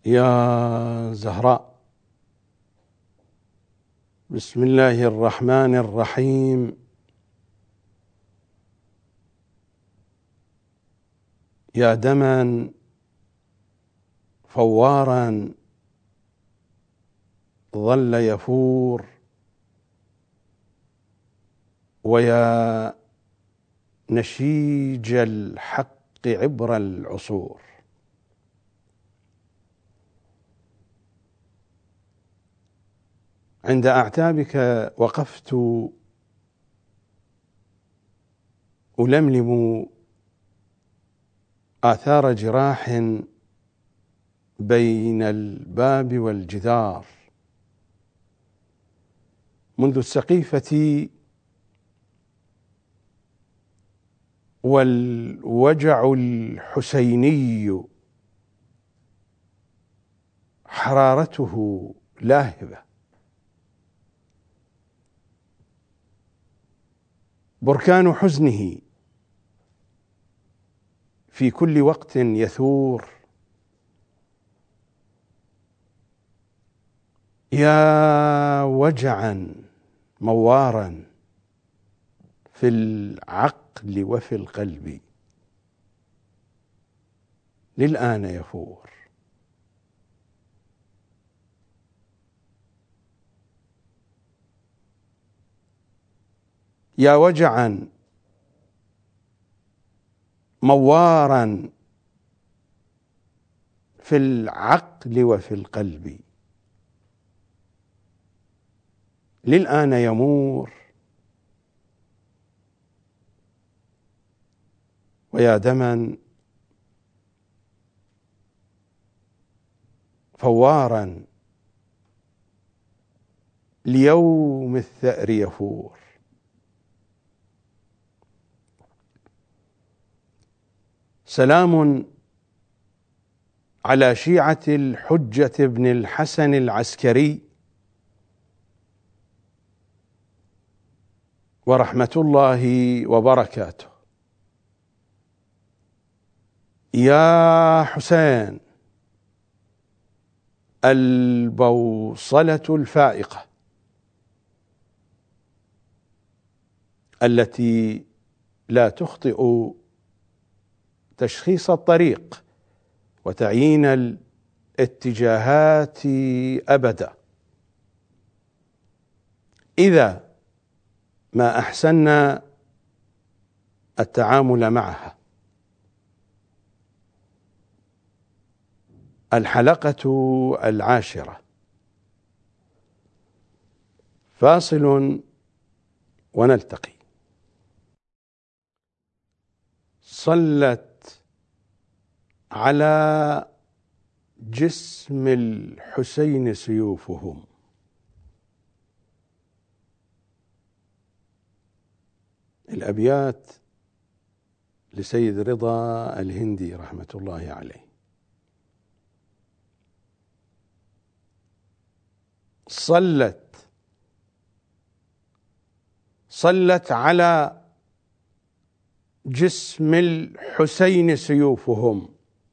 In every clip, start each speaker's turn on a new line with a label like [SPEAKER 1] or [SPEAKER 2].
[SPEAKER 1] يا زهراء، بسم الله الرحمن الرحيم. يا دما فوارا ظل يفور، ويا نشيج الحق عبر العصور. عند أعتابك وقفت ألملم آثار جراح بين الباب والجدار، منذ السقيفة والوجع الحسيني حرارته لاهبة، بركان حزنه في كل وقت يثور. يا وجعا موارا في العقل وفي القلب، للآن يفور. يا وجعا موارا في العقل وفي القلب، للآن يمور. ويا دما فوارا ليوم الثأر يفور. سلام على شيعة الحجة بن الحسن العسكري، ورحمة الله وبركاته. يا حسين، البوصلة الفائقة التي لا تخطئ تشخيص الطريق وتعيين الاتجاهات أبدا، إذا ما أحسننا التعامل معها. الحلقة 10، فاصل ونلتقي. صلت على جسم الحسين سيوفهم، الأبيات لسيد رضا الهندي رحمة الله عليه. صلت على جسم الحسين سيوفهم،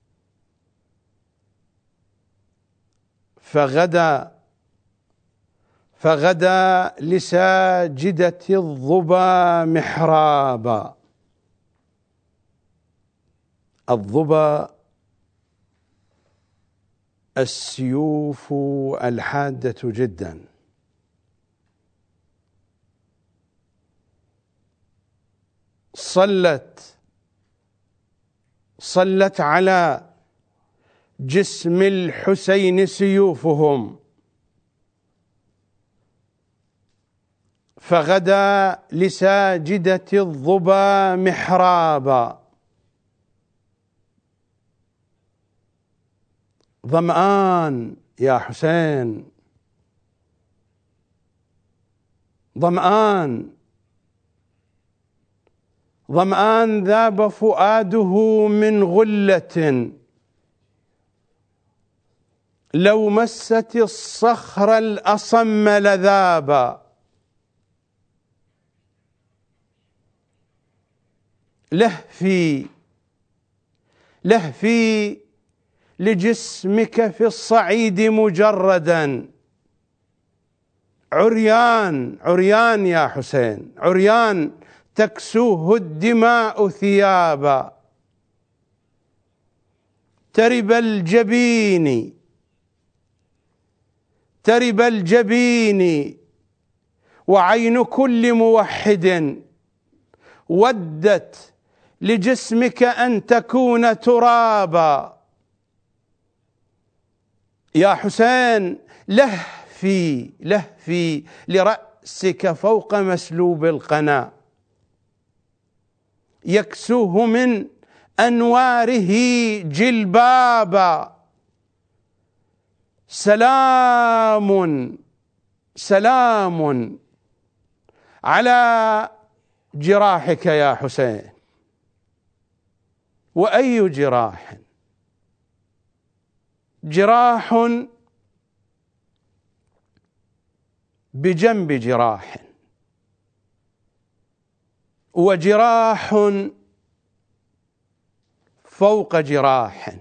[SPEAKER 1] فغدا لساجدة الظبا محرابا. الظبا السيوف الحادة جدا. صلت على جسم الحسين سيوفهم، فغدا لساجدة الظبا محرابا. ظمآن يا حسين، ظمآن ذاب فؤاده من غلة، لو مست الصخر الأصم لذابا. لهفي لجسمك في الصعيد مجردا. عريان عريان يا حسين، عريان تكسوه الدماء ثيابا. ترب الجبين، ترب الجبين، وعين كل موحد ودت لجسمك أن تكون ترابا. يا حسين لهفي لهفي لرأسك فوق مسلوب القنا، يكسوه من أنواره جلبابا. سلام سلام على جراحك يا حسين. وأي جراح؟ جراح بجنب جراح، وجراح فوق جراح،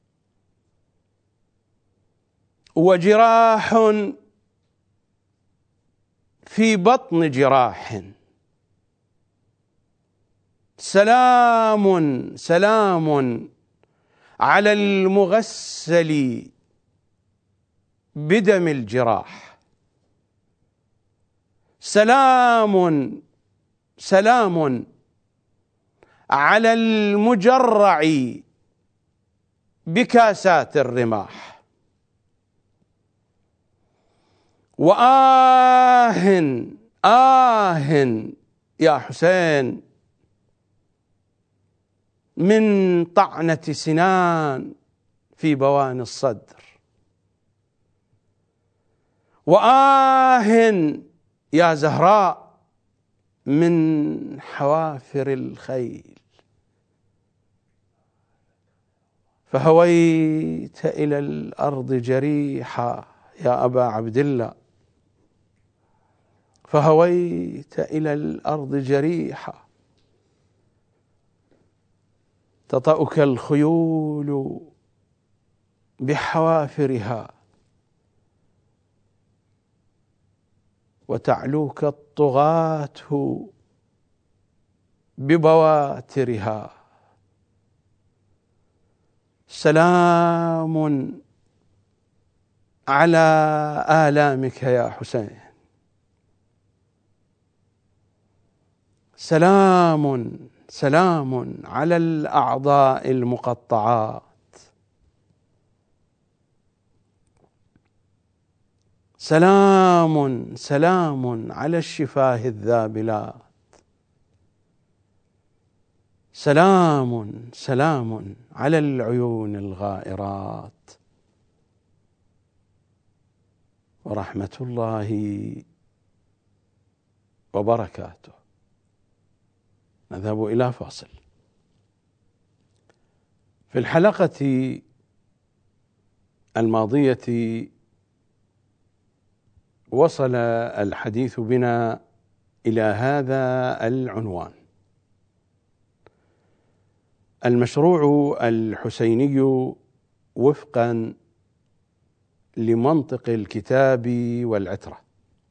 [SPEAKER 1] وجراح في بطن جراح. سلام سلام على المغسل بدم الجراح. سلام سلام على المجرع بكاسات الرماح. وآه آه يا حسين من طعنة سنان في بواني الصدر. وآه يا زهراء من حوافر الخيل. فهويت إلى الأرض جريحا يا أبا عبد الله، فهويت إلى الأرض جريحا. تطأك الخيول بحوافرها، وتعلوك الطغاة ببواترها. سلام على آلامك يا حسين. سلام سلام على الأعضاء المقطعات. سلام سلام على الشفاه الذابلات. سلام سلام على العيون الغائرات. ورحمة الله وبركاته. نذهب إلى فاصل. في الحلقة الماضية وصل الحديث بنا إلى هذا العنوان: المشروع الحسيني وفقا لمنطق الكتاب والعترة.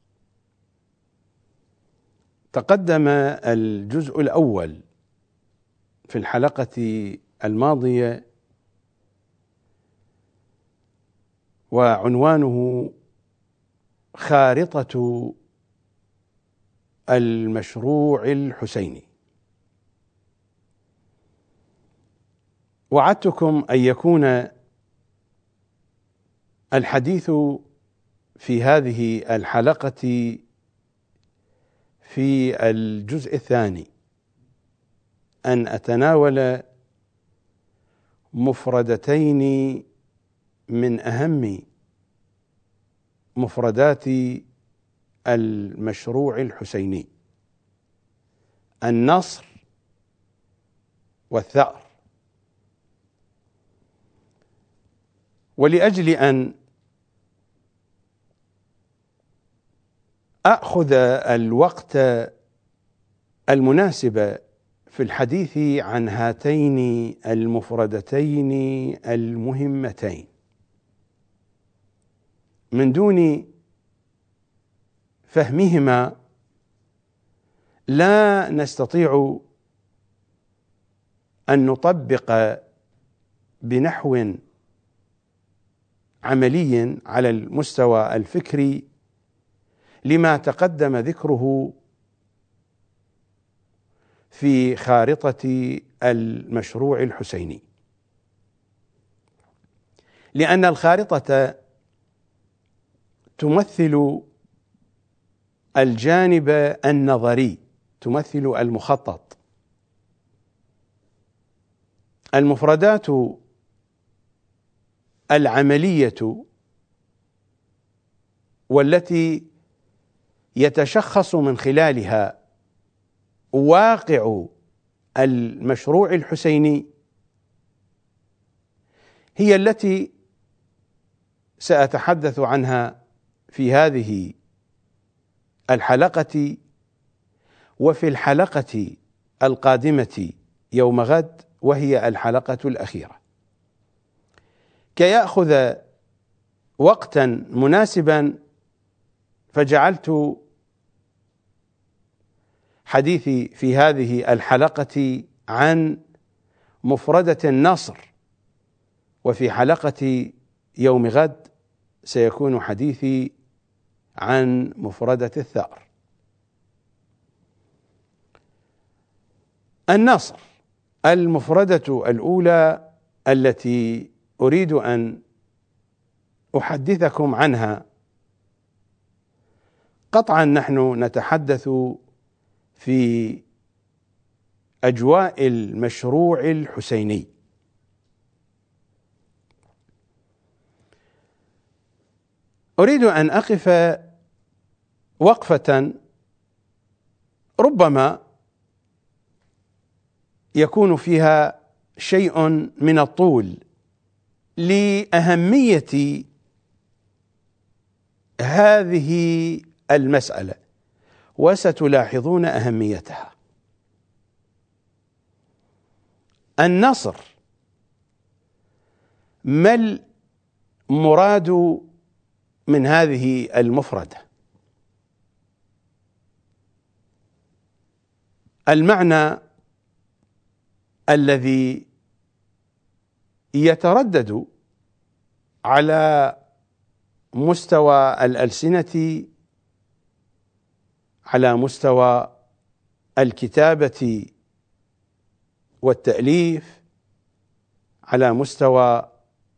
[SPEAKER 1] تقدم الجزء الأول في الحلقة الماضية، وعنوانه خارطة المشروع الحسيني. وعدتكم أن يكون الحديث في هذه الحلقة في الجزء الثاني أن أتناول مفردتين من أهم مفردات المشروع الحسيني: النصر والثأر. ولأجل أن أخذ الوقت المناسب في الحديث عن هاتين المفردتين المهمتين من دون فهمهما لا نستطيع أن نطبق بنحو عملي على المستوى الفكري لما تقدم ذكره في خارطة المشروع الحسيني، لأن الخارطة تمثل الجانب النظري، تمثل المخطط. المفردات العملية والتي يتشخص من خلالها واقع المشروع الحسيني هي التي سأتحدث عنها في هذه الحلقة وفي الحلقة القادمة يوم غد، وهي الحلقة الأخيرة، كي يأخذ وقتا مناسبا. فجعلت حديثي في هذه الحلقة عن مفردة النصر، وفي حلقة يوم غد سيكون حديثي عن مفردة الثأر. النصر، المفردة الأولى التي أريد أن أحدثكم عنها. قطعا نحن نتحدث في أجواء المشروع الحسيني. أريد أن أقف وقفة ربما يكون فيها شيء من الطول لأهمية هذه المسألة، وستلاحظون أهميتها. النصر، ما المراد من هذه المفردة؟ المعنى الذي يتردد على مستوى الألسنة، على مستوى الكتابة والتأليف، على مستوى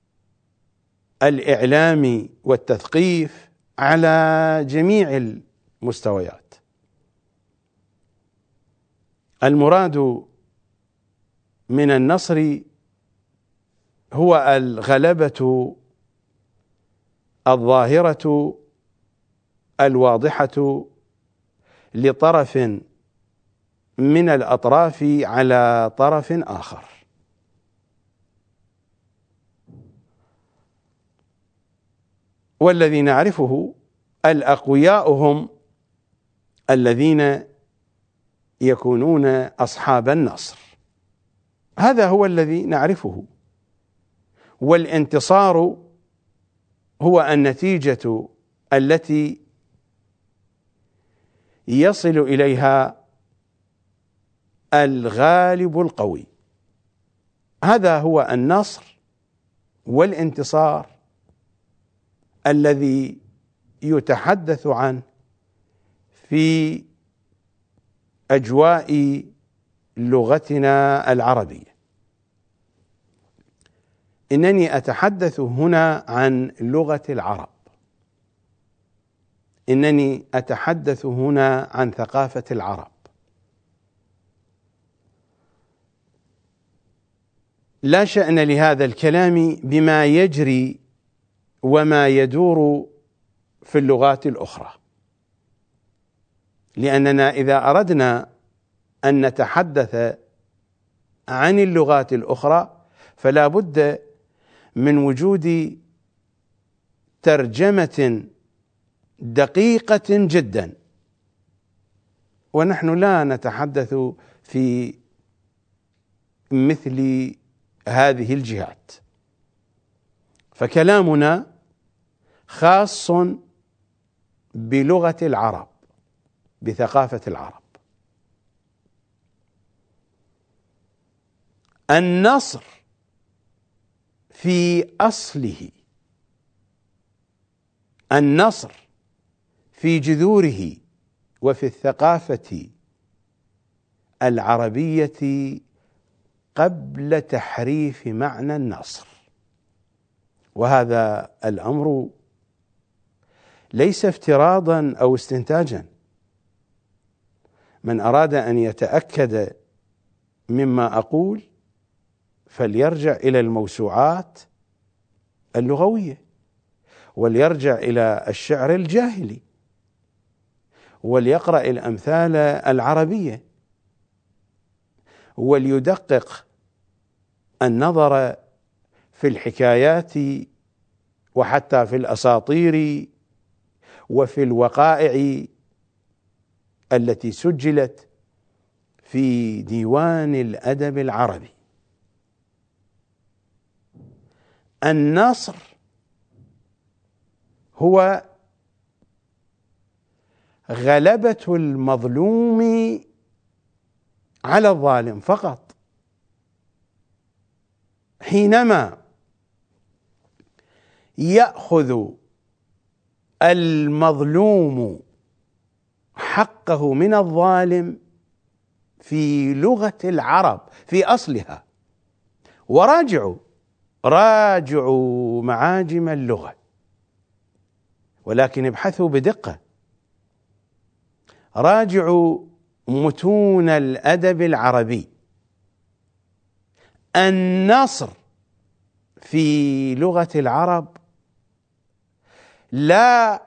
[SPEAKER 1] الإعلام والتثقيف، على جميع المستويات. المراد من النصر هو الغلبة الظاهرة الواضحة لطرف من الأطراف على طرف آخر. والذي نعرفه الأقوياء هم الذين يكونون أصحاب النصر، هذا هو الذي نعرفه. والانتصار هو النتيجة التي يصل إليها الغالب القوي. هذا هو النصر والانتصار الذي يتحدث عنه في أجواء لغتنا العربية. إنني أتحدث هنا عن لغة العرب، إنني أتحدث هنا عن ثقافة العرب. لا شأن لهذا الكلام بما يجري وما يدور في اللغات الأخرى، لأننا إذا أردنا أن نتحدث عن اللغات الأخرى فلا بد من وجود ترجمة دقيقة جدا، ونحن لا نتحدث في مثل هذه الجهات. فكلامنا خاص بلغة العرب، بثقافة العرب. النصر في أصله، النصر في جذوره وفي الثقافة العربية قبل تحريف معنى النصر. وهذا الأمر ليس افتراضا أو استنتاجا. من أراد أن يتأكد مما أقول فليرجع إلى الموسوعات اللغوية، وليرجع إلى الشعر الجاهلي، وليقرأ الأمثال العربية، وليدقق النظر في الحكايات وحتى في الأساطير وفي الوقائع التي سجلت في ديوان الأدب العربي. النصر هو غلبة المظلوم على الظالم فقط. حينما يأخذ المظلوم حقه من الظالم في لغة العرب في أصلها، راجعوا معاجم اللغة، ولكن ابحثوا بدقة، راجعوا متون الأدب العربي. النصر في لغة العرب لا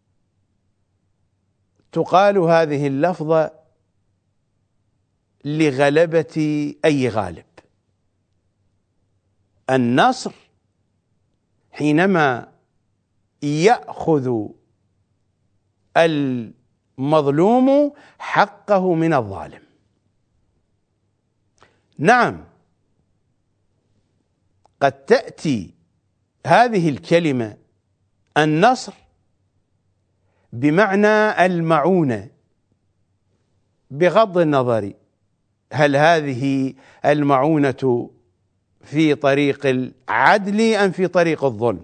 [SPEAKER 1] تقال هذه اللفظة لغلبة أي غالب. النصر حينما يأخذ المظلوم حقه من الظالم. نعم، قد تأتي هذه الكلمة النصر بمعنى المعونة، بغض النظر هل هذه المعونة في طريق العدل أم في طريق الظلم،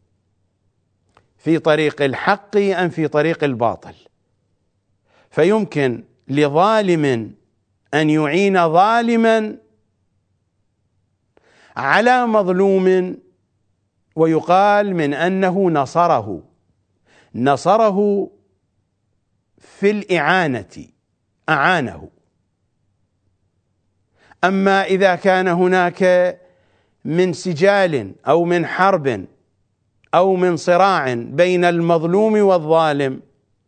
[SPEAKER 1] في طريق الحق أم في طريق الباطل. فيمكن لظالم أن يعين ظالما على مظلوم ويقال من أنه نصره في الإعانة، أعانه. أما إذا كان هناك من سجال أو من حرب أو من صراع بين المظلوم والظالم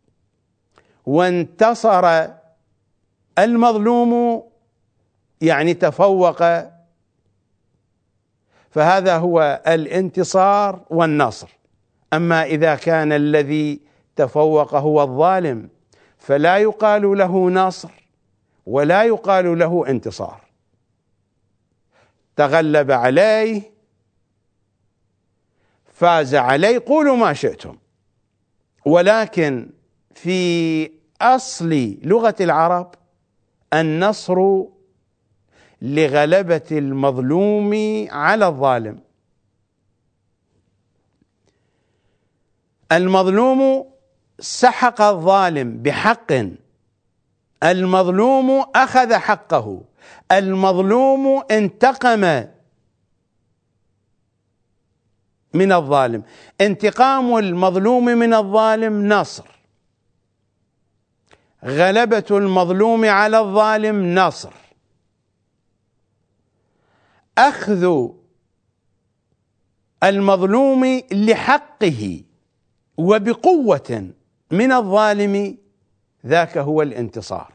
[SPEAKER 1] وانتصر المظلوم، يعني تفوق، فهذا هو الانتصار والنصر. أما إذا كان الذي تفوق هو الظالم فلا يقال له نصر ولا يقال له انتصار. تغلب عليه، فاز عليه، قولوا ما شئتم، ولكن في أصل لغة العرب النصر لغلبة المظلوم على الظالم. المظلوم سحق الظالم بحق، المظلوم أخذ حقه، المظلوم انتقم من الظالم. انتقام المظلوم من الظالم نصر، غلبة المظلوم على الظالم نصر، أخذ المظلوم لحقه وبقوة من الظالم، ذاك هو الانتصار.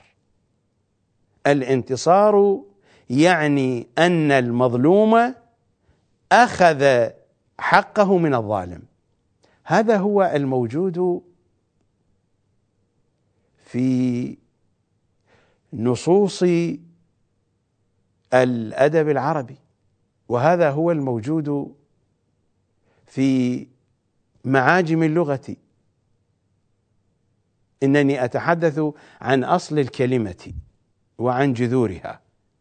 [SPEAKER 1] الانتصار يعني أن المظلوم أخذ حقه من الظالم. هذا هو الموجود في نصوص الأدب العربي، وهذا هو الموجود في معاجم اللغة. إنني أتحدث عن أصل الكلمة وعن جذورها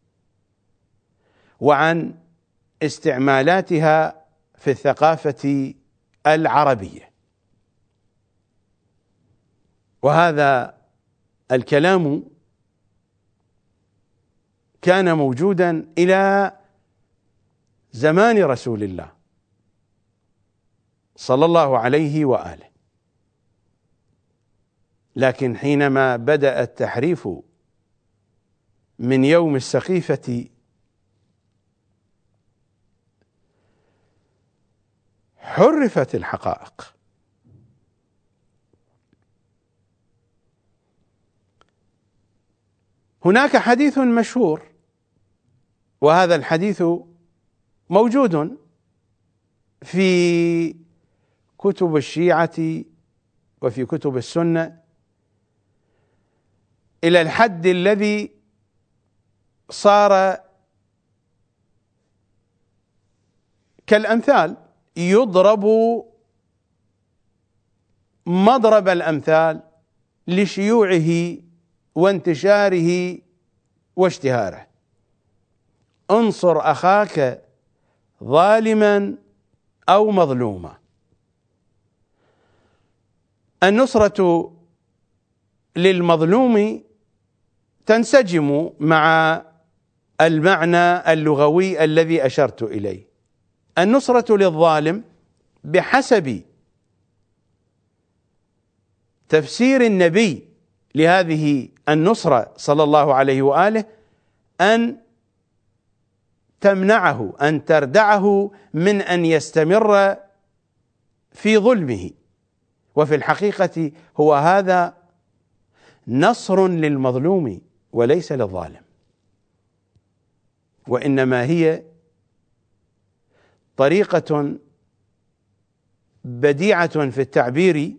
[SPEAKER 1] وعن استعمالاتها في الثقافة العربية. وهذا الكلام كان موجودا إلى زمان رسول الله صلى الله عليه وآله، لكن حينما بدأ التحريف من يوم السقيفة حرفت الحقائق. هناك حديث مشهور، وهذا الحديث موجود في كتب الشيعة وفي كتب السنة إلى الحد الذي صار كالأمثال، يضرب مضرب الأمثال لشيوعه وانتشاره واشتهاره. انصر أخاك ظالما أو مظلوما. النصرة للمظلوم تنسجم مع المعنى اللغوي الذي أشرت إليه. النصرة للظالم بحسب تفسير النبي لهذه النصرة صلى الله عليه وآله أن تمنعه، أن تردعه من أن يستمر في ظلمه. وفي الحقيقة هو هذا نصر للمظلوم وليس للظالم، وإنما هي طريقة بديعة في التعبير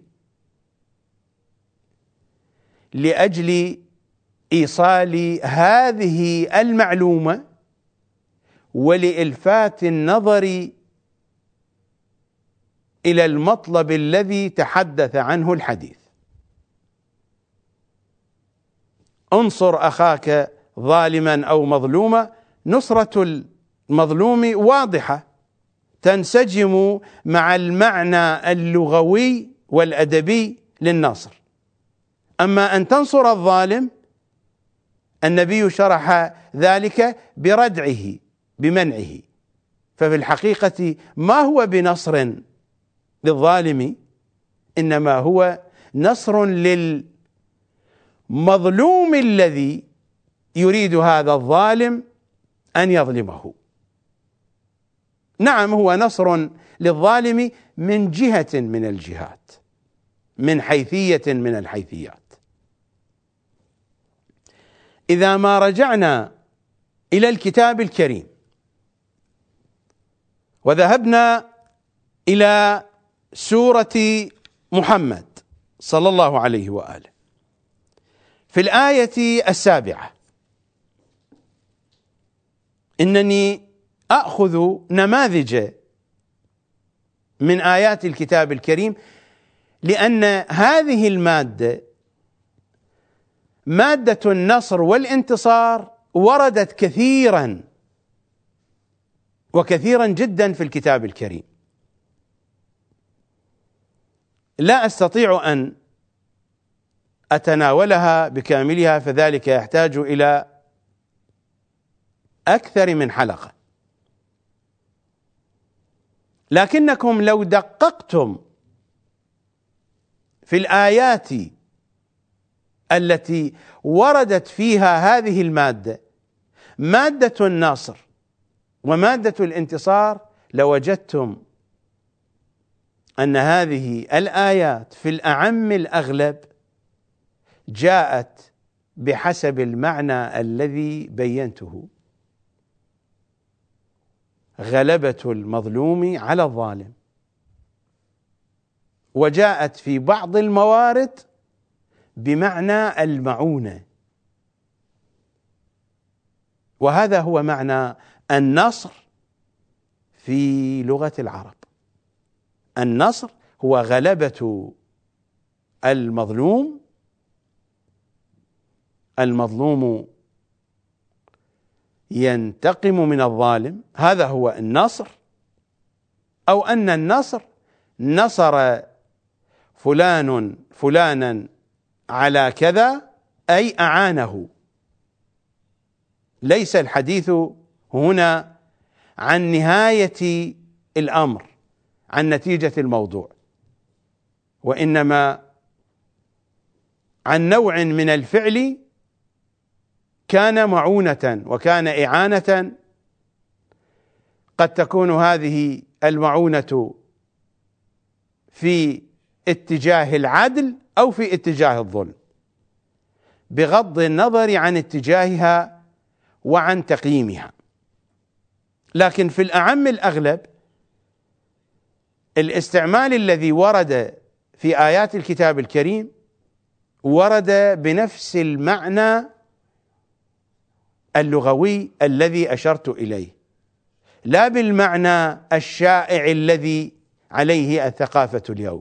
[SPEAKER 1] لأجل إيصال هذه المعلومة ولإلفات النظر إلى المطلب الذي تحدث عنه الحديث. انصر أخاك ظالما أو مظلوما. نصرة المظلوم واضحة، تنسجم مع المعنى اللغوي والأدبي للنصر. أما أن تنصر الظالم، النبي شرح ذلك بردعه بمنعه. ففي الحقيقة ما هو بنصر للظالم، إنما هو نصر للمظلوم الذي يريد هذا الظالم أن يظلمه. نعم، هو نصر للظالم من جهة من الجهات، من حيثية من الحيثيات. إذا ما رجعنا إلى الكتاب الكريم وذهبنا إلى سورة محمد صلى الله عليه وآله في الآية 7، إنني أخذ نماذج من آيات الكتاب الكريم، لأن هذه المادة، مادة النصر والانتصار، وردت كثيرا وكثيرا جدا في الكتاب الكريم. لا أستطيع أن أتناولها بكاملها، فذلك يحتاج إلى أكثر من حلقة. لكنكم لو دققتم في الآيات التي وردت فيها هذه المادة، مادة النصر ومادة الانتصار، لوجدتم أن هذه الآيات في الأعم الأغلب جاءت بحسب المعنى الذي بينته: غلبة المظلوم على الظالم. وجاءت في بعض الموارد بمعنى المعونة. وهذا هو معنى النصر في لغة العرب. النصر هو غلبة المظلوم، المظلوم ينتقم من الظالم، هذا هو النصر. أو أن النصر نصر فلان فلانا على كذا، أي أعانه. ليس الحديث هنا عن نهاية الأمر، عن نتيجة الموضوع، وإنما عن نوع من الفعل كان معونة وكان إعانة. قد تكون هذه المعونة في اتجاه العدل أو في اتجاه الظلم، بغض النظر عن اتجاهها وعن تقييمها. لكن في الأعم الأغلب الاستعمال الذي ورد في آيات الكتاب الكريم ورد بنفس المعنى اللغوي الذي أشرت إليه، لا بالمعنى الشائع الذي عليه الثقافة اليوم.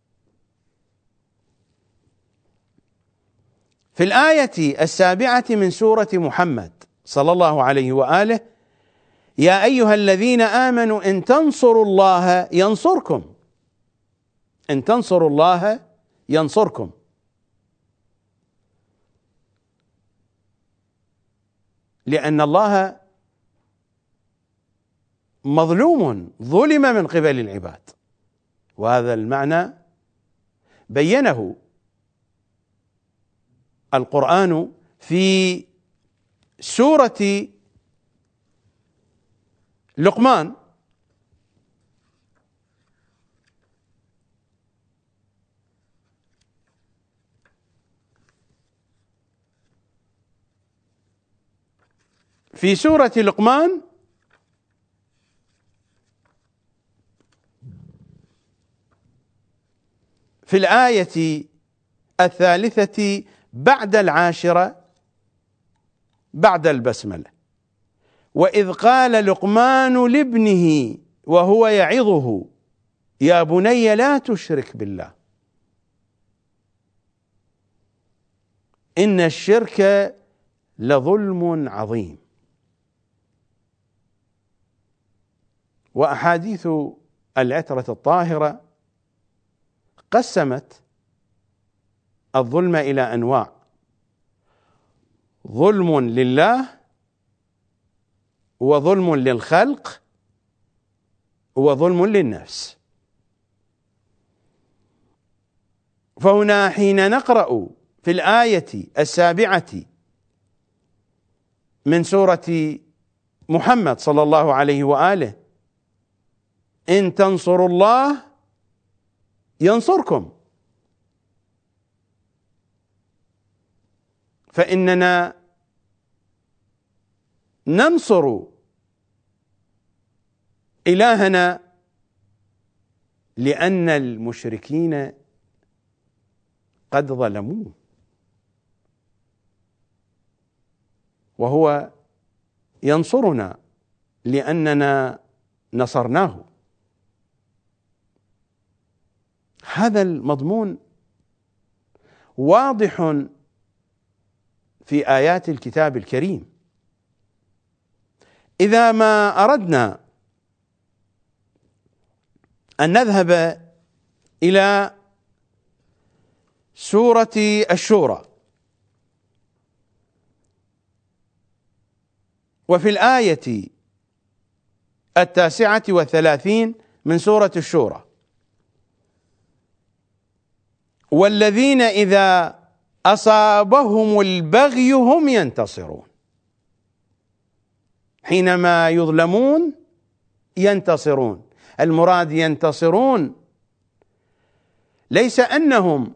[SPEAKER 1] في الآية 7 من سورة محمد صلى الله عليه وآله: يا أيها الذين آمنوا إن تنصروا الله ينصركم، إن تنصروا الله ينصركم. لأن الله مظلوم، ظلم من قبل العباد، وهذا المعنى بينه القرآن في سورة لقمان. في سورة لقمان في الآية 3 بعد 10 بعد البسملة: وإذ قال لقمان لابنه وهو يعظه يا بني لا تشرك بالله إن الشرك لظلم عظيم. وأحاديث العترة الطاهرة قسمت الظلم إلى أنواع: ظلم لله، وظلم للخلق، وظلم للنفس. فهنا حين نقرأ في الآية 7 من سورة محمد صلى الله عليه وآله: إن تنصروا الله ينصركم، فإننا ننصر إلهنا لأن المشركين قد ظلموه، وهو ينصرنا لأننا نصرناه. هذا المضمون واضح في آيات الكتاب الكريم. إذا ما أردنا أن نذهب إلى سورة الشورى، وفي الآية 39 من سورة الشورى: والذين إذا أصابهم البغي هم ينتصرون. حينما يظلمون ينتصرون. المراد ينتصرون ليس أنهم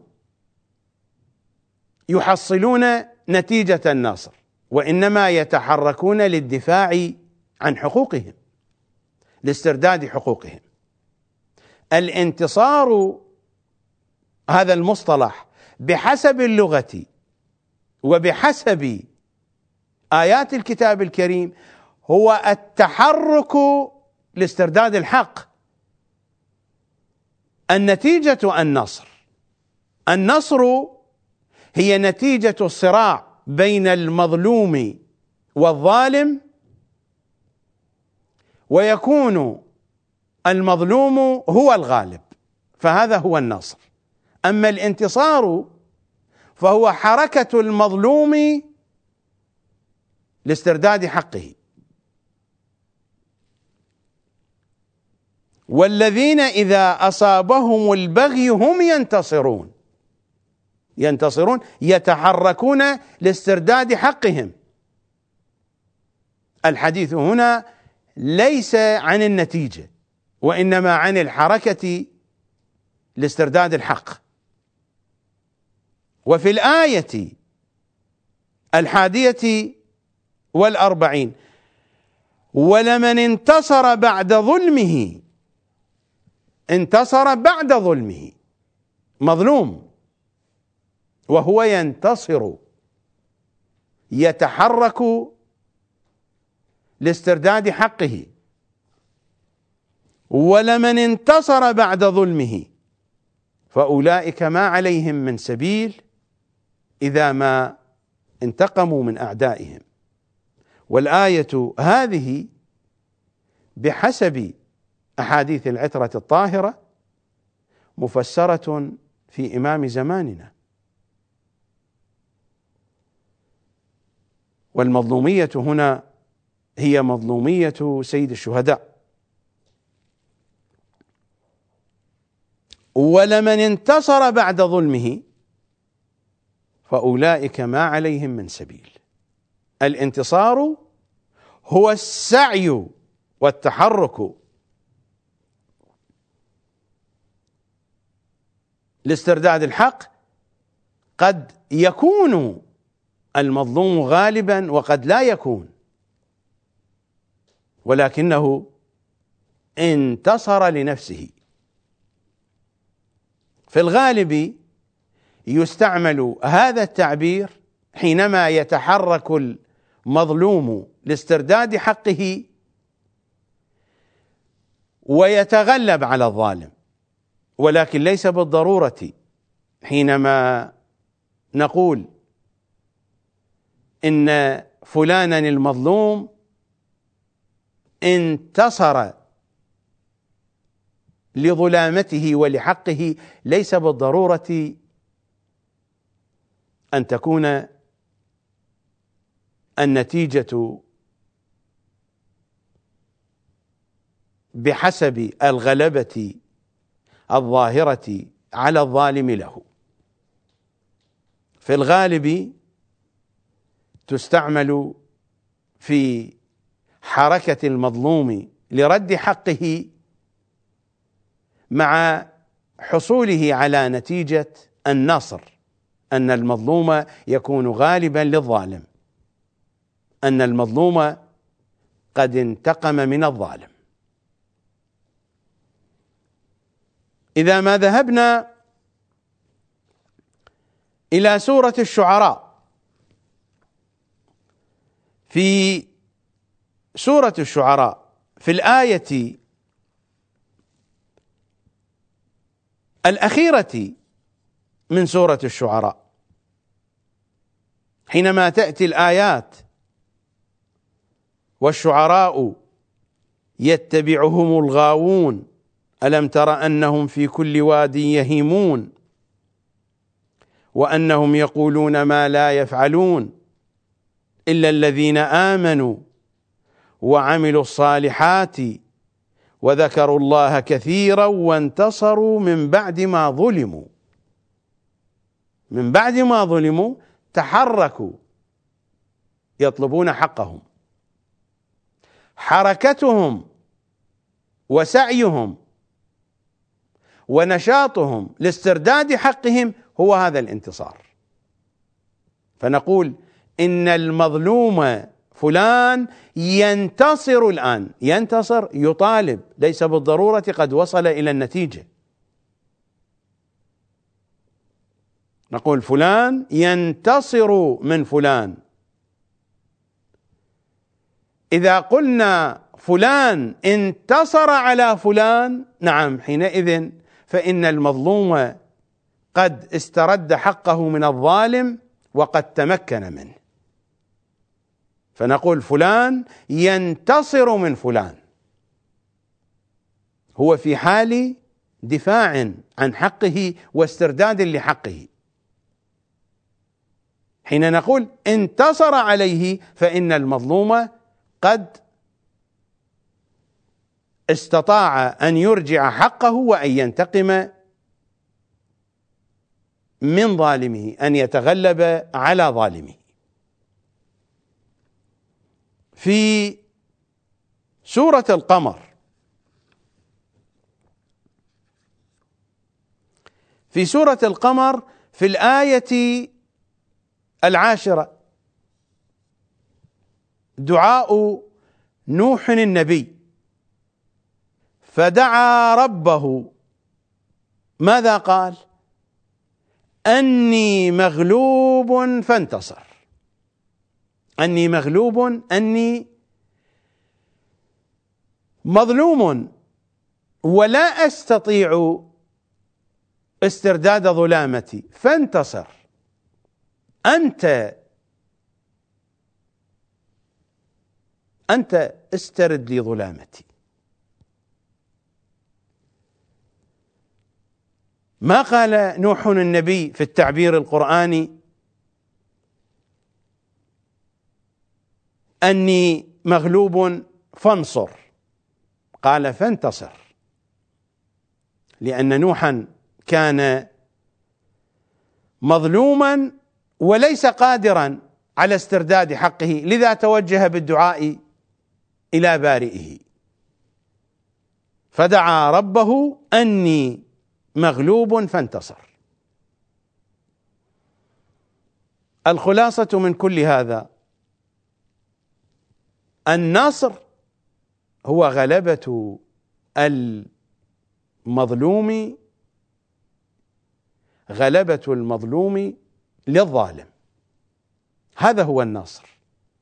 [SPEAKER 1] يحصلون نتيجة النصر، وإنما يتحركون للدفاع عن حقوقهم، لاسترداد حقوقهم. الانتصار هذا المصطلح بحسب اللغة وبحسب آيات الكتاب الكريم هو التحرك لاسترداد الحق. النتيجة النصر. النصر هي نتيجة الصراع بين المظلوم والظالم، ويكون المظلوم هو الغالب، فهذا هو النصر. أما الانتصار فهو حركة المظلوم لاسترداد حقه. والذين إذا أصابهم البغي هم ينتصرون يتحركون لاسترداد حقهم. الحديث هنا ليس عن النتيجة، وإنما عن الحركة لاسترداد الحق. وفي الآية 41 ولمن انتصر بعد ظلمه، انتصر بعد ظلمه، مظلوم وهو ينتصر يتحرك لاسترداد حقه. ولمن انتصر بعد ظلمه فأولئك ما عليهم من سبيل إذا ما انتقموا من أعدائهم. والآية هذه بحسب أحاديث العترة الطاهرة مفسرة في إمام زماننا. والمظلومية هنا هي مظلومية سيد الشهداء. ولمن انتصر بعد ظلمه فأولئك ما عليهم من سبيل. الانتصار هو السعي والتحرك لاسترداد الحق. قد يكون المظلوم غالبا وقد لا يكون، ولكنه انتصر لنفسه. في الغالب يستعمل هذا التعبير حينما يتحرك المظلوم لاسترداد حقه ويتغلب على الظالم، ولكن ليس بالضرورة حينما نقول إن فلانا المظلوم انتصر لظلامته ولحقه، ليس بالضرورة أن تكون النتيجة بحسب الغلبة الظاهرة على الظالم له. في الغالب تستعمل في حركة المظلوم لرد حقه مع حصوله على نتيجة النصر، أن المظلوم يكون غالبا للظالم، أن المظلوم قد انتقم من الظالم. إذا ما ذهبنا إلى سورة الشعراء، في سورة الشعراء في الآية الأخيرة من سورة الشعراء، حينما تأتي الآيات والشعراء يتبعهم الغاوون ألم تر أنهم في كل واد يهيمون وأنهم يقولون ما لا يفعلون إلا الذين آمنوا وعملوا الصالحات وذكروا الله كثيرا وانتصروا من بعد ما ظلموا. من بعد ما ظلموا تحركوا يطلبون حقهم. حركتهم وسعيهم ونشاطهم لاسترداد حقهم هو هذا الانتصار. فنقول إن المظلوم فلان ينتصر الآن، ينتصر يطالب، ليس بالضرورة قد وصل إلى النتيجة. نقول فلان ينتصر من فلان، إذا قلنا فلان انتصر على فلان، نعم، حينئذ فإن المظلوم قد استرد حقه من الظالم وقد تمكن منه، فنقول فلان ينتصر من فلان، هو في حال دفاع عن حقه واسترداد لحقه. حين نقول انتصر عليه فإن المظلوم قد استطاع أن يرجع حقه وأن ينتقم من ظالمه، أن يتغلب على ظالمه. في سورة القمر، في سورة القمر في الآية 10 دعاء نوح النبي، فدعا ربه، ماذا قال؟ أني مغلوب فانتصر. أني مغلوب، أني مظلوم ولا أستطيع استرداد ظلامتي، فانتصر، أنت استرد لي ظلامتي. ما قال نوح النبي في التعبير القرآني أني مغلوب فانصر، قال فانتصر، لأن نوحا كان مظلوما وليس قادرا على استرداد حقه، لذا توجه بالدعاء إلى بارئه، فدعا ربه أني مغلوب فانتصر. الخلاصة من كل هذا النصر هو غلبة المظلوم، غلبة المظلوم للظالم، هذا هو النصر.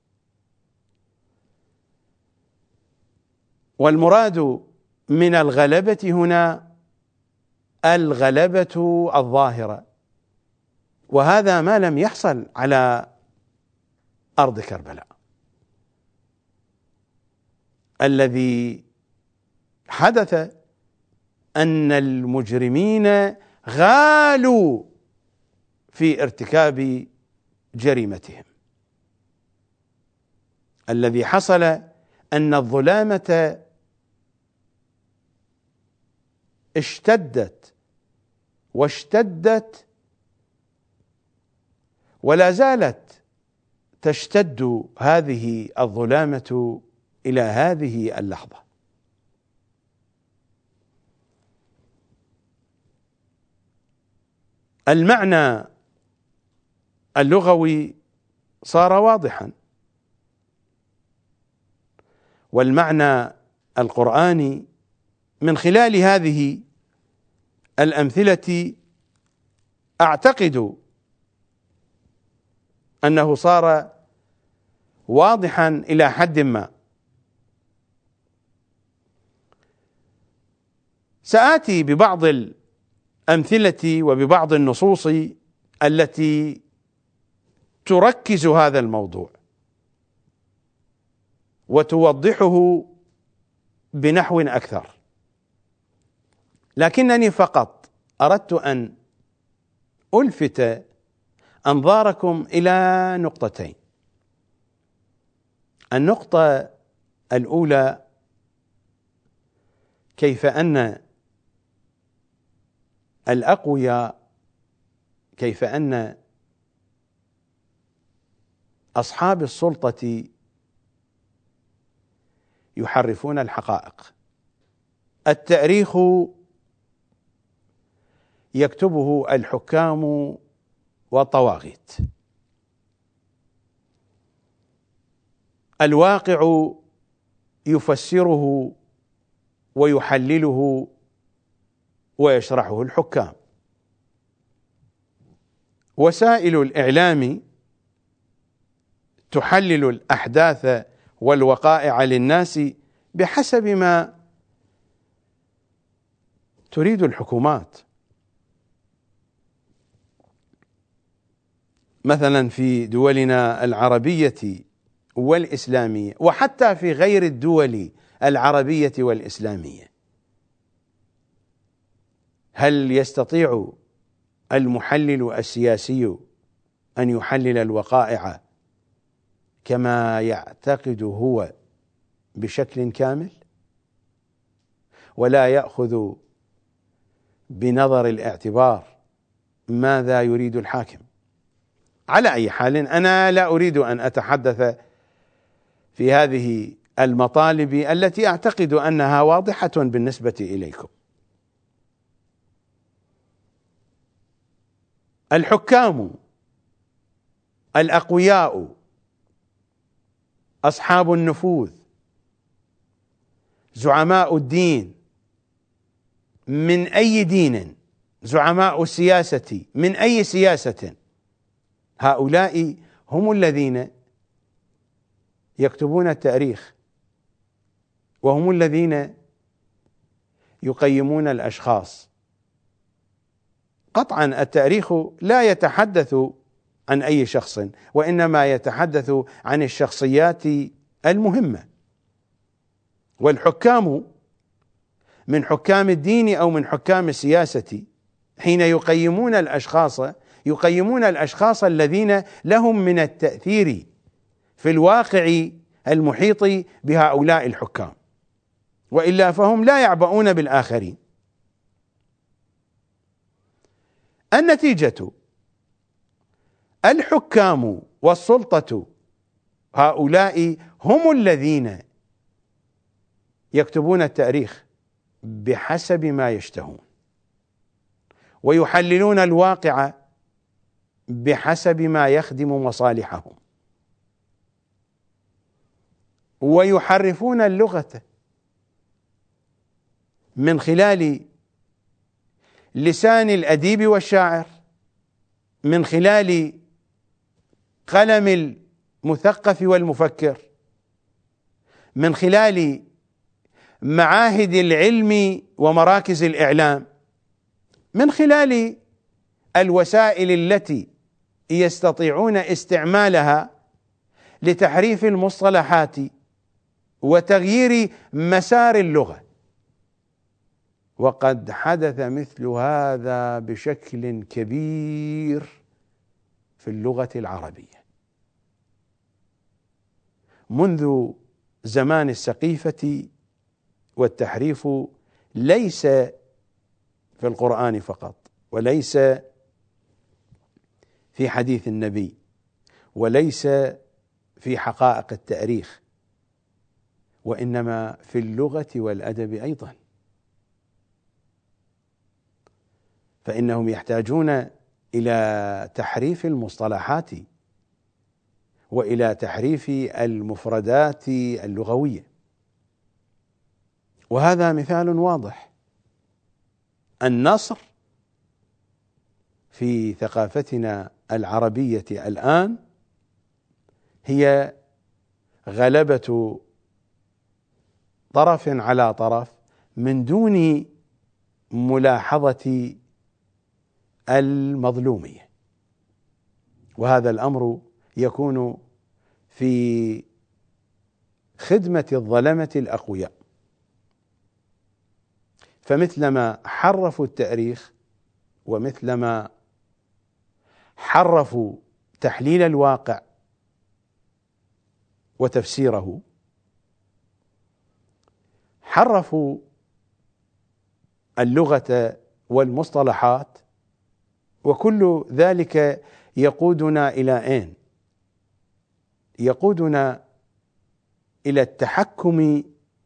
[SPEAKER 1] والمراد من الغلبة هنا الغلبة الظاهرة، وهذا ما لم يحصل على أرض كربلاء. الذي حدث أن المجرمين غالوا في ارتكاب جريمتهم. الذي حصل أن الظلامة اشتدت واشتدت ولا زالت تشتد هذه الظلامة إلى هذه اللحظة. المعنى اللغوي صار واضحا، والمعنى القرآني من خلال هذه الأمثلة أعتقد أنه صار واضحا إلى حد ما. سآتي ببعض الأمثلة وببعض النصوص التي تركز هذا الموضوع وتوضحه بنحو أكثر، لكنني فقط أردت أن ألفت أنظاركم إلى نقطتين. النقطة الأولى كيف أن الأقوياء، كيف أن أصحاب السلطة يحرفون الحقائق. التاريخ يكتبه الحكام والطواغيت، الواقع يفسره ويحلله ويشرحه الحكام. وسائل الإعلام تحلل الأحداث والوقائع للناس بحسب ما تريد الحكومات. مثلا في دولنا العربية والإسلامية، وحتى في غير الدول العربية والإسلامية، هل يستطيع المحلل السياسي أن يحلل الوقائع كما يعتقد هو بشكل كامل، ولا يأخذ بنظر الاعتبار ماذا يريد الحاكم؟ على أي حال، أنا لا أريد أن أتحدث في هذه المطالب التي أعتقد أنها واضحة بالنسبة إليكم. الحكام الأقوياء أصحاب النفوذ زعماء الدين من أي دين، زعماء السياسة من أي سياسة، هؤلاء هم الذين يكتبون التاريخ، وهم الذين يقيمون الأشخاص. قطعا التاريخ لا يتحدث عن أي شخص، وإنما يتحدث عن الشخصيات المهمة. والحكام من حكام الدين أو من حكام السياسة حين يقيمون الأشخاص الذين لهم من التأثير في الواقع المحيط بهؤلاء الحكام، وإلا فهم لا يعبؤون بالآخرين. النتيجة: الحكام والسلطة هؤلاء هم الذين يكتبون التاريخ بحسب ما يشتهون، ويحللون الواقع بحسب ما يخدم مصالحهم، ويحرفون اللغة من خلال لسان الأديب والشاعر، من خلال قلم المثقف والمفكر، من خلال معاهد العلم ومراكز الإعلام، من خلال الوسائل التي يستطيعون استعمالها لتحريف المصطلحات وتغيير مسار اللغة. وقد حدث مثل هذا بشكل كبير في اللغة العربية منذ زمان السقيفة، والتحريف ليس في القرآن فقط، وليس في حديث النبي، وليس في حقائق التاريخ، وإنما في اللغة والأدب أيضا. فإنهم يحتاجون إلى تحريف المصطلحات وإلى تحريف المفردات اللغوية. وهذا مثال واضح. النصر في ثقافتنا العربية الآن هي غلبة طرف على طرف من دون ملاحظة المظلومية، وهذا الأمر يكون في خدمة الظلمة الأقوياء. فمثلما حرفوا التاريخ، ومثلما حرفوا تحليل الواقع وتفسيره، حرفوا اللغة والمصطلحات، وكل ذلك يقودنا إلى أين؟ يقودنا إلى التحكم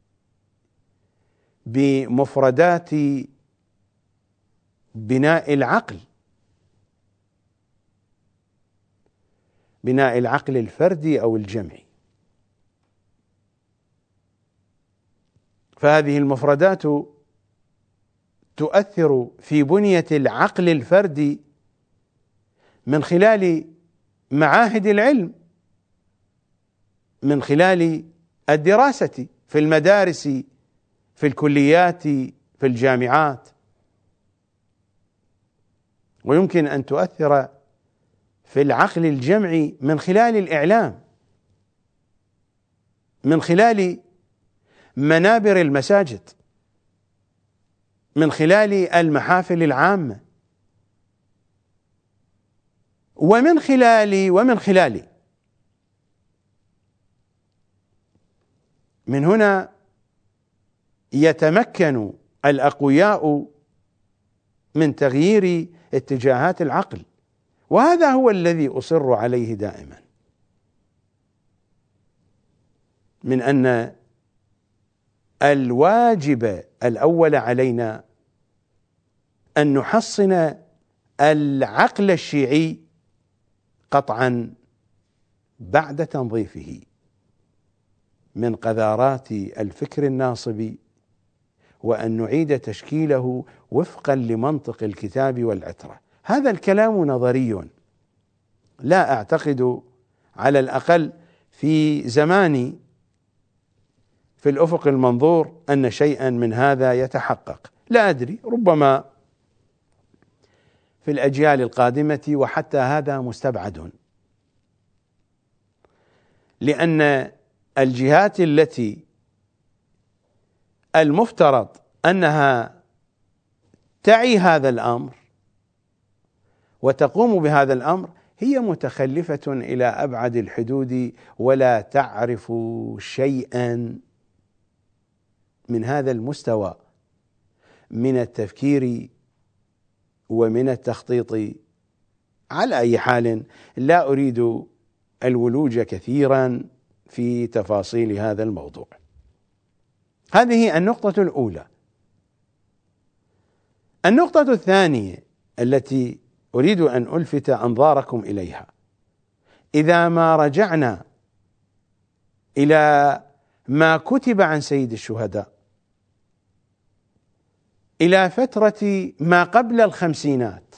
[SPEAKER 1] بمفردات بناء العقل، بناء العقل الفردي أو الجمعي. فهذه المفردات تؤثر في بنية العقل الفردي من خلال معاهد العلم، من خلال الدراسة في المدارس، في الكليات، في الجامعات، ويمكن أن تؤثر في العقل الجمعي من خلال الإعلام، من خلال منابر المساجد، من خلال المحافل العامة، ومن خلال من هنا يتمكن الأقوياء من تغيير اتجاهات العقل. وهذا هو الذي أصر عليه دائما، من أن الواجب الأول علينا أن نحصن العقل الشيعي قطعا بعد تنظيفه من قذارات الفكر الناصبي، وأن نعيد تشكيله وفقا لمنطق الكتاب والعترة. هذا الكلام نظري، لا أعتقد على الأقل في زماني في الأفق المنظور أن شيئا من هذا يتحقق. لا أدري، ربما في الأجيال القادمة، وحتى هذا مستبعد، لأن الجهات التي المفترض أنها تعي هذا الأمر وتقوم بهذا الأمر هي متخلفة إلى أبعد الحدود، ولا تعرف شيئا من هذا المستوى من التفكير ومن التخطيط. على أي حال، لا أريد الولوج كثيرا في تفاصيل هذا الموضوع. هذه النقطة الأولى. النقطة الثانية التي أريد أن ألفت أنظاركم إليها، إذا ما رجعنا إلى ما كتب عن سيد الشهداء إلى فترة ما قبل الخمسينات،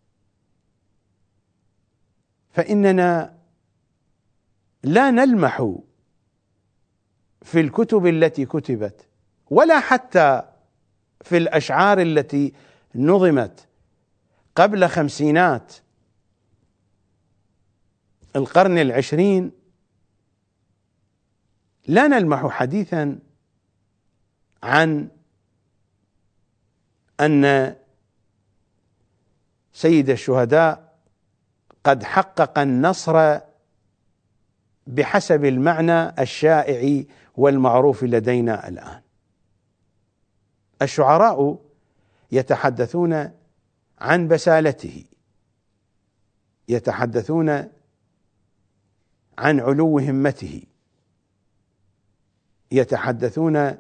[SPEAKER 1] فإننا لا نلمح في الكتب التي كتبت، ولا حتى في الأشعار التي نظمت قبل خمسينات القرن العشرين، لا نلمح حديثا عن أن سيد الشهداء قد حقق النصر بحسب المعنى الشائع والمعروف لدينا الآن. الشعراء يتحدثون عن بسالته، يتحدثون عن علو همته، يتحدثون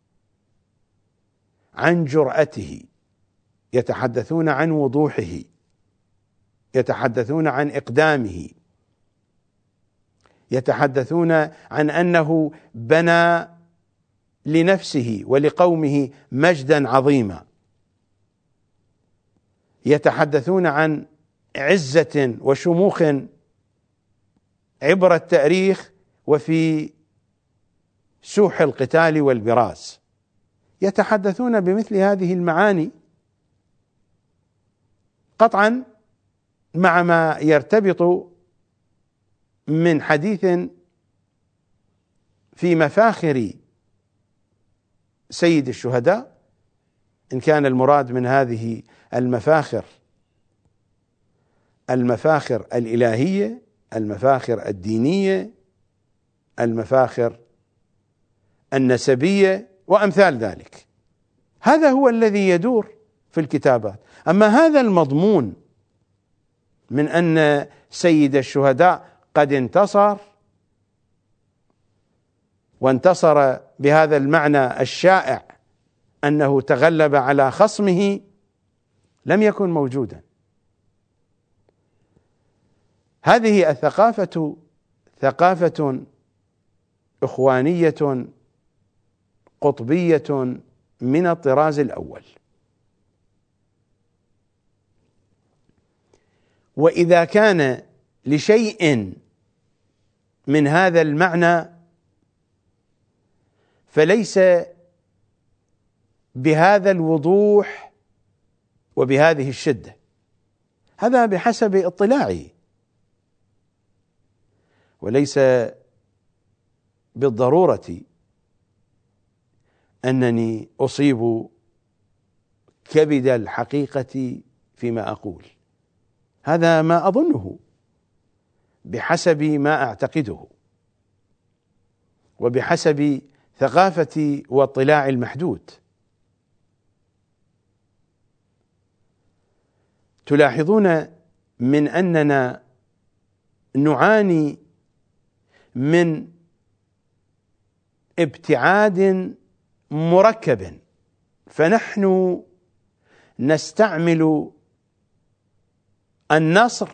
[SPEAKER 1] عن جرأته، يتحدثون عن وضوحه، يتحدثون عن إقدامه، يتحدثون عن أنه بنى لنفسه ولقومه مجدا عظيما، يتحدثون عن عزة وشموخ عبر التاريخ وفي سوح القتال والبراز. يتحدثون بمثل هذه المعاني قطعا مع ما يرتبط من حديث في مفاخر سيد الشهداء، إن كان المراد من هذه المفاخر المفاخر الإلهية، المفاخر الدينية، المفاخر النسبية وأمثال ذلك. هذا هو الذي يدور في الكتابات. أما هذا المضمون من أن سيد الشهداء قد انتصر، وانتصر بهذا المعنى الشائع أنه تغلب على خصمه، لم يكن موجودا. هذه الثقافة ثقافة إخوانية قطبية من الطراز الأول. وإذا كان لشيء من هذا المعنى فليس بهذا الوضوح وبهذه الشدة، هذا بحسب اطلاعي، وليس بالضرورة أنني أصيب كبد الحقيقة فيما أقول، هذا ما أظنه بحسب ما أعتقده وبحسب ثقافتي واطلاعي المحدود. تلاحظون من أننا نعاني من ابتعاد مركب، فنحن نستعمل النصر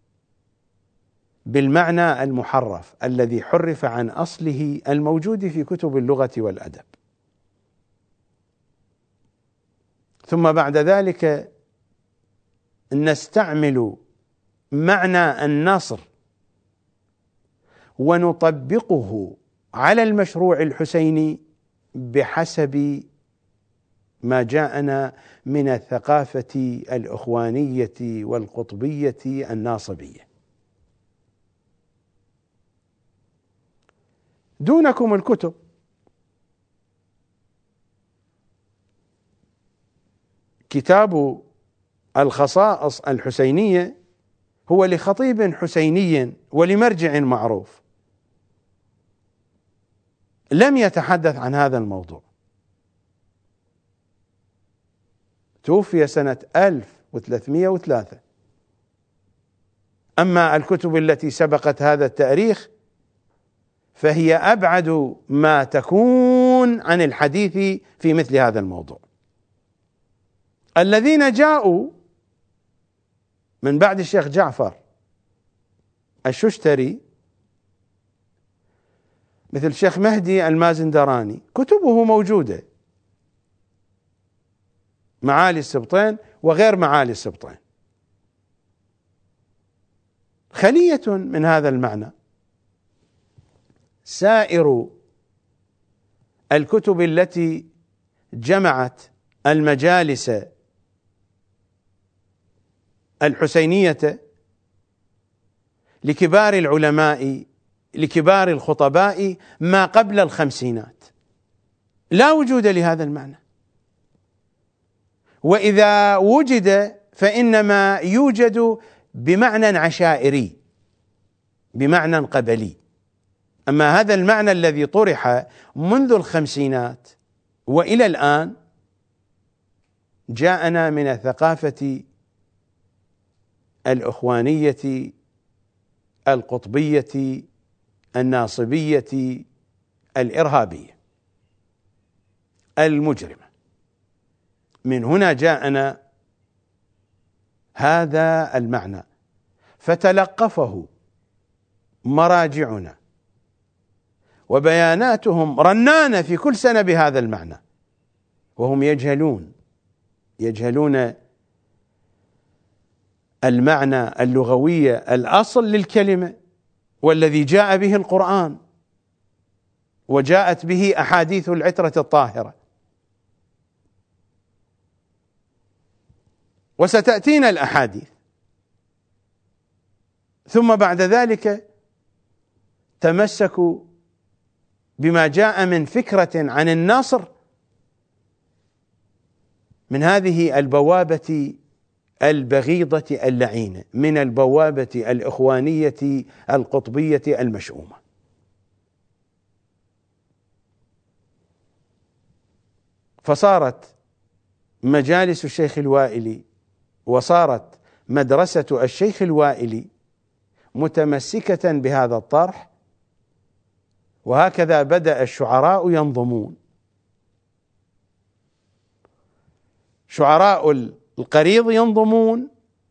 [SPEAKER 1] بالمعنى المحرف الذي حرف عن أصله الموجود في كتب اللغة والأدب، ثم بعد ذلك نستعمل معنى النصر ونطبقه على المشروع الحسيني بحسب ما جاءنا من الثقافة الإخوانية والقطبية الناصبية. دونكم الكتب، كتاب الخصائص الحسينية هو لخطيب حسيني ولمرجع معروف، لم يتحدث عن هذا الموضوع، توفي سنة 1303. أما الكتب التي سبقت هذا التاريخ فهي أبعد ما تكون عن الحديث في مثل هذا الموضوع. الذين جاءوا من بعد الشيخ جعفر الششتري مثل الشيخ مهدي المازندراني، كتبه موجودة، معالي السبطين وغير معالي السبطين، خلية من هذا المعنى. سائر الكتب التي جمعت المجالس الحسينية لكبار العلماء لكبار الخطباء ما قبل الخمسينات لا وجود لهذا المعنى، وإذا وجد فإنما يوجد بمعنى عشائري، بمعنى قبلي. أما هذا المعنى الذي طرح منذ الخمسينات وإلى الآن جاءنا من الثقافة الإخوانية القطبية الناصبية الإرهابية المجرمة. من هنا جاءنا هذا المعنى، فتلقفه مراجعنا وبياناتهم رنانة في كل سنة بهذا المعنى، وهم يجهلون المعنى اللغوي الأصل للكلمة والذي جاء به القرآن وجاءت به أحاديث العترة الطاهرة. وستأتينا الأحاديث، ثم بعد ذلك تمسكوا بما جاء من فكرة عن النصر من هذه البوابة البغيضة اللعينة، من البوابة الإخوانية القطبية المشؤومة. فصارت مجالس الشيخ الوائلي وصارت مدرسة الشيخ الوائلي متمسكة بهذا الطرح، وهكذا بدأ الشعراء ينظمون، شعراء القريض ينظمون،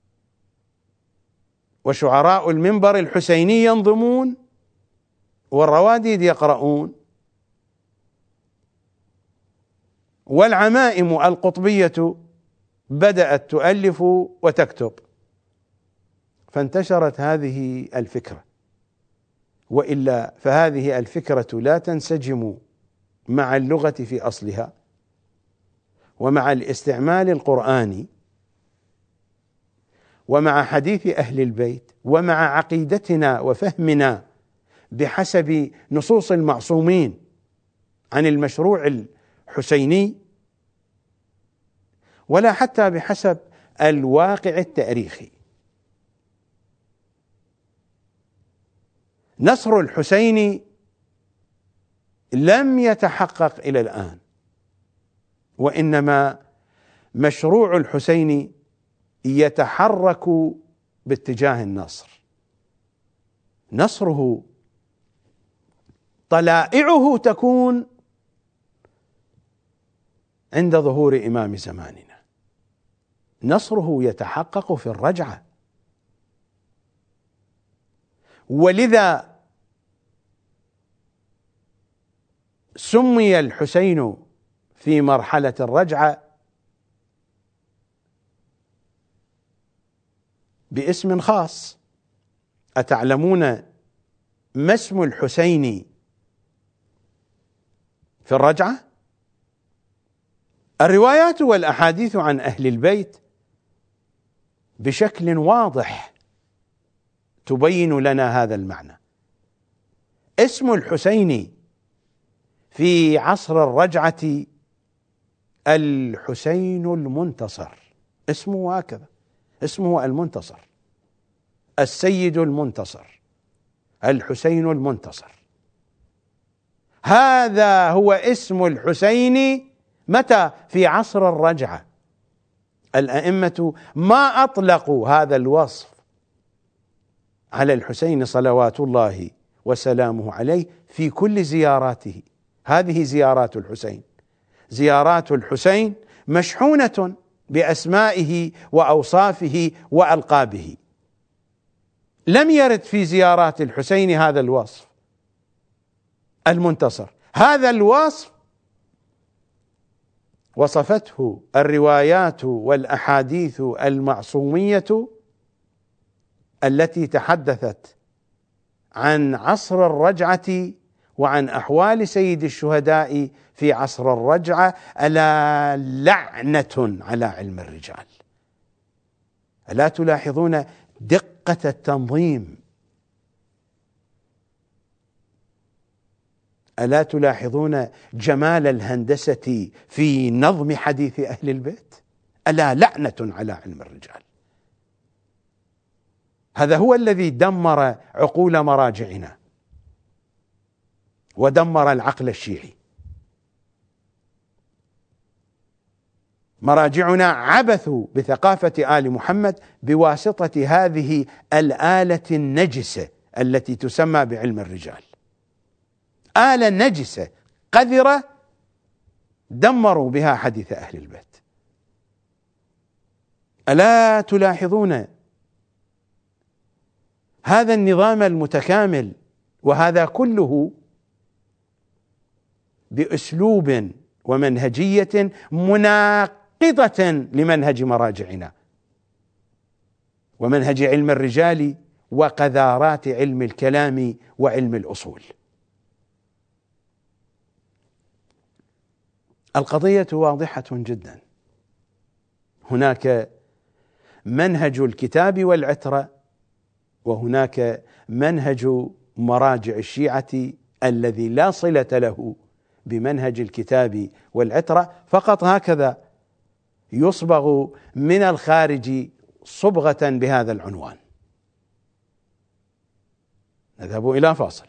[SPEAKER 1] وشعراء المنبر الحسيني ينظمون، والرواديد يقرؤون، والعمائم القطبية بدأت تؤلف وتكتب، فانتشرت هذه الفكرة. وإلا فهذه الفكرة لا تنسجم مع اللغة في أصلها، ومع الاستعمال القرآني، ومع حديث أهل البيت، ومع عقيدتنا وفهمنا بحسب نصوص المعصومين عن المشروع الحسيني، ولا حتى بحسب الواقع التاريخي. نصر الحسين لم يتحقق إلى الآن، وإنما مشروع الحسين يتحرك باتجاه النصر. نصره طلائعه تكون عند ظهور إمام زماننا، نصره يتحقق في الرجعة. ولذا سمي الحسين في مرحلة الرجعة باسم خاص. أتعلمون ما اسم الحسين في الرجعة؟ الروايات والأحاديث عن أهل البيت بشكل واضح تبين لنا هذا المعنى. اسم الحسين في عصر الرجعة الحسين المنتصر، اسمه هكذا، اسمه المنتصر، السيد المنتصر، الحسين المنتصر. هذا هو اسم الحسين متى؟ في عصر الرجعة. الأئمة ما أطلقوا هذا الوصف على الحسين صلوات الله وسلامه عليه في كل زياراته. هذه زيارات الحسين، زيارات الحسين مشحونة بأسمائه وأوصافه وألقابه. لم يرد في زيارات الحسين هذا الوصف المنتصر. هذا الوصف وصفته الروايات والأحاديث المعصومية التي تحدثت عن عصر الرجعة وعن أحوال سيد الشهداء في عصر الرجعة. ألا لعنة على علم الرجال. ألا تلاحظون دقة التنظيم؟ ألا تلاحظون جمال الهندسة في نظم حديث أهل البيت؟ ألا لعنة على علم الرجال. هذا هو الذي دمر عقول مراجعنا ودمر العقل الشيعي. مراجعنا عبثوا بثقافة آل محمد بواسطة هذه الآلة النجسة التي تسمى بعلم الرجال. آلة نجسة قذرة دمروا بها حديث أهل البيت. ألا تلاحظون هذا النظام المتكامل؟ وهذا كله بأسلوب ومنهجية مناقضة لمنهج مراجعنا ومنهج علم الرجال وقذارات علم الكلام وعلم الأصول. القضية واضحة جدا. هناك منهج الكتاب والعترة، وهناك منهج مراجع الشيعة الذي لا صلة له بمنهج الكتاب والعترة، فقط هكذا يصبغ من الخارج صبغة بهذا العنوان. نذهب إلى فاصل.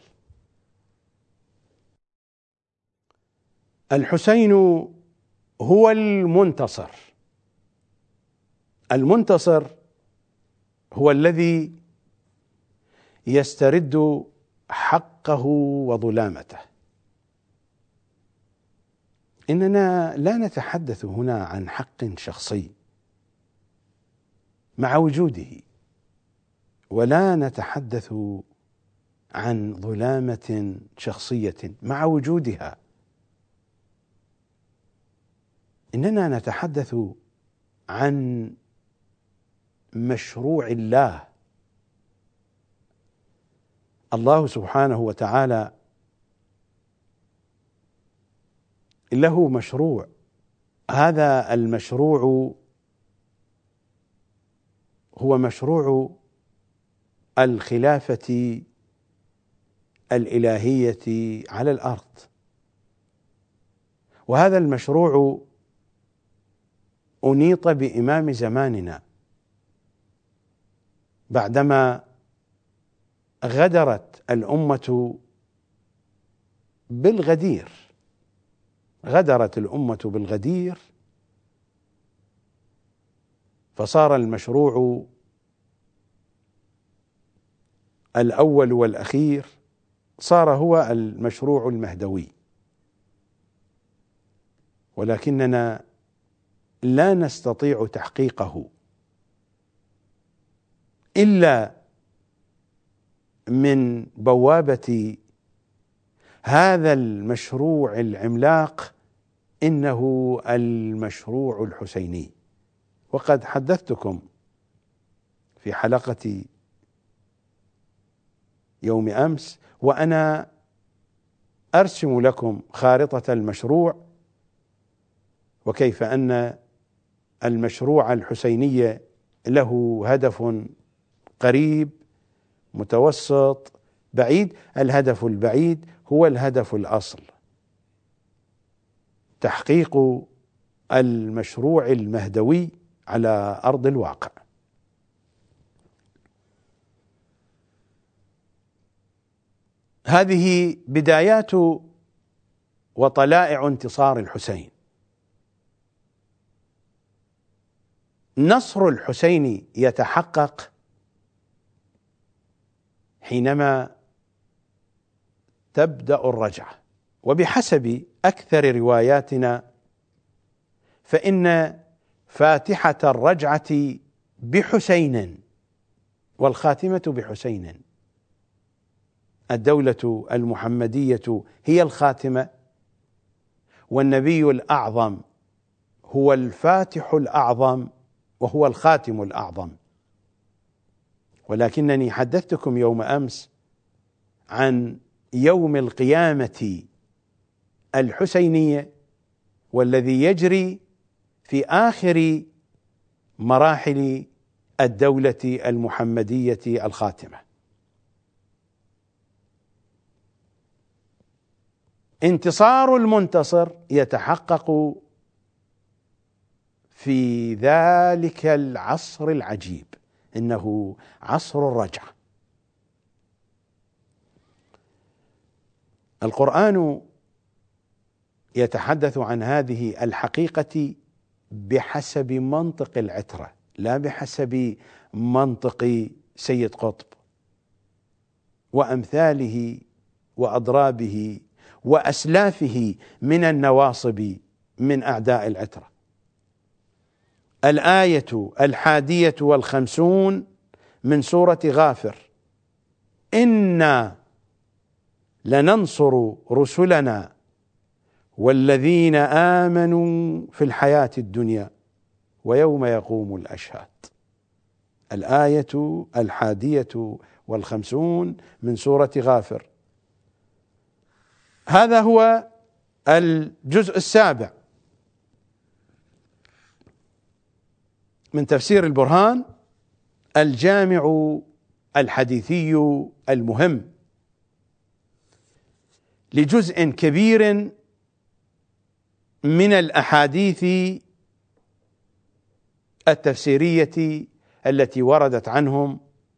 [SPEAKER 1] الحسين هو المنتصر. المنتصر هو الذي يسترد حقه وظلامته. إننا لا نتحدث هنا عن حق شخصي مع وجوده، ولا نتحدث عن ظلامة شخصية مع وجودها. إننا نتحدث عن مشروع الله. الله سبحانه وتعالى له مشروع. هذا المشروع هو مشروع الخلافة الإلهية على الأرض، وهذا المشروع أنيط بإمام زماننا بعدما غدرت الأمة بالغدير، غدرت الأمة بالغدير، فصار المشروع الأول والأخير صار هو المشروع المهدوي، ولكننا لا نستطيع تحقيقه إلا من بوابة هذا المشروع العملاق، إنه المشروع الحسيني. وقد حدثتكم في حلقة يوم أمس وأنا أرسم لكم خارطة المشروع، وكيف أن المشروع الحسيني له هدف قريب متوسط بعيد. الهدف البعيد هو الهدف الأصل، تحقيق المشروع المهدوي على أرض الواقع. هذه بدايات وطلائع انتصار الحسين. نصر الحسين يتحقق حينما تبدأ الرجعة، وبحسب أكثر رواياتنا فإن فاتحة الرجعة بحسين والخاتمة بحسين. الدولة المحمدية هي الخاتمة، والنبي الأعظم هو الفاتح الأعظم وهو الخاتم الأعظم. ولكنني حدثتكم يوم أمس عن يوم القيامة الحسينية، والذي يجري في آخر مراحل الدولة المحمدية الخاتمة. انتصار المنتصر يتحقق في ذلك العصر العجيب، إنه عصر الرجعة. القرآن يتحدث عن هذه الحقيقة بحسب منطق العترة، لا بحسب منطق سيد قطب وأمثاله وأضرابه وأسلافه من النواصب من أعداء العترة. الآية 51 من سورة غافر: إنا لننصر رسلنا والذين آمنوا في الحياة الدنيا ويوم يقوم الأشهاد. الآية 51 من سورة غافر. هذا هو الجزء السابع من تفسير البرهان، الجامع الحديثي المهم لجزء كبير من الأحاديث التفسيرية التي وردت عنهم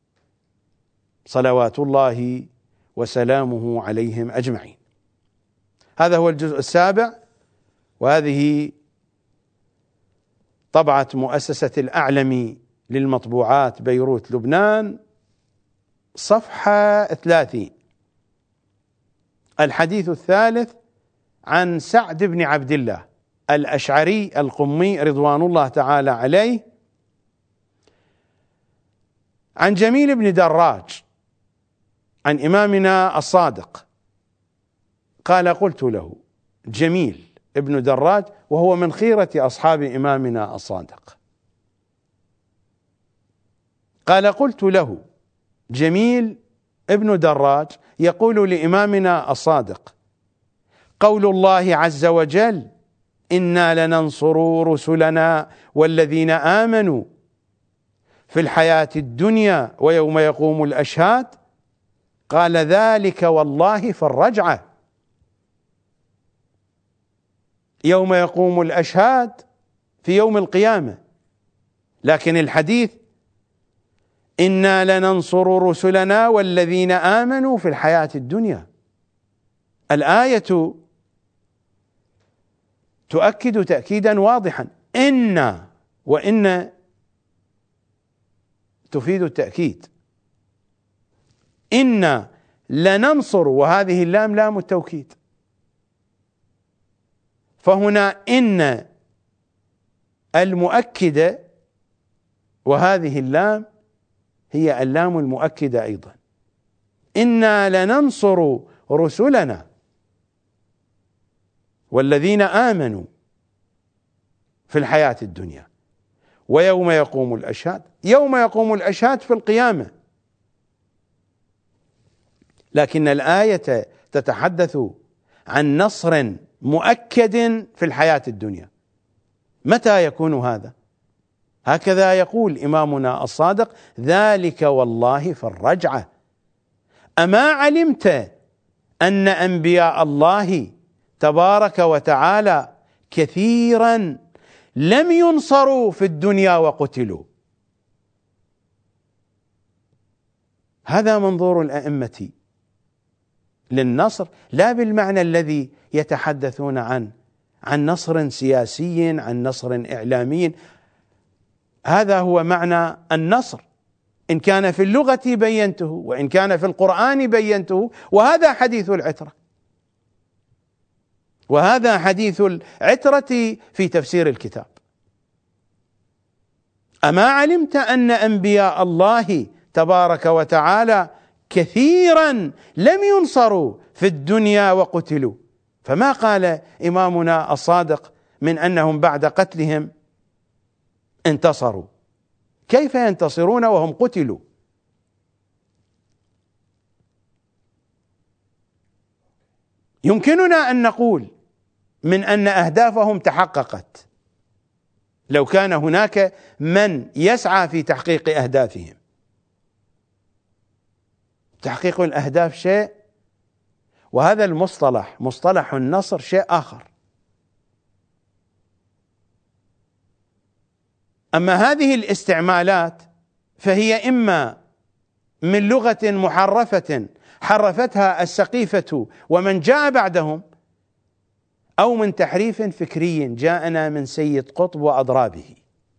[SPEAKER 1] صلوات الله وسلامه عليهم أجمعين. هذا هو الجزء السابع، وهذه طبعة مؤسسة الأعلمي للمطبوعات بيروت لبنان، صفحة 30. الحديث الثالث عن سعد بن عبد الله الأشعري القمي رضوان الله تعالى عليه، عن جميل بن دراج عن إمامنا الصادق قال: قلت له، جميل ابن دراج وهو من خيرة أصحاب إمامنا الصادق، قال: قلت له جميل ابن دراج يقول لإمامنا الصادق: قول الله عز وجل: إنا لننصر رسلنا والذين آمنوا في الحياة الدنيا ويوم يقوم الأشهاد، قال: ذلك والله في الرجعة. يوم يقوم الأشهاد في يوم القيامة، لكن الحديث: إنا لننصر رسلنا والذين آمنوا في الحياة الدنيا. الآية تؤكد تأكيدا واضحا إن، وإن تفيد التأكيد. إنا لننصر، وهذه اللام لام التوكيد، فهنا إن المؤكدة، وهذه اللام هي اللام المؤكدة أيضا. إنا لننصر رسلنا والذين آمنوا في الحياة الدنيا ويوم يقوم الأشهاد. يوم يقوم الأشهاد في القيامة، لكن الآية تتحدث عن نصر مؤكد في الحياة الدنيا. متى يكون هذا؟ هكذا يقول إمامنا الصادق: ذلك والله في الرجعة. أما علمت أن أنبياء الله تبارك وتعالى كثيرا لم ينصروا في الدنيا وقتلوا؟ هذا منظور الأئمة للنصر، لا بالمعنى الذي يتحدثون عنه، عن نصر سياسي، عن نصر إعلامي. هذا هو معنى النصر، إن كان في اللغة بينته، وإن كان في القرآن بينته، وهذا حديث العترة، وهذا حديث العترة في تفسير الكتاب. أما علمت أن أنبياء الله تبارك وتعالى كثيرا لم ينصروا في الدنيا وقتلوا؟ فما قال إمامنا الصادق من أنهم بعد قتلهم انتصروا. كيف ينتصرون وهم قتلوا؟ يمكننا أن نقول من أن أهدافهم تحققت لو كان هناك من يسعى في تحقيق أهدافهم. تحقيق الأهداف شيء، وهذا المصطلح مصطلح النصر شيء آخر. أما هذه الاستعمالات فهي إما من لغة محرفة حرفتها السقيفة ومن جاء بعدهم، أو من تحريف فكري جاءنا من سيد قطب وأضرابه،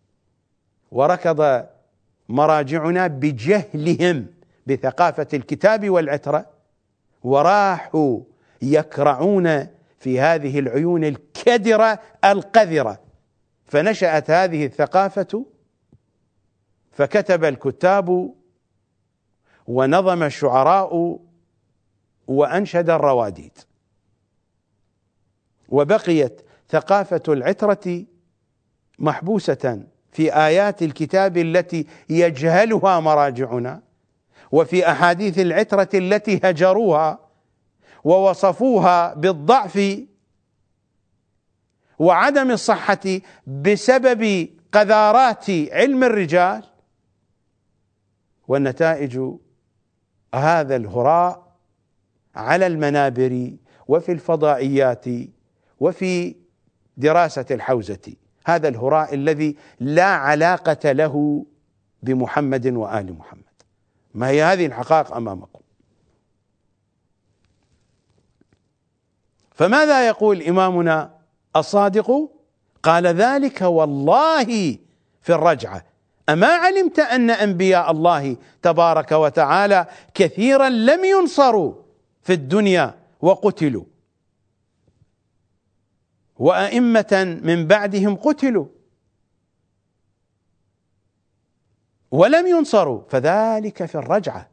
[SPEAKER 1] وركض مراجعنا بجهلهم بثقافة الكتاب والعترة، وراحوا يكرعون في هذه العيون الكدرة القذرة، فنشأت هذه الثقافة، فكتب الكتاب ونظم الشعراء وأنشد الرواديد، وبقيت ثقافة العترة محبوسة في آيات الكتاب التي يجهلها مراجعنا، وفي أحاديث العترة التي هجروها ووصفوها بالضعف وعدم الصحة بسبب قذارات علم الرجال. والنتائج هذا الهراء على المنابر وفي الفضائيات وفي دراسة الحوزة، هذا الهراء الذي لا علاقة له بمحمد وآل محمد. ما هي هذه الحقائق أمامكم. فماذا يقول إمامنا الصادق؟ قال: ذلك والله في الرجعة. أما علمت أن أنبياء الله تبارك وتعالى كثيرا لم ينصروا في الدنيا وقتلوا، وأئمة من بعدهم قتلوا ولم ينصروا، فذلك في الرجعة.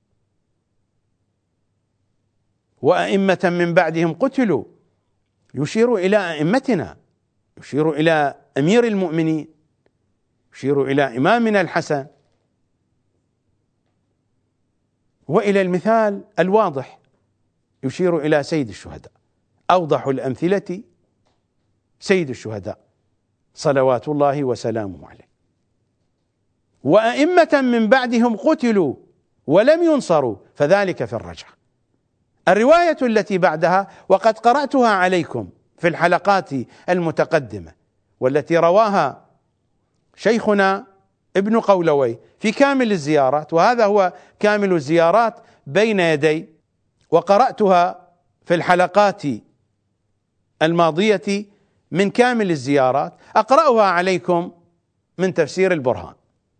[SPEAKER 1] وأئمة من بعدهم قتلوا يشير إلى أئمتنا، يشير إلى أمير المؤمنين، يشير إلى إمامنا الحسن، وإلى المثال الواضح يشير إلى سيد الشهداء أوضح الأمثلة سيد الشهداء صلوات الله وسلامه عليه. وأئمة من بعدهم قتلوا ولم ينصروا فذلك في الرجعة. الرواية التي بعدها وقد قرأتها عليكم في الحلقات المتقدمة، والتي رواها شيخنا ابن قولوي في كامل الزيارات، وهذا هو كامل الزيارات بين يدي، وقرأتها في الحلقات الماضية من كامل الزيارات، أقرأها عليكم من تفسير البرهان.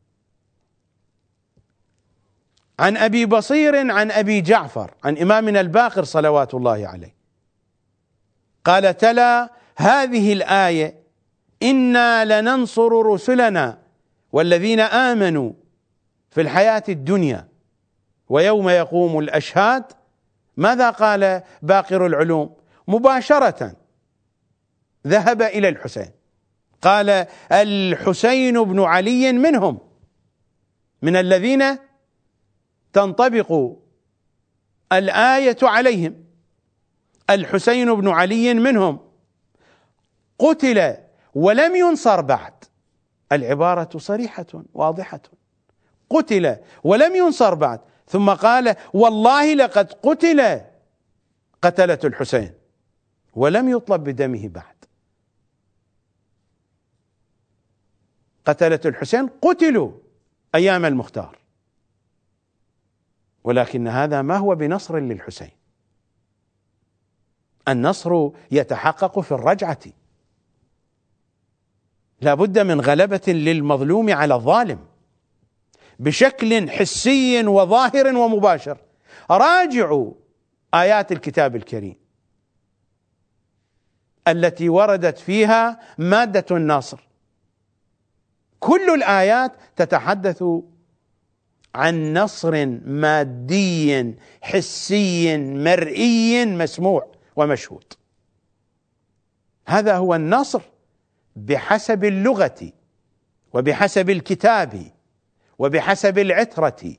[SPEAKER 1] عن أبي بصير عن أبي جعفر عن إمامنا الباقر صلوات الله عليه قال: تلا هذه الآية: إنا لننصر رسلنا والذين آمنوا في الحياة الدنيا ويوم يقوم الأشهاد. ماذا قال باقر العلوم؟ مباشرة ذهب إلى الحسين، قال: الحسين بن علي منهم، من الذين تنطبق الآية عليهم. الحسين بن علي منهم، قتل ولم ينصر بعد. العبارة صريحة واضحة، قتل ولم ينصر بعد. ثم قال: والله لقد قتلة الحسين ولم يطلب بدمه بعد. قتلة الحسين قتلوا أيام المختار، ولكن هذا ما هو بنصر للحسين. النصر يتحقق في الرجعة، لا بد من غلبة للمظلوم على الظالم بشكل حسي وظاهر ومباشر. راجعوا آيات الكتاب الكريم التي وردت فيها مادة النصر. كل الآيات تتحدث عن نصر مادي حسي مرئي مسموع ومشهود. هذا هو النصر بحسب اللغة وبحسب الكتاب وبحسب العترة.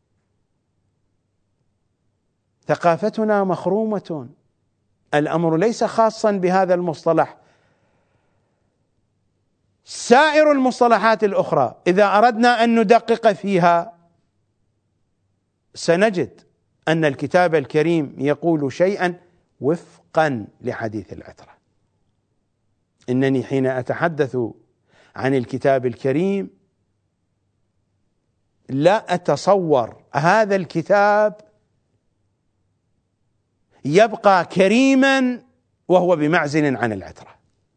[SPEAKER 1] ثقافتنا مخرومة. الأمر ليس خاصا بهذا المصطلح. سائر المصطلحات الأخرى إذا أردنا أن ندقق فيها سنجد أن الكتاب الكريم يقول شيئا وفقا لحديث العترة. إنني حين أتحدث عن الكتاب الكريم لا أتصور هذا الكتاب يبقى كريما وهو بمعزل عن العترة.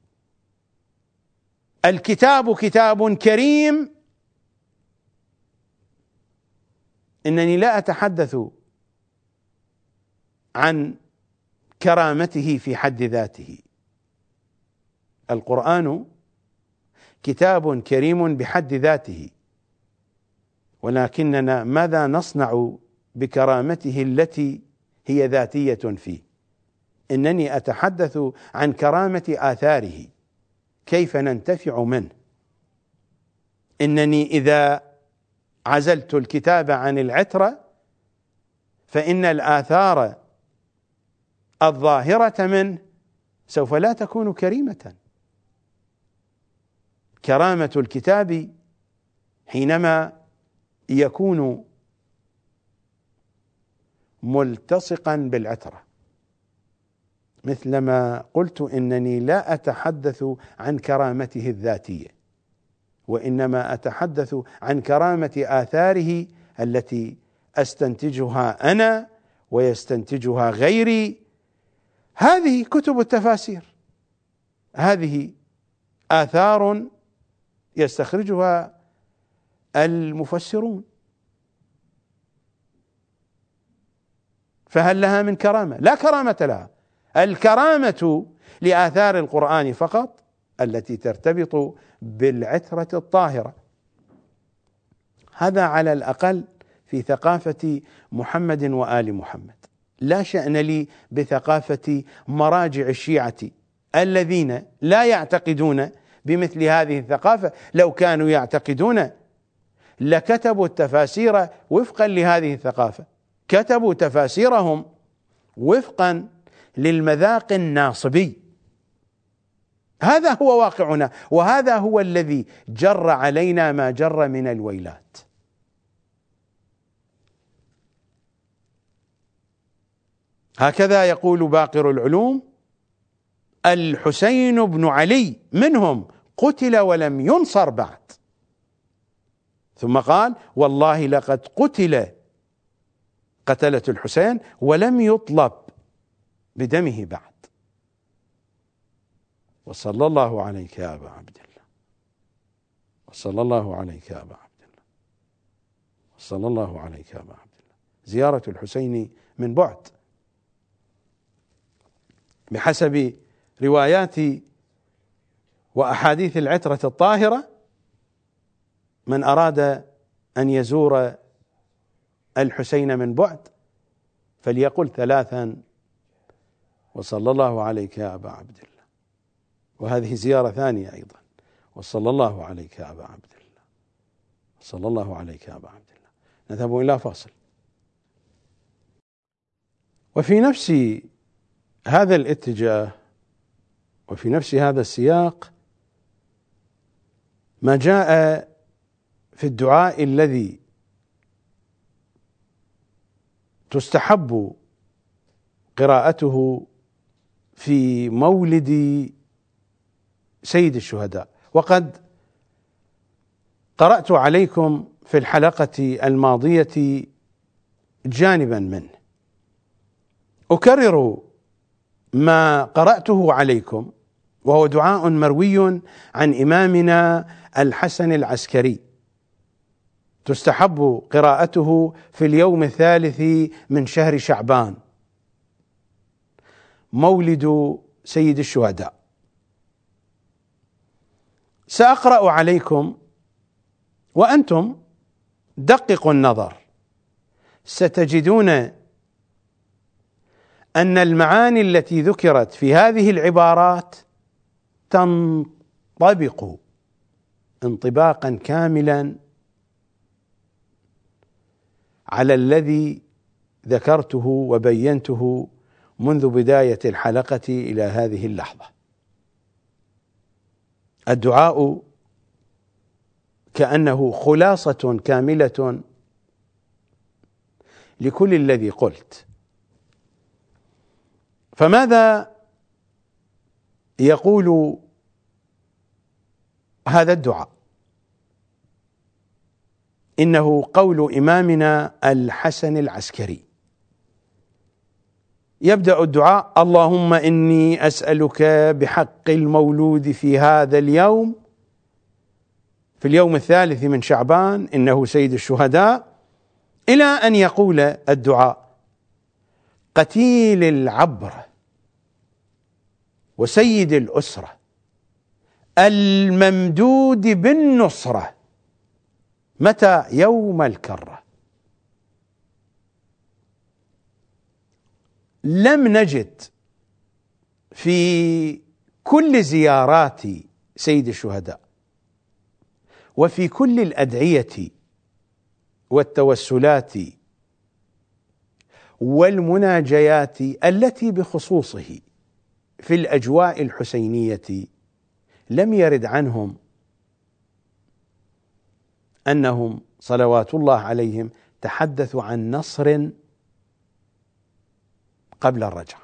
[SPEAKER 1] الكتاب كتاب كريم. إنني لا أتحدث عن كرامته في حد ذاته. القرآن كتاب كريم بحد ذاته، ولكننا ماذا نصنع بكرامته التي هي ذاتية فيه؟ إنني أتحدث عن كرامة آثاره، كيف ننتفع منه. إنني إذا عزلت الكتاب عن العترة فإن الآثار الظاهرة منه سوف لا تكون كريمة. كرامة الكتاب حينما يكون ملتصقا بالعترة، مثلما قلت إنني لا أتحدث عن كرامته الذاتية، وإنما أتحدث عن كرامة آثاره التي أستنتجها أنا ويستنتجها غيري. هذه كتب التفاسير، هذه آثار يستخرجها المفسرون، فهل لها من كرامة؟ لا كرامة لها. الكرامة لآثار القرآن فقط التي ترتبط بالعترة الطاهرة. هذا على الأقل في ثقافة محمد وآل محمد. لا شأن لي بثقافة مراجع الشيعة الذين لا يعتقدون بمثل هذه الثقافة. لو كانوا يعتقدون لكتبوا التفاسير وفقا لهذه الثقافة، كتبوا تفاسيرهم وفقا للمذاق الناصبي. هذا هو واقعنا، وهذا هو الذي جر علينا ما جر من الويلات. هكذا يقول باقر العلوم: الحسين بن علي منهم قتل ولم ينصر بعد. ثم قال: والله لقد قتلة الحسين ولم يطلب بدمه بعد. وصلى الله عليك يا أبا عبد الله، وصلى الله عليك يا أبا عبد الله، وصلى الله عليك يا أبا عبد الله. زيارة الحسين من بعد بحسب روايات وأحاديث العترة الطاهرة. من أراد أن يزور الحسين من بعد فليقل 3: وصلى الله عليك يا أبا عبد الله. وهذه زيارة ثانية أيضا: وصلى الله عليك يا أبا عبد الله، وصلى الله عليك يا أبا عبد الله. نذهب إلى فاصل. وفي نفس هذا الاتجاه وفي نفس هذا السياق ما جاء في الدعاء الذي تستحب قراءته في مولد سيد الشهداء. وقد قرأت عليكم في الحلقة الماضية جانبا منه. أكرر ما قرأته عليكم، وهو دعاء مروي عن إمامنا الحسن العسكري، تستحب قراءته في اليوم 3 من شهر شعبان، مولد سيد الشهداء. سأقرأ عليكم وأنتم دققوا النظر، ستجدون أن المعاني التي ذكرت في هذه العبارات تنطبق انطباقا كاملا على الذي ذكرته وبينته منذ بداية الحلقة إلى هذه اللحظة. الدعاء كأنه خلاصة كاملة لكل الذي قلت. فماذا يقول هذا الدعاء؟ إنه قول إمامنا الحسن العسكري. يبدأ الدعاء: اللهم إني أسألك بحق المولود في هذا اليوم، في اليوم 3 من شعبان، إنه سيد الشهداء، إلى أن يقول الدعاء: قتيل العبرة وسيد الأسرة الممدود بالنصرة متى يوم الكرة. لم نجد في كل زيارات سيد الشهداء وفي كل الأدعية والتوسلات والمناجيات التي بخصوصه في الأجواء الحسينية، لم يرد عنهم أنهم صلوات الله عليهم تحدثوا عن نصر قبل الرجعة.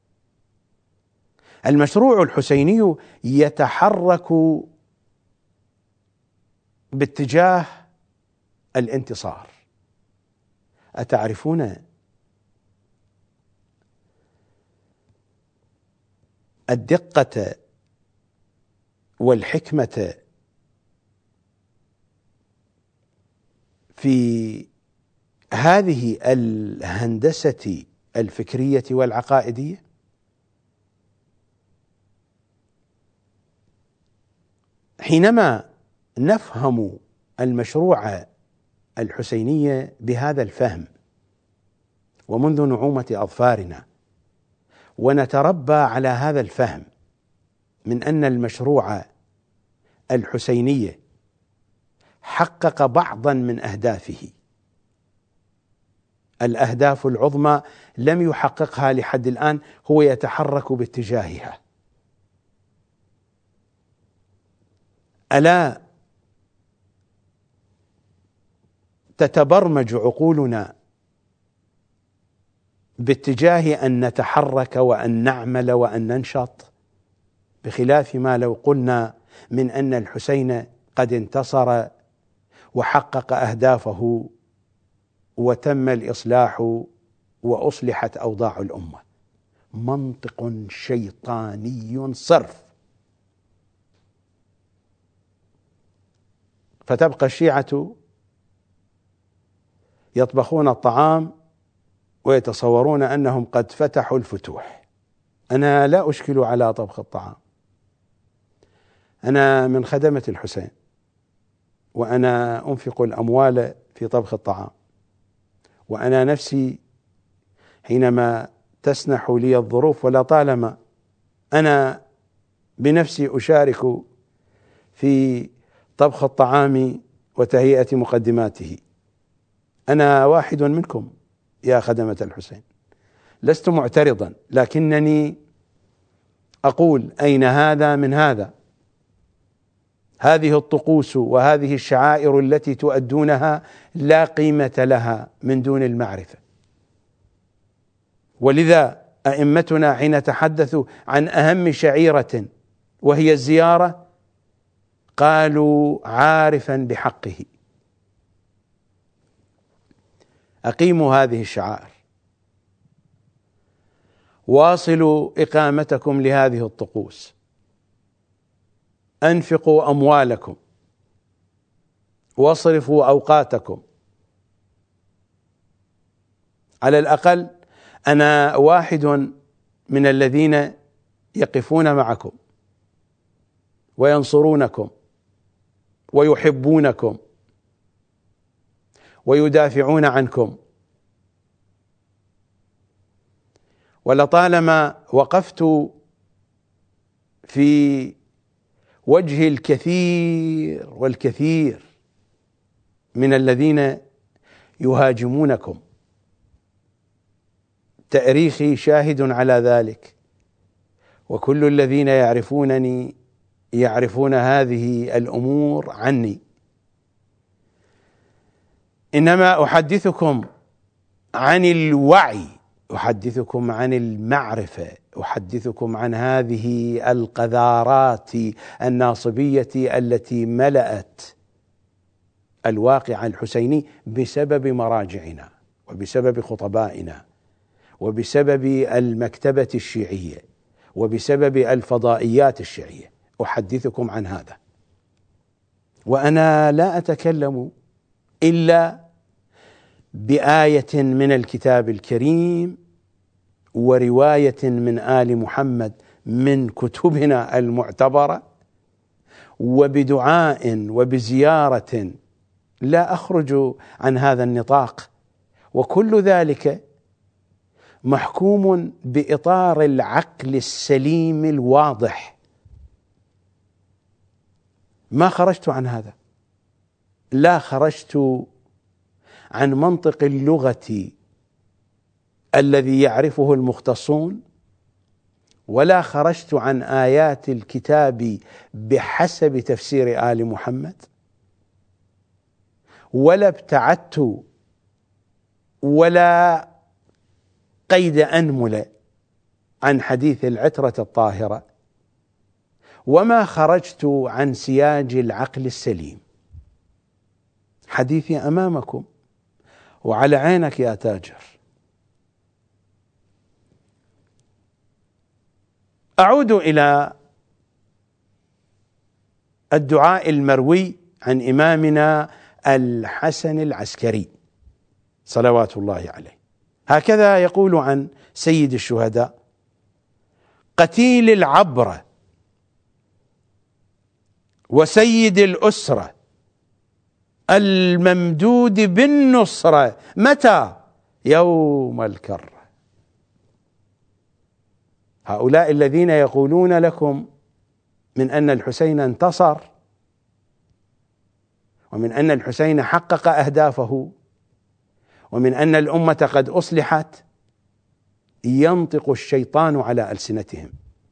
[SPEAKER 1] المشروع الحسيني يتحرك باتجاه الانتصار. أتعرفون الدقة والحكمة في هذه الهندسة الفكرية والعقائدية؟ حينما نفهم المشروع الحسيني بهذا الفهم ومنذ نعومة أظفارنا، ونتربى على هذا الفهم من أن المشروع الحسيني حقق بعضا من أهدافه الأهداف العظمى لم يحققها لحد الآن، هو يتحرك باتجاهها. ألا تتبرمج عقولنا باتجاه أن نتحرك وأن نعمل وأن ننشط، بخلاف ما لو قلنا من أن الحسين قد انتصر وحقق أهدافه وتم الإصلاح وأصلحت أوضاع الأمة. منطق شيطاني صرف. فتبقى الشيعة يطبخون الطعام ويتصورون أنهم قد فتحوا الفتوح. أنا لا أشكل على طبخ الطعام، أنا من خدمة الحسين، وأنا أنفق الأموال في طبخ الطعام، وأنا نفسي حينما تسنح لي الظروف ولطالما أنا بنفسي أشارك في طبخ الطعام وتهيئة مقدماته. أنا واحد منكم يا خدمة الحسين، لست معترضا، لكنني أقول أين هذا من هذا؟ هذه الطقوس وهذه الشعائر التي تؤدونها لا قيمة لها من دون المعرفة. ولذا أئمتنا حين تحدثوا عن أهم شعيرة وهي الزيارة قالوا عارفا بحقه. أقيموا هذه الشعائر، واصلوا إقامتكم لهذه الطقوس، أنفقوا أموالكم، واصرفوا أوقاتكم. على الأقل أنا واحد من الذين يقفون معكم وينصرونكم ويحبونكم ويدافعون عنكم. ولطالما وقفت في وجه الكثير والكثير من الذين يهاجمونكم، تاريخي شاهد على ذلك، وكل الذين يعرفونني يعرفون هذه الأمور عني. إنما أحدثكم عن الوعي، أحدثكم عن المعرفة، أحدثكم عن هذه القذارات الناصبية التي ملأت الواقع الحسيني بسبب مراجعنا وبسبب خطبائنا وبسبب المكتبة الشيعية وبسبب الفضائيات الشيعية. أحدثكم عن هذا، وأنا لا أتكلم إلا بآية من الكتاب الكريم ورواية من آل محمد من كتبنا المعتبرة، وبدعاء وبزيارة، لا أخرج عن هذا النطاق. وكل ذلك محكوم بإطار العقل السليم الواضح. ما خرجت عن هذا، لا خرجت عن منطق اللغة الذي يعرفه المختصون، ولا خرجت عن آيات الكتاب بحسب تفسير آل محمد، ولا ابتعدت ولا قيد أنمل عن حديث العترة الطاهرة، وما خرجت عن سياج العقل السليم. حديثي أمامكم وعلى عينك يا تاجر. أعود إلى الدعاء المروي عن إمامنا الحسن العسكري صلوات الله عليه. هكذا يقول عن سيد الشهداء: قتيل العبرة وسيد الأسرة الممدود بالنصرة، متى؟ يوم الكرة. هؤلاء الذين يقولون لكم من أن الحسين انتصر ومن أن الحسين حقق أهدافه ومن أن الأمة قد أصلحت ينطق الشيطان على ألسنتهم.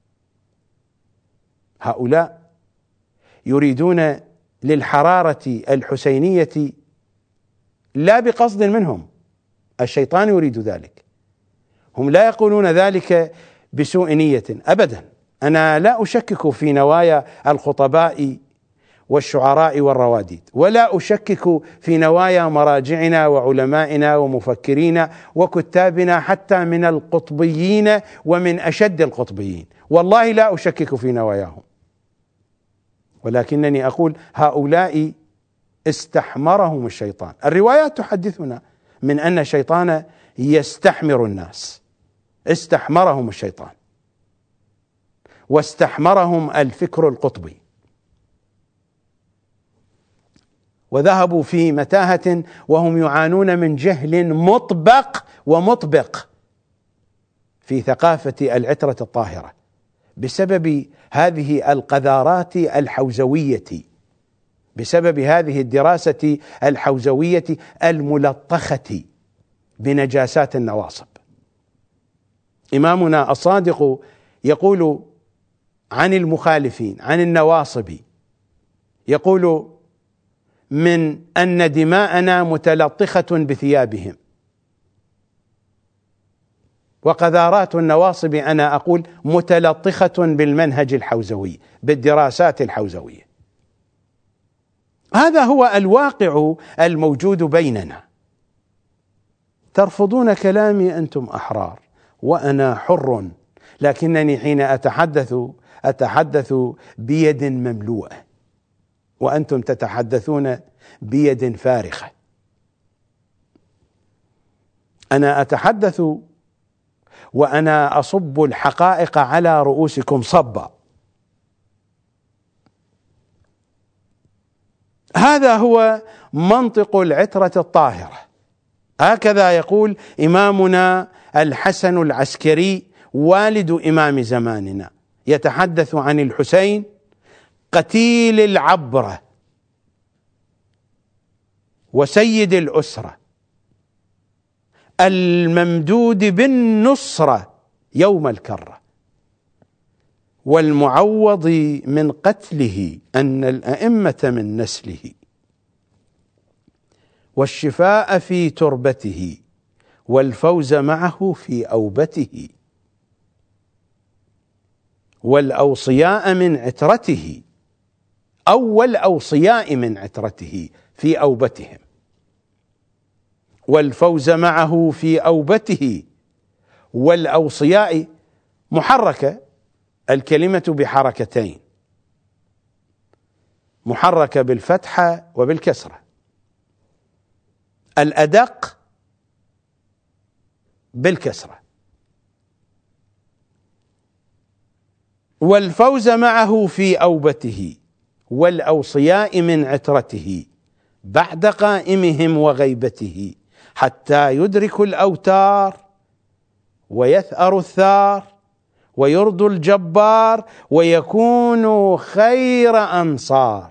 [SPEAKER 1] هؤلاء يريدون للحرارة الحسينية لا بقصد منهم، الشيطان يريد ذلك، هم لا يقولون ذلك بسوء نية أبدا. أنا لا أشكك في نوايا الخطباء والشعراء والرواديد، ولا أشكك في نوايا مراجعنا وعلمائنا ومفكرين وكتابنا حتى من القطبيين ومن أشد القطبيين، والله لا أشكك في نواياهم، ولكنني أقول هؤلاء استحمرهم الشيطان. الروايات تحدثنا من أن الشيطان يستحمر الناس، استحمرهم الشيطان واستحمرهم الفكر القطبي، وذهبوا في متاهة وهم يعانون من جهل مطبق ومطبق في ثقافة العترة الطاهرة بسبب هذه القذارات الحوزوية، بسبب هذه الدراسة الحوزوية الملطخة بنجاسات النواصب. إمامنا الصادق يقول عن المخالفين، عن النواصب، يقول من أن دماءنا متلطخة بثيابهم، وقذارات النواصب أنا أقول متلطخة بالمنهج الحوزوي، بالدراسات الحوزوية. هذا هو الواقع الموجود بيننا. ترفضون كلامي أنتم أحرار وأنا حر، لكنني حين أتحدث بيد مملوءة وأنتم تتحدثون بيد فارغة. أنا أتحدث وأنا أصب الحقائق على رؤوسكم صبا. هذا هو منطق العترة الطاهرة، هكذا يقول إمامنا الحسن العسكري والد إمام زماننا، يتحدث عن الحسين قتيل العبرة وسيد الأسرة الممدود بالنصرة يوم الكرة، والمعوض من قتله أن الأئمة من نسله، والشفاء في تربته والفوز معه في أوبته، والأوصياء من عترته أو الأوصياء من عترته في أوبتهم، والفوز معه في أوبته. والأوصياء محركة، الكلمة بحركتين، محركة بالفتحة وبالكسرة، الأدق بالكسرة. والفوز معه في أوبته والأوصياء من عترته بعد قائمهم وغيبته، حتى يدركوا الأوتار ويثأروا الثار ويرضوا الجبار ويكونوا خير أنصار.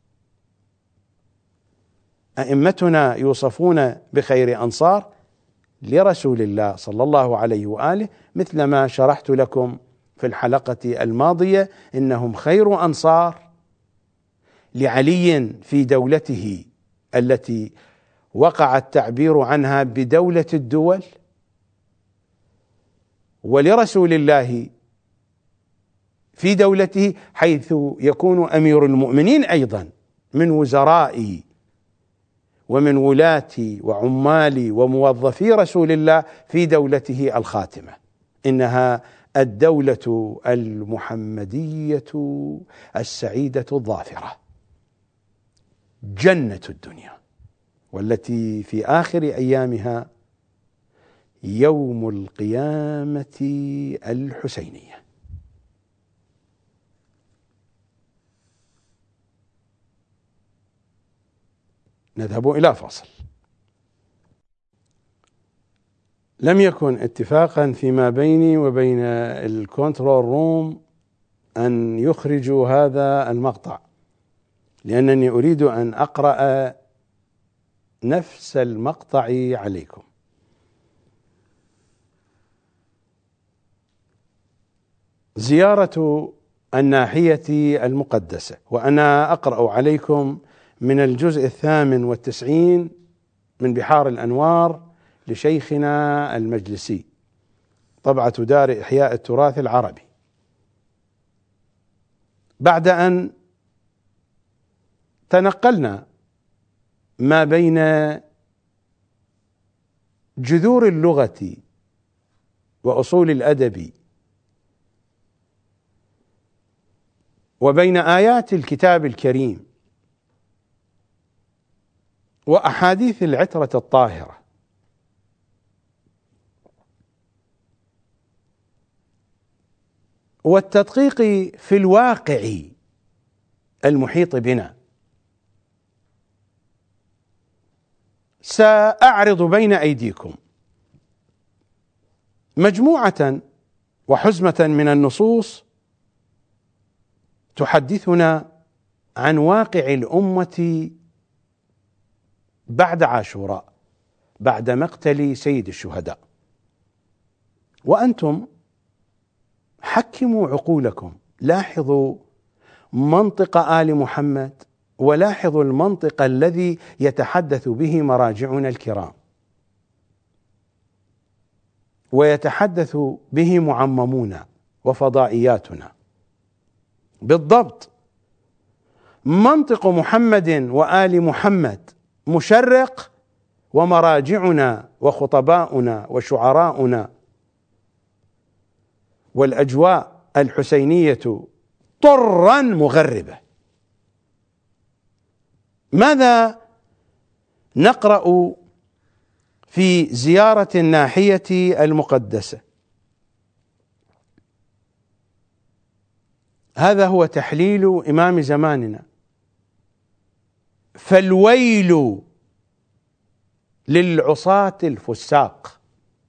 [SPEAKER 1] أئمتنا يوصفون بخير أنصار لرسول الله صلى الله عليه وآله، مثل ما شرحت لكم في الحلقة الماضية، إنهم خير أنصار لعلي في دولته التي وقع التعبير عنها بدولة الدول، ولرسول الله في دولته حيث يكون أمير المؤمنين أيضا من وزراء ومن ولاة وعمال وموظفي رسول الله في دولته الخاتمة. إنها الدولة المحمدية السعيدة الظافرة، جنة الدنيا، والتي في آخر أيامها يوم القيامة الحسينية. نذهب إلى فاصل. لم يكن اتفاقا فيما بيني وبين الكنترول روم أن يخرجوا هذا المقطع، لأنني أريد أن أقرأ نفس المقطع عليكم. زيارة الناحية المقدسة، وأنا أقرأ عليكم من الجزء 98 من بحار الأنوار لشيخنا المجلسي، طبعة دار إحياء التراث العربي، بعد أن تنقلنا ما بين جذور اللغة وأصول الأدب وبين آيات الكتاب الكريم وأحاديث العترة الطاهرة، والتدقيق في الواقع المحيط بنا، سأعرض بين أيديكم مجموعة وحزمة من النصوص تحدثنا عن واقع الأمة بعد عاشوراء، بعد مقتل سيد الشهداء. وأنتم حكموا عقولكم، لاحظوا منطق آل محمد، ولاحظوا المنطق الذي يتحدث به مراجعنا الكرام ويتحدث به معممون وفضائياتنا. بالضبط منطق محمد وآل محمد مشرق، ومراجعنا وخطباؤنا وشعراؤنا والأجواء الحسينية طرا مغربة. ماذا نقرأ في زيارة الناحية المقدسة؟ هذا هو تحليل إمام زماننا: فالويل للعصاة الفساق،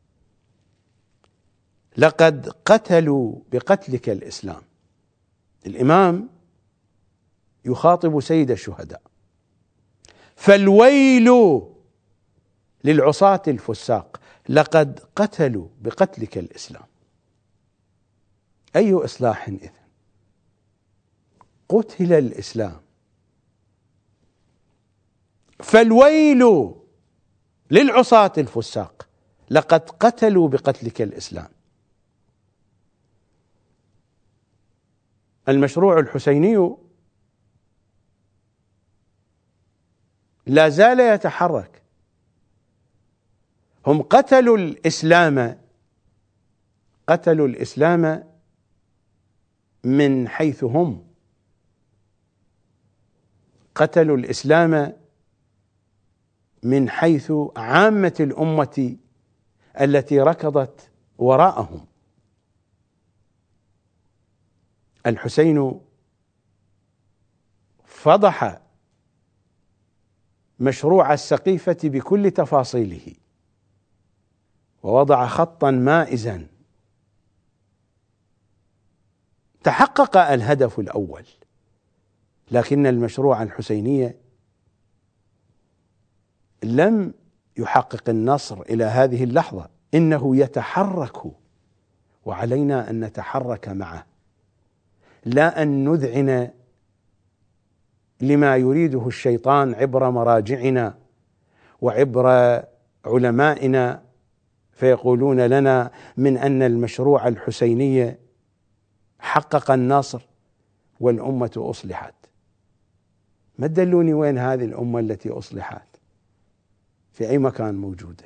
[SPEAKER 1] لقد قتلوا بقتلك الإسلام. الإمام يخاطب سيد الشهداء: فالويل للعصاة الفساق، لقد قتلوا بقتلك الإسلام. أي إصلاح إذن؟ قتل الإسلام. فالويل للعصاة الفساق، لقد قتلوا بقتلك الإسلام. المشروع الحسيني لا زال يتحرك. هم قتلوا الإسلام من حيث هم، قتلوا الإسلام من حيث عامة الأمة التي ركضت وراءهم. الحسين فضح مشروع السقيفة بكل تفاصيله، ووضع خطا مائزا. تحقق الهدف الأول، لكن المشروع الحسيني لم يحقق النصر إلى هذه اللحظة. إنه يتحرك، وعلينا أن نتحرك معه، لا أن نذعن لما يريده الشيطان عبر مراجعنا وعبر علمائنا، فيقولون لنا من أن المشروع الحسيني حقق النصر والأمة أصلحت. ما تدلوني وين هذه الأمة التي أصلحت؟ في أي مكان موجودة؟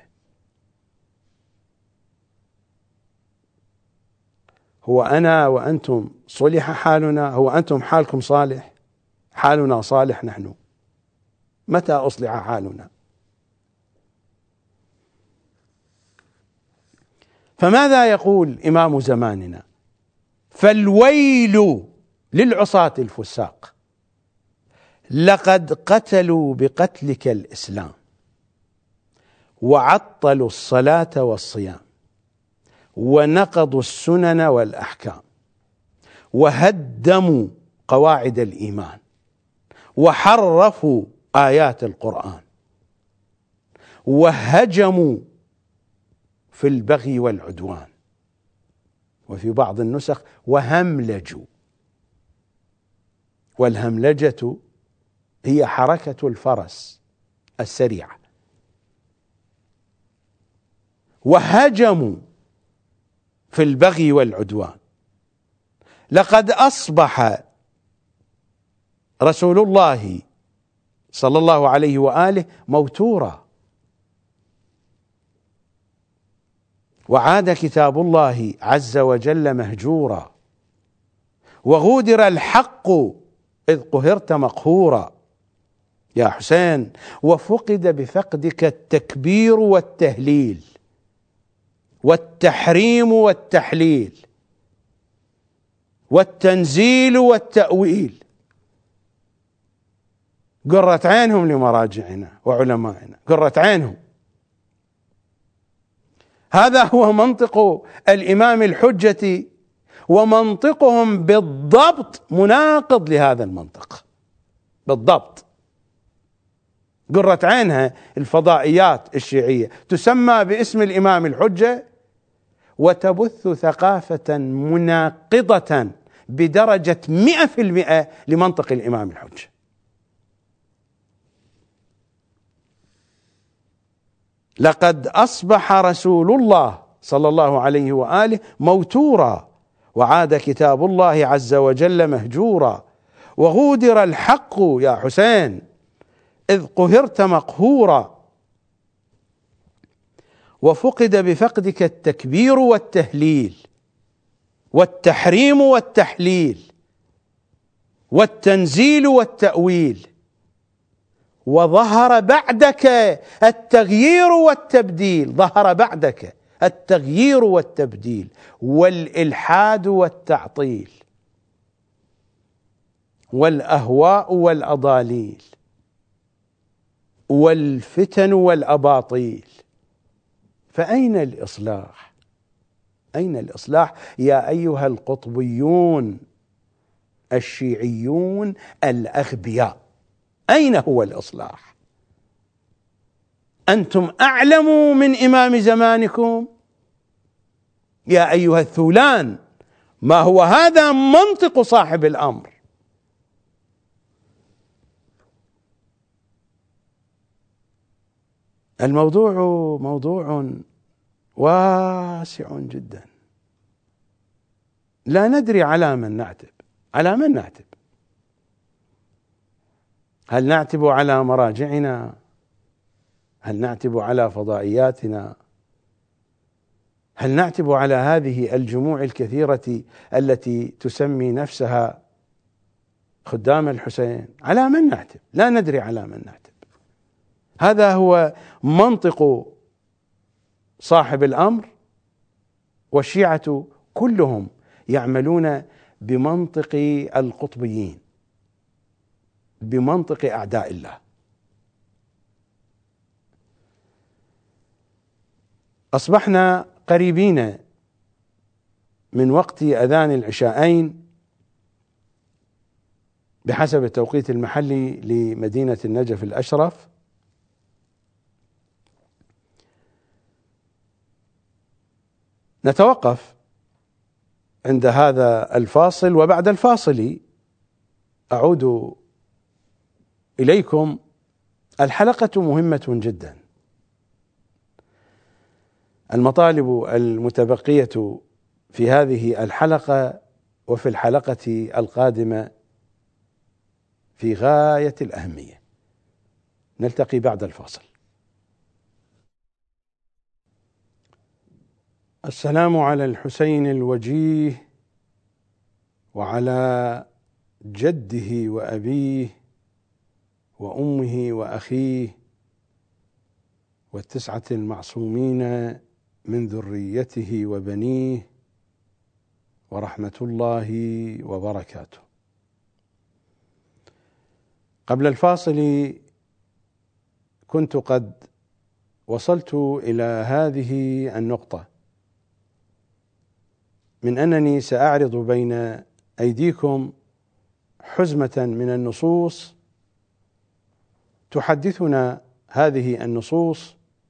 [SPEAKER 1] هو أنا وأنتم صلح حالنا؟ هو أنتم حالكم صالح؟ حالنا صالح نحن؟ متى أصلح حالنا؟ فماذا يقول إمام زماننا؟ فالويل للعصاة الفساق، لقد قتلوا بقتلك الإسلام، وعطلوا الصلاة والصيام، ونقضوا السنن والأحكام، وهدموا قواعد الإيمان، وحرفوا آيات القرآن. وهجموا في البغي والعدوان، وفي بعض النسخ وهملجوا. والهملجة هي حركة الفرس السريعة. وهجموا في البغي والعدوان. لقد أصبح رسول الله صلى الله عليه وآله موتورا، وعاد كتاب الله عز وجل مهجورا، وغودر الحق إذ قهرت مقهورا يا حسين، وفقد بفقدك التكبير والتهليل والتحريم والتحليل والتنزيل والتأويل. قرة عينهم لمراجعنا وعلمائنا، قرة عينهم. هذا هو منطق الإمام الحجة، ومنطقهم بالضبط مناقض لهذا المنطق بالضبط. قرة عينها الفضائيات الشيعية تسمى باسم الإمام الحجة وتبث ثقافة مناقضة بدرجة 100% لمنطق الإمام الحجة. لقد أصبح رسول الله صلى الله عليه وآله موتورا، وعاد كتاب الله عز وجل مهجورا، وغودر الحق يا حسين إذ قهرت مقهورا، وفقد بفقدك التكبير والتهليل والتحريم والتحليل والتنزيل والتأويل، وظهر بعدك التغيير والتبديل. ظهر بعدك التغيير والتبديل والإلحاد والتعطيل والأهواء والأضاليل والفتن والأباطيل. فأين الإصلاح؟ أين الإصلاح يا أيها القطبيون الشيعيون الأغبياء؟ أين هو الإصلاح؟ أنتم أعلم من إمام زمانكم يا أيها الثولان. ما هو هذا منطق صاحب الأمر؟ الموضوع موضوع واسع جدا، لا ندري على من نعتب. على من نعتب؟ هل نعتب على مراجعنا؟ هل نعتب على فضائياتنا؟ هل نعتب على هذه الجموع الكثيرة التي تسمي نفسها خدام الحسين؟ على من نعتب؟ لا ندري على من نعتب. هذا هو منطق صاحب الأمر، والشيعة كلهم يعملون بمنطق القطبيين، بمنطق أعداء الله. أصبحنا قريبين من وقت أذان العشاءين بحسب التوقيت المحلي لمدينة النجف الأشرف. نتوقف عند هذا الفاصل، وبعد الفاصل أعود إليكم. الحلقة مهمة جدا. المطالب المتبقية في هذه الحلقة وفي الحلقة القادمة في غاية الأهمية. نلتقي بعد الفاصل. السلام على الحسين الوجيه وعلى جده وأبيه وأمه وأخيه والتسعة المعصومين من ذريته وبنيه ورحمة الله وبركاته. قبل الفاصل كنت قد وصلت إلى هذه النقطة من أنني سأعرض بين أيديكم حزمة من النصوص تحدثنا هذه النصوص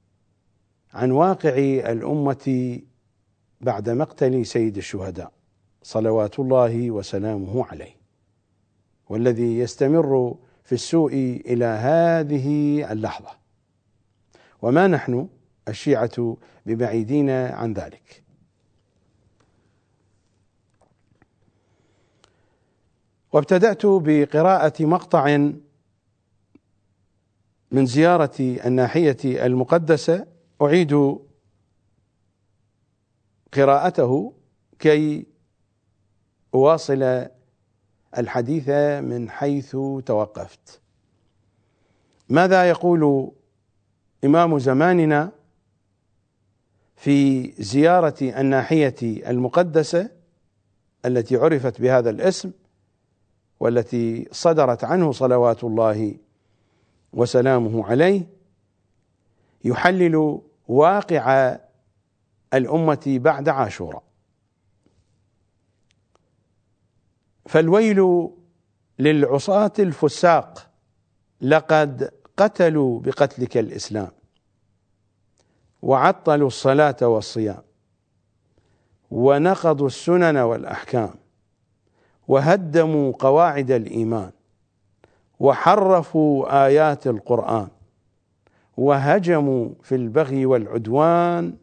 [SPEAKER 1] عن واقع الأمة بعد مقتل سيد الشهداء صلوات الله وسلامه عليه، والذي يستمر في السوء إلى هذه اللحظة، وما نحن الشيعة ببعيدين عن ذلك. وابتدأت بقراءة مقطع من زيارة الناحية المقدسة أعيد قراءته كي أواصل الحديث من حيث توقفت. ماذا يقول إمام زماننا في زيارة الناحية المقدسة التي عرفت بهذا الاسم والتي صدرت عنه صلوات الله وسلامه عليه، يحلل واقع الأمة بعد عاشوراء. فالويل للعصاة الفساق، لقد قتلوا بقتلك الإسلام، وعطلوا الصلاة والصيام، ونقضوا السنن والأحكام، وهدموا قواعد الإيمان، وحرفوا آيات القرآن، وهجموا في البغي والعدوان.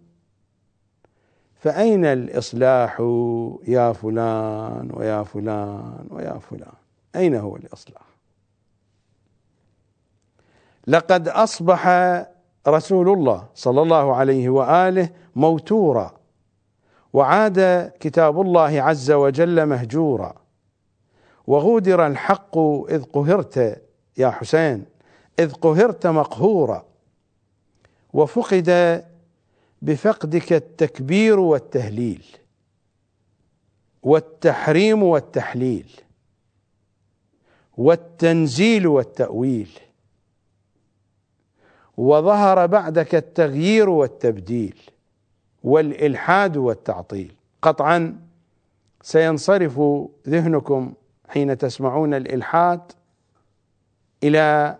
[SPEAKER 1] فأين الإصلاح يا فلان ويا فلان ويا فلان؟ أين هو الإصلاح؟ لقد أصبح رسول الله صلى الله عليه وآله موتورا، وعاد كتاب الله عز وجل مهجورا، وغودر الحق إذ قهرت يا حسين، إذ قهرت مقهورا، وفقد بفقدك التكبير والتهليل، والتحريم والتحليل، والتنزيل والتأويل، وظهر بعدك التغيير والتبديل، والإلحاد والتعطيل. قطعا سينصرف ذهنكم حين تسمعون الإلحاد إلى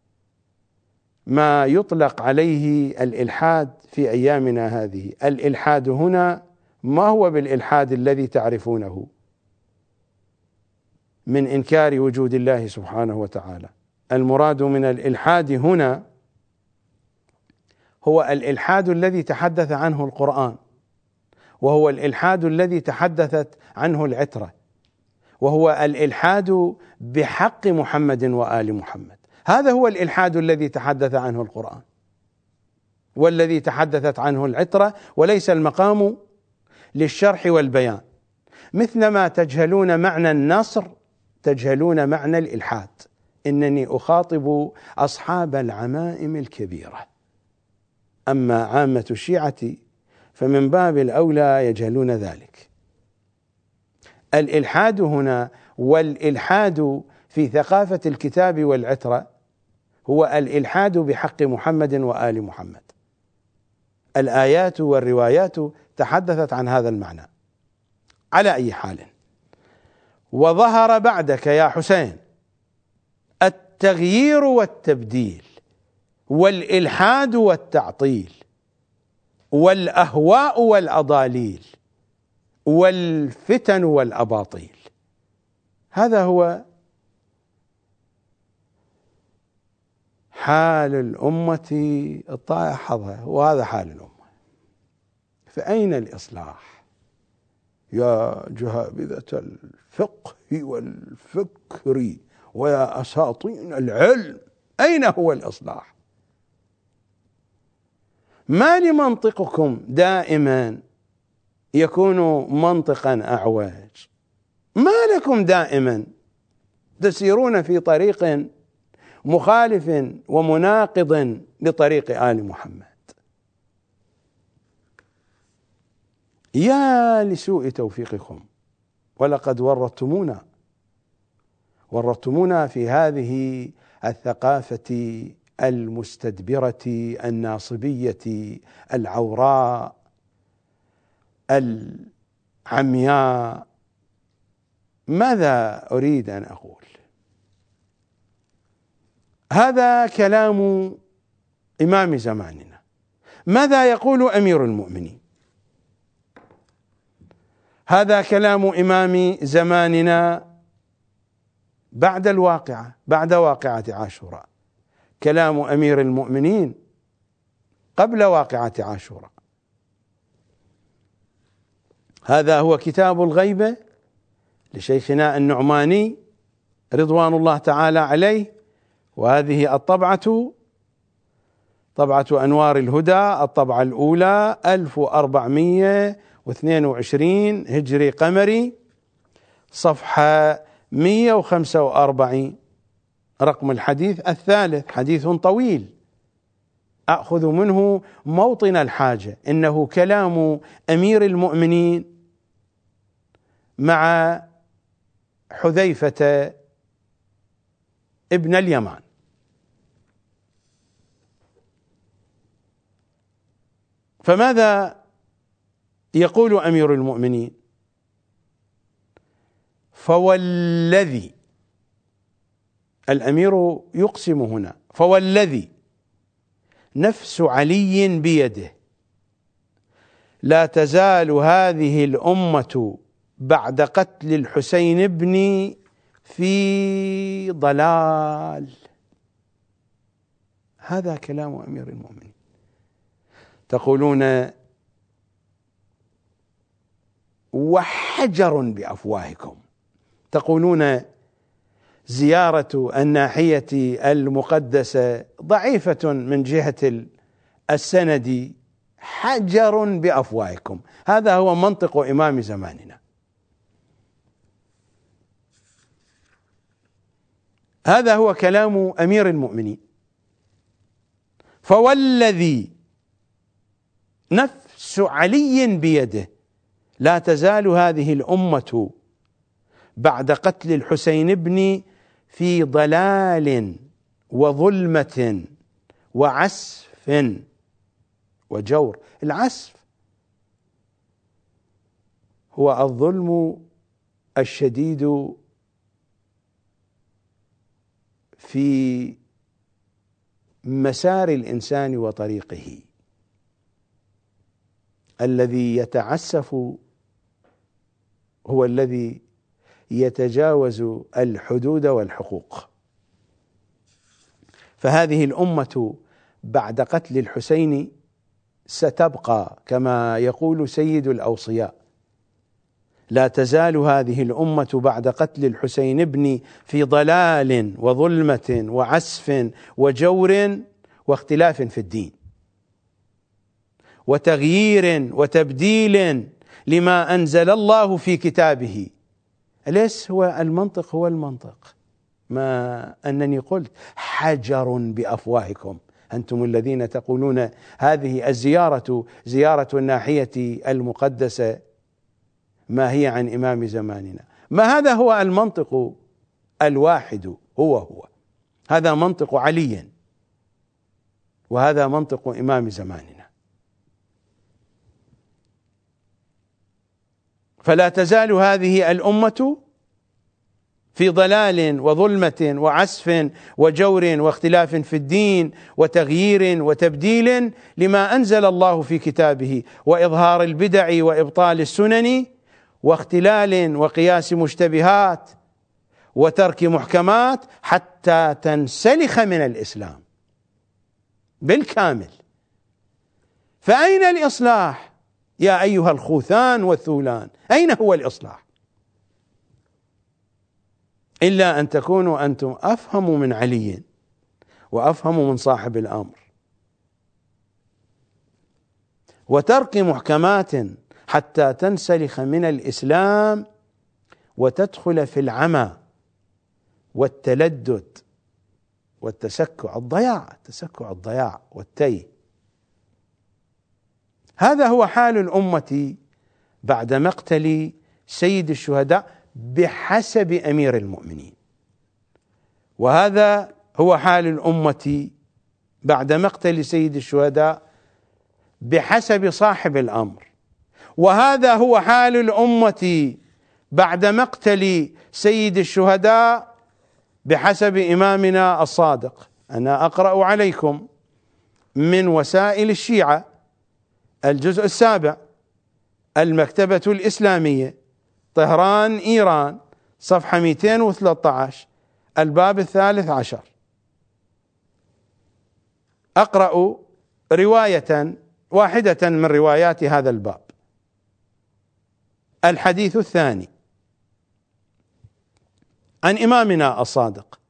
[SPEAKER 1] ما يطلق عليه الإلحاد في أيامنا هذه. الإلحاد هنا ما هو بالإلحاد الذي تعرفونه من إنكار وجود الله سبحانه وتعالى. المراد من الإلحاد هنا هو الإلحاد الذي تحدث عنه القرآن، وهو الإلحاد الذي تحدثت عنه العترة، وهو الإلحاد بحق محمد وآل محمد. هذا هو الإلحاد الذي تحدث عنه القرآن والذي تحدثت عنه العترة، وليس المقام للشرح والبيان. مثلما تجهلون معنى النصر تجهلون معنى الإلحاد. إنني أخاطب أصحاب العمائم الكبيرة، أما عامة الشيعة فمن باب الأولى يجهلون ذلك. الإلحاد هنا والإلحاد في ثقافة الكتاب والعترة هو الإلحاد بحق محمد وآل محمد. الآيات والروايات تحدثت عن هذا المعنى. على أي حال، وظهر بعدك يا حسين التغيير والتبديل، والإلحاد والتعطيل، والأهواء والأضاليل، والفتن والأباطيل. هذا هو حال الأمة الطائع حظها، وهذا حال الأمة. فأين الإصلاح يا جهابذة الفقه والفكر ويا أساطين العلم؟ أين هو الإصلاح؟ ما لمنطقكم دائما يكون منطقا أعواج؟ ما لكم دائما تسيرون في طريق مخالف ومناقض لطريق آل محمد؟ يا لسوء توفيقكم، ولقد ورطتمونا في هذه الثقافة المستدبرة الناصبية العوراء العمياء. ماذا أريد أن أقول؟ هذا كلام إمام زماننا، ماذا يقول أمير المؤمنين؟ هذا كلام إمام زماننا بعد الواقعة، بعد واقعة عاشوراء، كلام أمير المؤمنين قبل واقعة عاشوراء. هذا هو كتاب الغيبة لشيخنا النعماني رضوان الله تعالى عليه، وهذه الطبعة طبعة أنوار الهدى، الطبعة الأولى 1422 هجري قمري، صفحة 145، رقم الحديث الثالث، حديث طويل أخذ منه موطن الحاجة، إنه كلام أمير المؤمنين مع حذيفة ابن اليمان. فماذا يقول أمير المؤمنين؟ فوالذي، الأمير يقسم هنا، فوالذي نفس علي بيده لا تزال هذه الأمة بعد قتل الحسين بن في ضلال. هذا كلام أمير المؤمنين. تقولون وحجر بأفواهكم، تقولون زيارة الناحية المقدسة ضعيفة من جهة السند، حجر بأفواهكم. هذا هو منطق إمام زماننا، هذا هو كلام أمير المؤمنين. فوالذي نفس علي بيده لا تزال هذه الأمة بعد قتل الحسين بن في ضلال وظلمة وعسف وجور. العسف هو الظلم الشديد في مسار الإنسان وطريقه، الذي يتعسف هو الذي يتجاوز الحدود والحقوق. فهذه الأمة بعد قتل الحسين ستبقى كما يقول سيد الأوصياء: لا تزال هذه الأمة بعد قتل الحسين بن في ضلال وظلمة وعسف وجور واختلاف في الدين وتغيير وتبديل لما أنزل الله في كتابه. أليس هو المنطق؟ هو المنطق ما أنني قلت حجر بأفواهكم، أنتم الذين تقولون هذه الزيارة زيارة الناحية المقدسة ما هي عن إمام زماننا. ما هذا هو المنطق الواحد، هو هذا منطق علي وهذا منطق إمام زماننا. فلا تزال هذه الأمة في ضلال وظلمة وعسف وجور واختلاف في الدين وتغيير وتبديل لما أنزل الله في كتابه وإظهار البدع وإبطال السنن واختلال وقياس مشتبهات وترك محكمات حتى تنسلخ من الإسلام بالكامل. فأين الإصلاح يا أيها الخوثان والثولان؟ أين هو الإصلاح؟ إلا أن تكونوا أنتم أفهموا من علي وأفهموا من صاحب الأمر، وترك محكمات حتى تنسلخ من الإسلام وتدخل في العمى والتلدد والتسكع، الضياع والتيه. هذا هو حال الأمة بعد مقتل سيد الشهداء بحسب أمير المؤمنين، وهذا هو حال الأمة بعد مقتل سيد الشهداء بحسب صاحب الأمر، وهذا هو حال الأمة بعد مقتل سيد الشهداء بحسب إمامنا الصادق. أنا أقرأ عليكم من وسائل الشيعة الجزء 7 المكتبة الإسلامية طهران إيران صفحة 213 الباب 13. أقرأ رواية واحدة من روايات هذا الباب. الحديث الثاني عن إمامنا الصادق: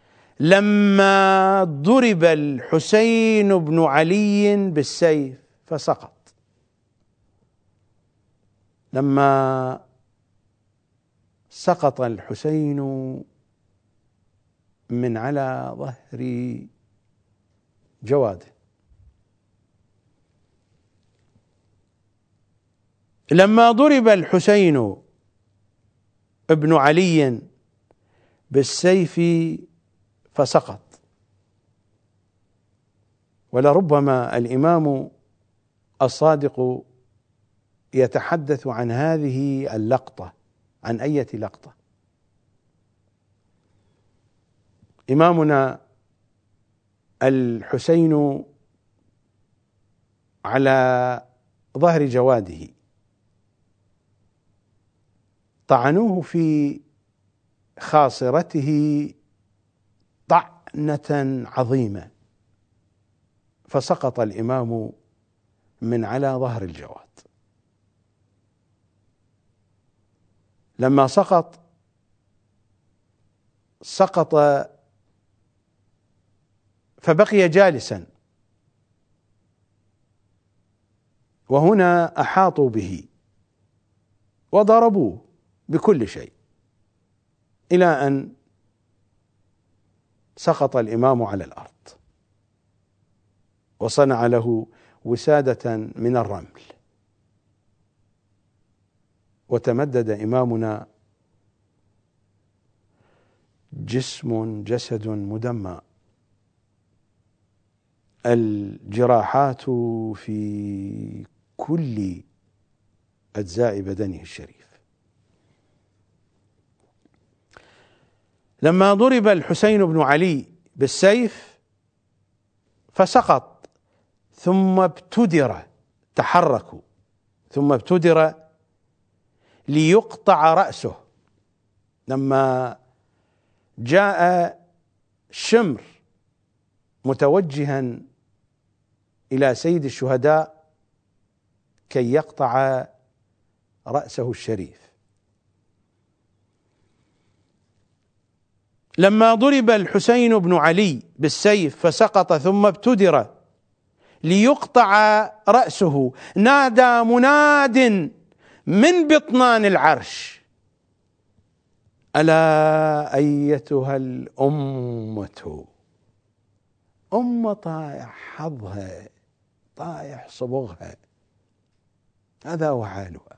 [SPEAKER 1] لما ضرب الحسين بن علي بالسيف فسقط. لما سقط الحسين من على ظهر جواده، لما ضرب الحسين ابن علي بالسيف فسقط. ولربما الإمام الصادق يتحدث عن هذه اللقطة. عن أية لقطة؟ إمامنا الحسين على ظهر جواده، طعنوه في خاصرته طعنة عظيمة فسقط الإمام من على ظهر الجواد. لما سقط فبقي جالسا، وهنا أحاطوا به وضربوه بكل شيء إلى أن سقط الإمام على الأرض وصنع له وسادة من الرمل. وتمدد إمامنا جسد مدمى، الجراحات في كل أجزاء بدنه الشريف. لما ضرب الحسين بن علي بالسيف فسقط ثم ابتدر، تحركوا ثم ابتدر ليقطع رأسه. لما جاء شمر متوجها إلى سيد الشهداء كي يقطع رأسه الشريف. لما ضرب الحسين بن علي بالسيف فسقط ثم ابتدر ليقطع رأسه نادى مناد من بطنان العرش: ألا أيتها الأمة. أمة طايح حظها، طايح صبغها، هذا هو حالها.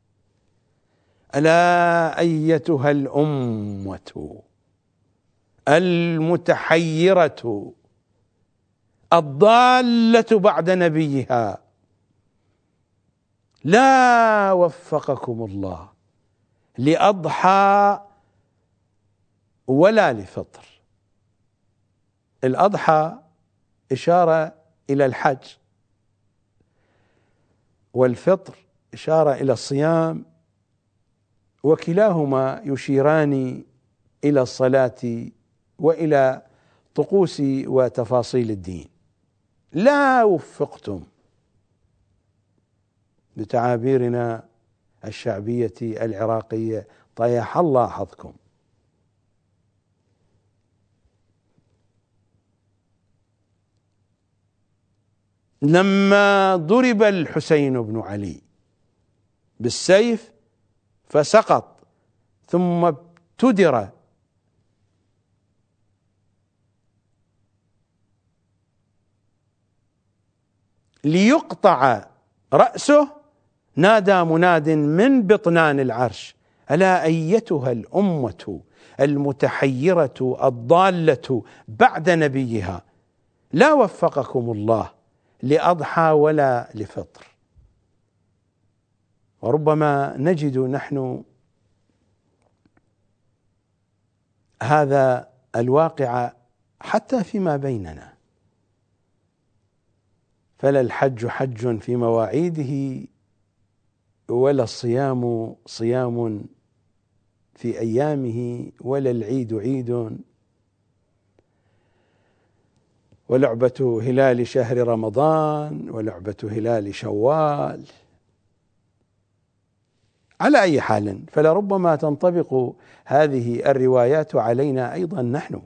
[SPEAKER 1] ألا أيتها الأمة المتحيرة الضالة بعد نبيها، لا وفقكم الله لأضحى ولا لفطر. الأضحى إشارة إلى الحج، والفطر إشارة إلى الصيام، وكلاهما يشيران إلى الصلاة وإلى طقوس وتفاصيل الدين. لا وفقتم بتعابيرنا الشعبية العراقية: طيح الله حظكم. لما ضرب الحسين بن علي بالسيف فسقط ثم ابتدر ليقطع رأسه نادى مناد من بطنان العرش: ألا أيتها الأمة المتحيرة الضالة بعد نبيها، لا وفقكم الله لأضحى ولا لفطر. وربما نجد نحن هذا الواقع حتى فيما بيننا، فلا الحج حج في مواعيده، ولا الصيام صيام في أيامه، ولا العيد عيد، ولعبة هلال شهر رمضان ولعبة هلال شوال. على أي حال، فلربما تنطبق هذه الروايات علينا أيضا نحن.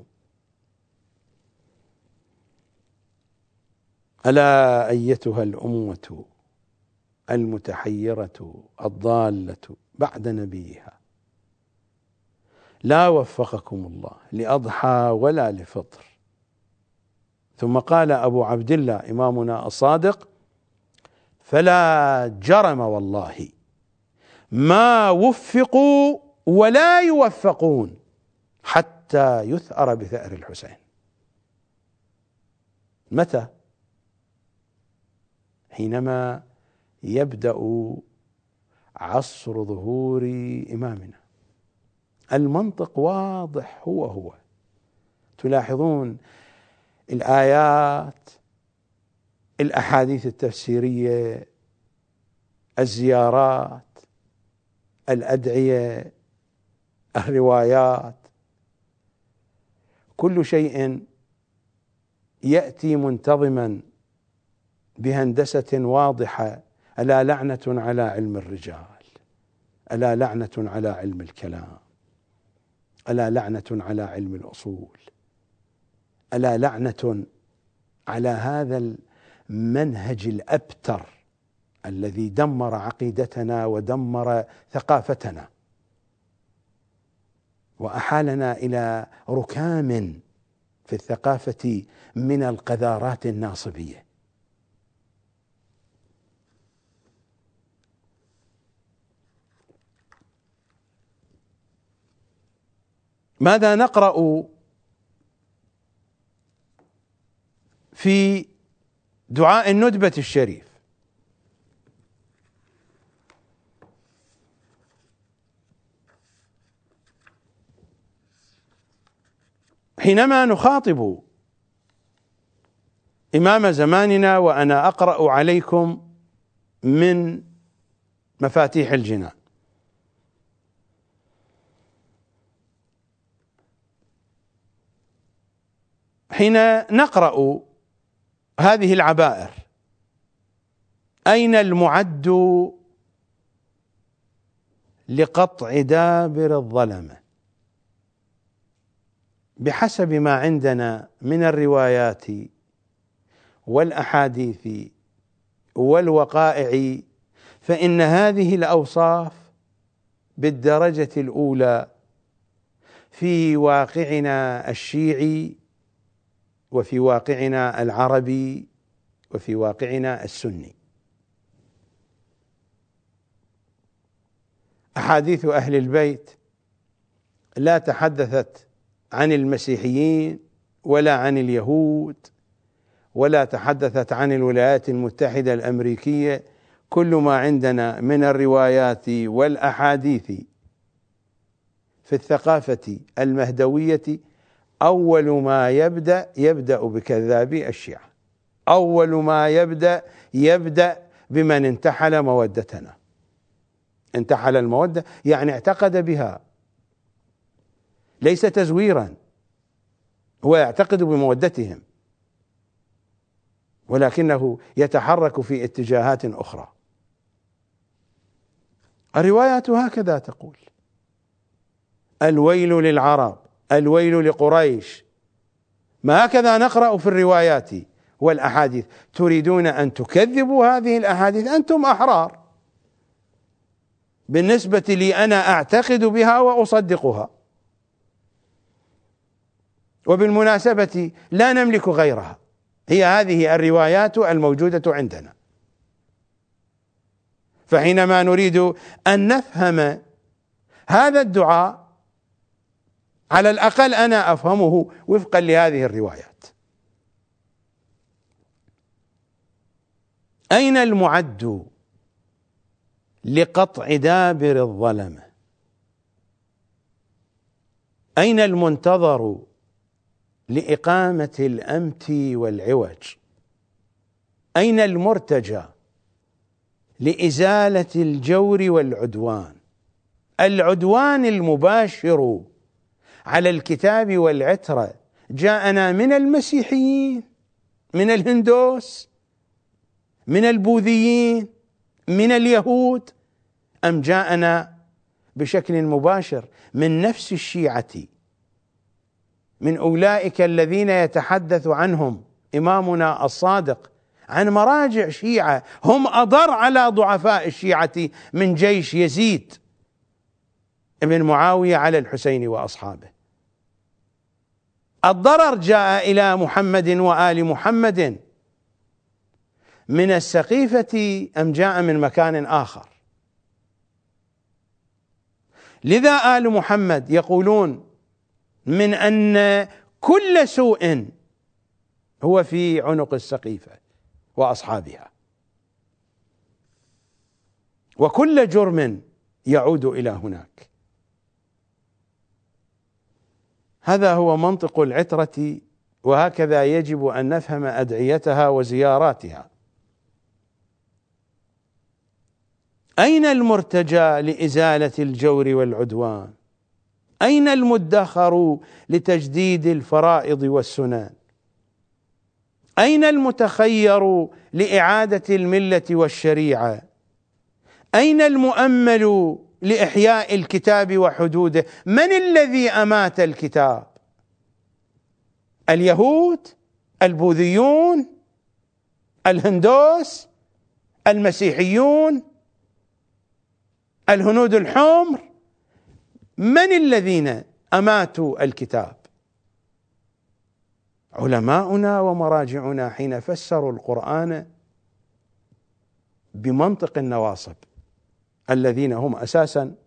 [SPEAKER 1] ألا أيتها الأمة المتحيرة الضالة بعد نبيها، لا وفقكم الله لأضحى ولا لفطر. ثم قال أبو عبد الله إمامنا الصادق: فلا جرم والله ما وفقوا ولا يوفقون حتى يثأر بثأر الحسين. متى؟ حينما يبدأ عصر ظهور إمامنا. المنطق واضح، هو تلاحظون الآيات، الأحاديث التفسيرية، الزيارات، الأدعية، الروايات، كل شيء يأتي منتظما بهندسة واضحة. ألا لعنة على علم الرجال، ألا لعنة على علم الكلام، ألا لعنة على علم الأصول، ألا لعنة على هذا المنهج الأبتر الذي دمر عقيدتنا ودمر ثقافتنا وأحالنا إلى ركام في الثقافة من القذارات الناصبية. ماذا نقرأ في دعاء الندبة الشريف؟ حينما نخاطب إمام زماننا، وأنا أقرأ عليكم من مفاتيح الجنان: حين نقرأ هذه العبائر: أين المعد لقطع دابر الظلمة؟ بحسب ما عندنا من الروايات والأحاديث والوقائع، فإن هذه الأوصاف بالدرجة الأولى في واقعنا الشيعي، وفي واقعنا العربي، وفي واقعنا السني. أحاديث أهل البيت لا تحدثت عن المسيحيين ولا عن اليهود ولا تحدثت عن الولايات المتحدة الأمريكية. كل ما عندنا من الروايات والأحاديث في الثقافة المهدوية أول ما يبدأ بكذابي الشيعة. أول ما يبدأ بمن انتحل مودتنا. انتحل المودة يعني اعتقد بها، ليس تزويرا، هو يعتقد بمودتهم ولكنه يتحرك في اتجاهات أخرى. الروايات هكذا تقول: الويل للعرب، الويل لقريش. ما هكذا نقرأ في الروايات والأحاديث. تريدون أن تكذبوا هذه الأحاديث؟ أنتم أحرار. بالنسبة لي أنا أعتقد بها وأصدقها، وبالمناسبة لا نملك غيرها. هي هذه الروايات الموجودة عندنا. فحينما نريد أن نفهم هذا الدعاء، على الأقل أنا أفهمه وفقا لهذه الروايات. أين المعد لقطع دابر الظلمة؟ أين المنتظر لإقامة الأمت والعوج؟ أين المرتجى لإزالة الجور والعدوان؟ العدوان المباشر على الكتاب والعترة جاءنا من المسيحيين، من الهندوس، من البوذيين، من اليهود، أم جاءنا بشكل مباشر من نفس الشيعة، من أولئك الذين يتحدث عنهم إمامنا الصادق عن مراجع شيعة هم أضر على ضعفاء الشيعة من جيش يزيد ابن معاوية على الحسين وأصحابه. الضرر جاء إلى محمد وآل محمد من السقيفة أم جاء من مكان آخر؟ لذا آل محمد يقولون من أن كل سوء هو في عنق السقيفة وأصحابها، وكل جرم يعود إلى هناك. هذا هو منطق العترة، وهكذا يجب أن نفهم أدعيتها وزياراتها. أين المرتجى لإزالة الجور والعدوان؟ أين المدخر لتجديد الفرائض والسنن؟ أين المتخير لإعادة الملة والشريعة؟ أين المؤمل لإحياء الكتاب وحدوده؟ من الذي أمات الكتاب؟ اليهود؟ البوذيون؟ الهندوس؟ المسيحيون؟ الهنود الحمر؟ من الذين أماتوا الكتاب؟ علماؤنا ومراجعنا حين فسروا القرآن بمنطق النواصب الذين هم أساسا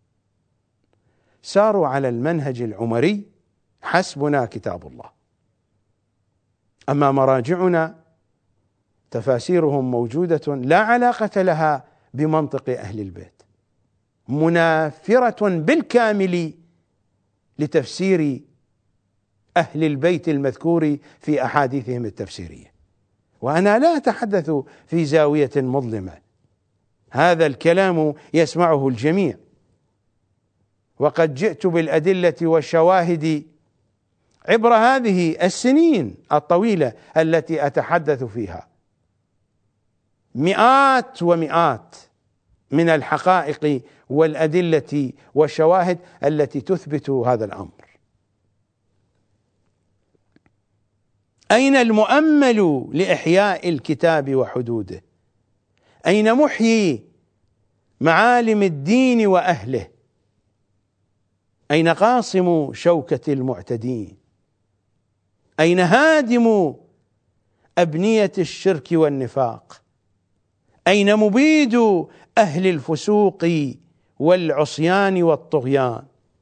[SPEAKER 1] ساروا على المنهج العمري، حسبنا كتاب الله. أما مراجعنا تفاسيرهم موجودة لا علاقة لها بمنطق أهل البيت، منافرة بالكامل لتفسير أهل البيت المذكور في أحاديثهم التفسيرية. وأنا لا أتحدث في زاوية مظلمة، هذا الكلام يسمعه الجميع، وقد جئت بالأدلة والشواهد عبر هذه السنين الطويلة التي أتحدث فيها، مئات ومئات من الحقائق والأدلة والشواهد التي تثبت هذا الأمر. أين المؤمل لإحياء الكتاب وحدوده؟ أين محيي معالم الدين وأهله؟ أين قاصم شوكة المعتدين؟ أين هادم أبنية الشرك والنفاق؟ أين مبيد أهل الفسوق والعصيان والطغيان؟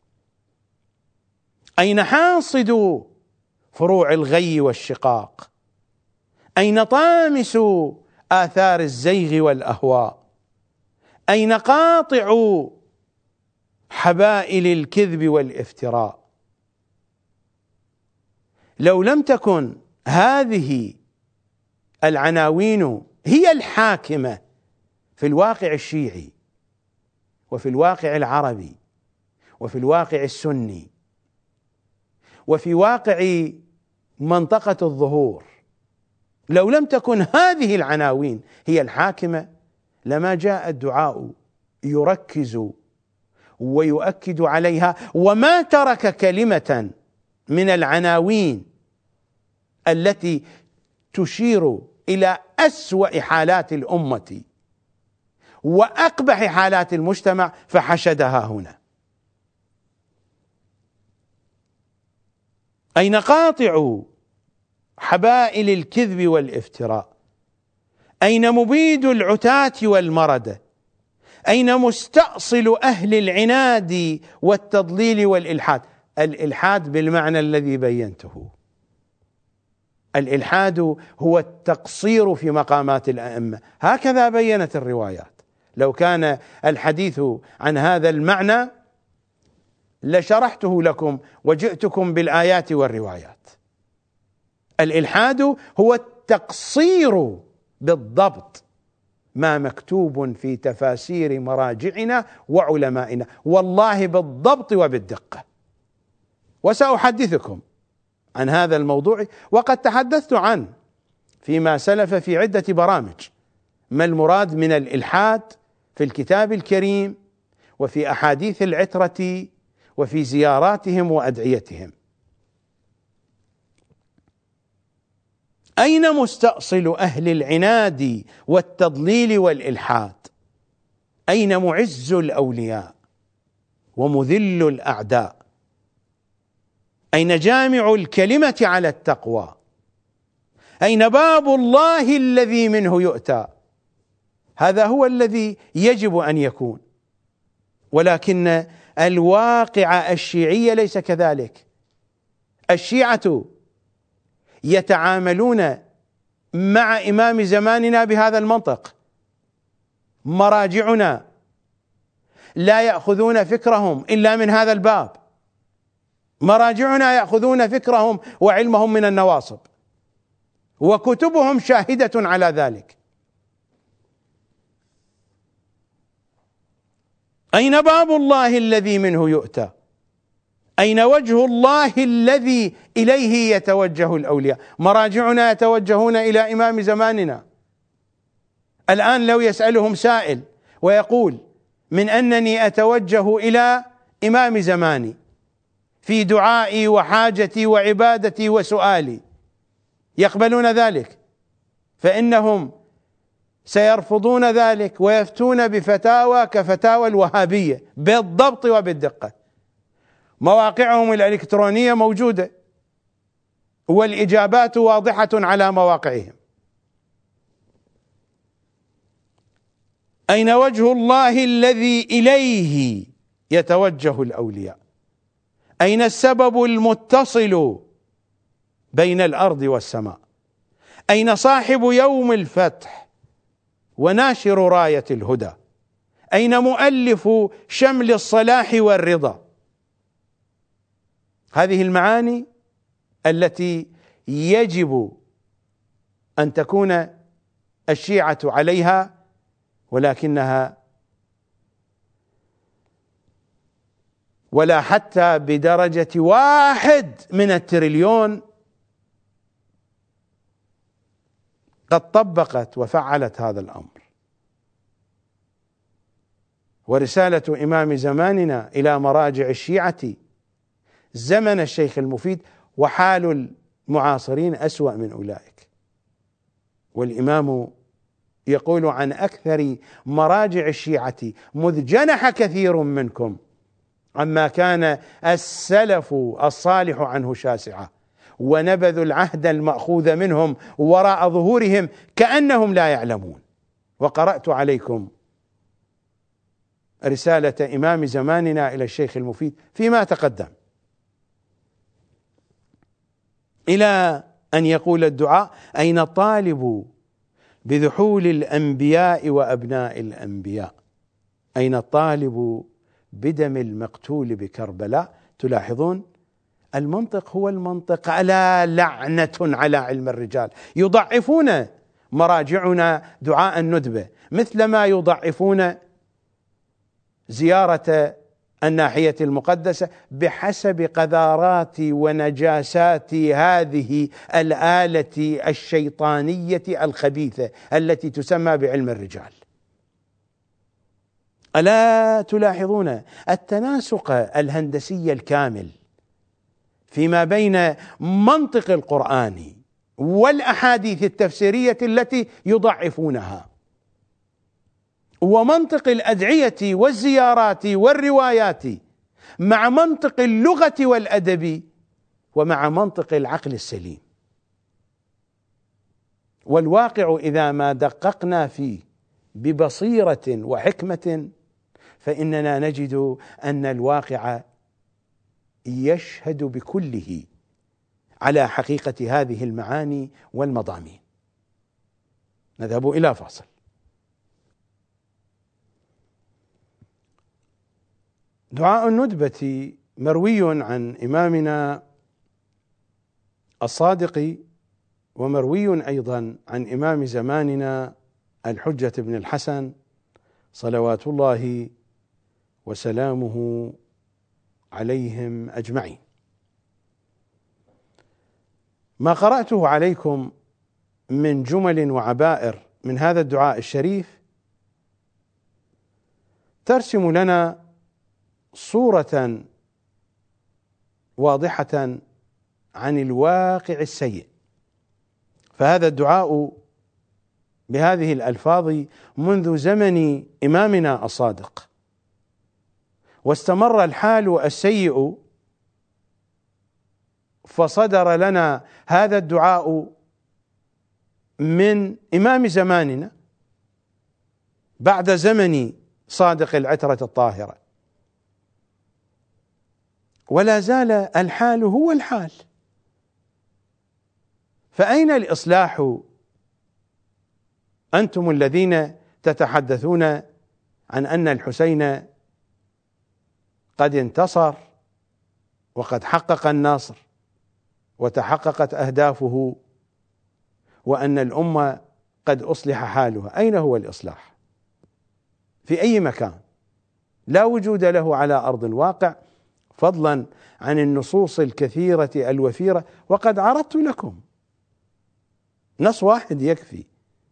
[SPEAKER 1] أين حاصد فروع الغي والشقاق؟ أين طامس آثار الزيغ والأهواء؟ أين قاطع حبائل الكذب والافتراء؟ لو لم تكن هذه العناوين هي الحاكمة في الواقع الشيعي وفي الواقع العربي وفي الواقع السني وفي واقع منطقة الظهور، لو لم تكن هذه العناوين هي الحاكمة لما جاء الدعاء يركز ويؤكد عليها، وما ترك كلمة من العناوين التي تشير إلى أسوأ حالات الأمة وأقبح حالات المجتمع فحشدها هنا. أين قاطع حبائل الكذب والافتراء؟ أين مبيد العتاة والمردة؟ أين مستأصل أهل العناد والتضليل والإلحاد؟ الإلحاد بالمعنى الذي بينته، الإلحاد هو التقصير في مقامات الأئمة، هكذا بينت الروايات. لو كان الحديث عن هذا المعنى لشرحته لكم وجئتكم بالآيات والروايات. الإلحاد هو التقصير بالضبط ما مكتوب في تفاسير مراجعنا وعلمائنا، والله بالضبط وبالدقة. وسأحدثكم عن هذا الموضوع، وقد تحدثت عنه فيما سلف في عدة برامج، ما المراد من الإلحاد في الكتاب الكريم وفي أحاديث العترة وفي زياراتهم وأدعيتهم. أين مستأصل أهل العناد والتضليل والإلحاد؟ أين معز الأولياء ومذل الأعداء؟ أين جامع الكلمة على التقوى؟ أين باب الله الذي منه يؤتى؟ هذا هو الذي يجب أن يكون، ولكن الواقع الشيعي ليس كذلك. الشيعة يتعاملون مع إمام زماننا بهذا المنطق: مراجعنا لا يأخذون فكرهم إلا من هذا الباب، مراجعنا يأخذون فكرهم وعلمهم من النواصب، وكتبهم شاهدة على ذلك. أين باب الله الذي منه يؤتى؟ أين وجه الله الذي إليه يتوجه الأولياء؟ مراجعنا يتوجهون إلى إمام زماننا. الآن لو يسألهم سائل ويقول: من أنني أتوجه إلى إمام زماني في دعائي وحاجتي وعبادتي وسؤالي، يقبلون ذلك؟ فإنهم سيرفضون ذلك ويفتون بفتاوى كفتاوى الوهابية بالضبط وبالدقة. مواقعهم الإلكترونية موجودة والإجابات واضحة على مواقعهم. أين وجه الله الذي إليه يتوجه الأولياء؟ أين السبب المتصل بين الأرض والسماء؟ أين صاحب يوم الفتح وناشر راية الهدى؟ أين مؤلف شمل الصلاح والرضا؟ هذه المعاني التي يجب أن تكون الشيعة عليها، ولكنها ولا حتى بدرجة 1/1,000,000,000 قد طبقت وفعلت هذا الأمر. ورسالة إمام زماننا إلى مراجع الشيعة زمن الشيخ المفيد، وحال المعاصرين أسوأ من أولئك. والإمام يقول عن أكثر مراجع الشيعة: مذ جنح كثير منكم عما كان السلف الصالح عنه شاسعة، ونبذوا العهد المأخوذ منهم وراء ظهورهم كأنهم لا يعلمون. وقرأت عليكم رسالة إمام زماننا إلى الشيخ المفيد فيما تقدم، إلى أن يقول الدعاء: أين الطالب بذحول الأنبياء وأبناء الأنبياء؟ أين الطالب بدم المقتول بكربلاء؟ تلاحظون المنطق هو المنطق. ألا لعنة على علم الرجال. يضعفون مراجعنا دعاء الندبة مثلما يضعفون زيارة الناحية المقدسة بحسب قذارات ونجاسات هذه الآلة الشيطانية الخبيثة التي تسمى بعلم الرجال. ألا تلاحظون التناسق الهندسي الكامل فيما بين منطق القرآن والأحاديث التفسيرية التي يضعفونها، ومنطق الأدعية والزيارات والروايات، مع منطق اللغة والأدب، ومع منطق العقل السليم؟ والواقع إذا ما دققنا فيه ببصيرة وحكمة فإننا نجد أن الواقع يشهد بكله على حقيقة هذه المعاني والمضامين. نذهب إلى فاصل. دعاء الندبة مروي عن إمامنا الصادق ومروي أيضا عن إمام زماننا الحجة بن الحسن صلوات الله وسلامه عليهم أجمعين. ما قرأته عليكم من جمل وعبائر من هذا الدعاء الشريف ترسم لنا صورة واضحة عن الواقع السيء. فهذا الدعاء بهذه الألفاظ منذ زمن إمامنا الصادق، واستمر الحال السيء، فصدر لنا هذا الدعاء من إمام زماننا بعد زمن صادق العترة الطاهرة، ولا زال الحال هو الحال. فأين الإصلاح أنتم الذين تتحدثون عن أن الحسين قد انتصر وقد حقق النصر وتحققت أهدافه وأن الأمة قد أصلح حالها؟ أين هو الإصلاح؟ في أي مكان؟ لا وجود له على أرض الواقع، فضلا عن النصوص الكثيرة الوفيرة. وقد عرضت لكم نص واحد يكفي: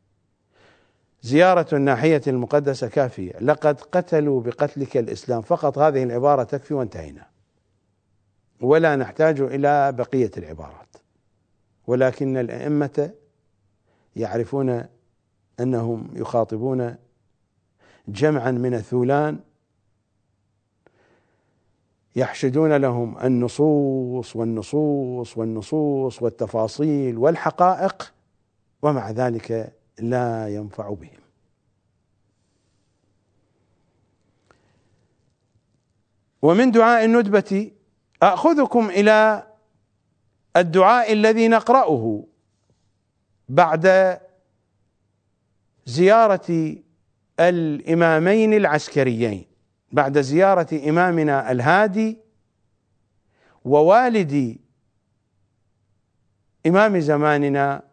[SPEAKER 1] زيارة الناحية المقدسة كافية، لقد قتلوا بقتلك الإسلام، فقط هذه العبارة تكفي وانتهينا، ولا نحتاج إلى بقية العبارات. ولكن الأئمة يعرفون أنهم يخاطبون جمعا من الثولان يحشدون لهم النصوص والنصوص والنصوص والتفاصيل والحقائق، ومع ذلك لا ينفع بهم. ومن دعاء الندبة أخذكم إلى الدعاء الذي نقرأه بعد زيارة الإمامين العسكريين، بعد زيارة إمامنا الهادي ووالد إمام زماننا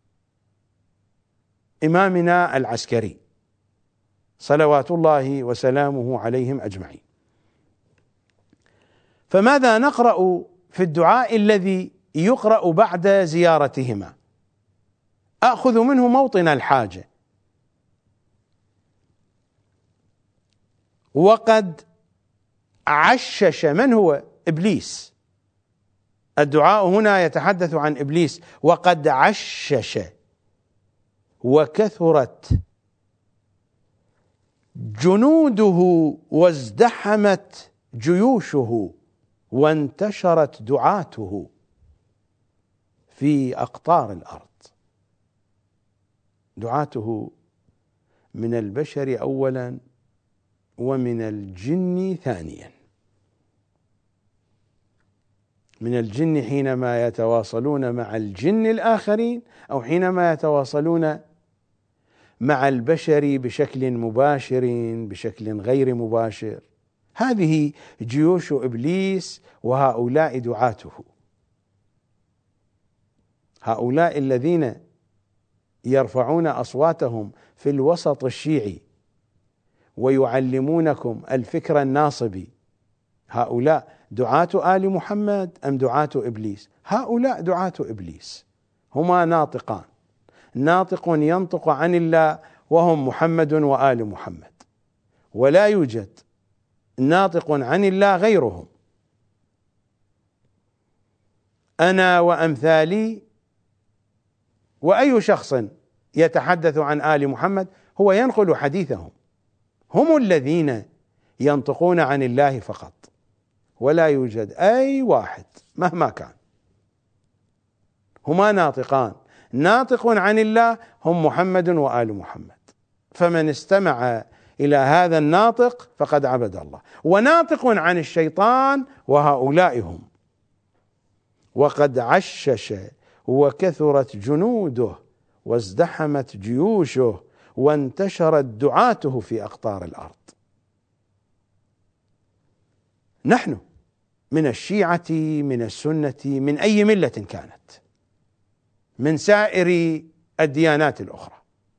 [SPEAKER 1] إمامنا العسكري صلوات الله وسلامه عليهم أجمعين. فماذا نقرأ في الدعاء الذي يقرأ بعد زيارتهما؟ أخذ منه موطن الحاجة. وقد عشش، من هو؟ إبليس. الدعاء هنا يتحدث عن إبليس. وقد عشش وكثرت جنوده وازدحمت جيوشه وانتشرت دعاته في أقطار الأرض. دعاته من البشر أولا ومن الجن ثانيا. من الجن حينما يتواصلون مع الجن الآخرين، أو حينما يتواصلون مع البشر بشكل مباشر بشكل غير مباشر. هذه جيوش إبليس، وهؤلاء دعاته، هؤلاء الذين يرفعون أصواتهم في الوسط الشيعي ويعلمونكم الفكر الناصبي. هؤلاء دعاة آل محمد أم دعاة إبليس؟ هؤلاء دعاة إبليس، هما ناطقان، ناطق ينطق عن الله وهم محمد وآل محمد، ولا يوجد ناطق عن الله غيرهم. أنا وأمثالي، وأي شخص يتحدث عن آل محمد هو ينقل حديثهم، هم الذين ينطقون عن الله فقط، ولا يوجد أي واحد مهما كان. هما ناطقان، ناطق عن الله هم محمد وآل محمد، فمن استمع إلى هذا الناطق فقد عبد الله. وناطق عن الشيطان، وهؤلاء هم. وقد عشش وكثرت جنوده وازدحمت جيوشه وانتشرت دعاته في أقطار الأرض. نحن من الشيعة، من السنة، من أي ملة كانت، من سائر الديانات الأخرى.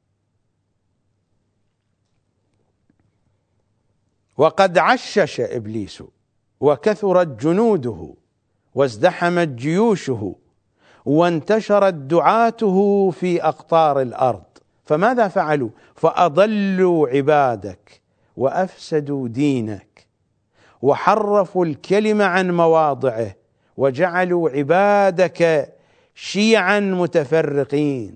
[SPEAKER 1] وقد عشش إبليس وكثرت جنوده وازدحمت جيوشه وانتشرت دعاته في أقطار الأرض، فماذا فعلوا؟ فأضلوا عبادك وأفسدوا دينك وحرفوا الكلم عن مواضعه وجعلوا عبادك شيعا متفرقين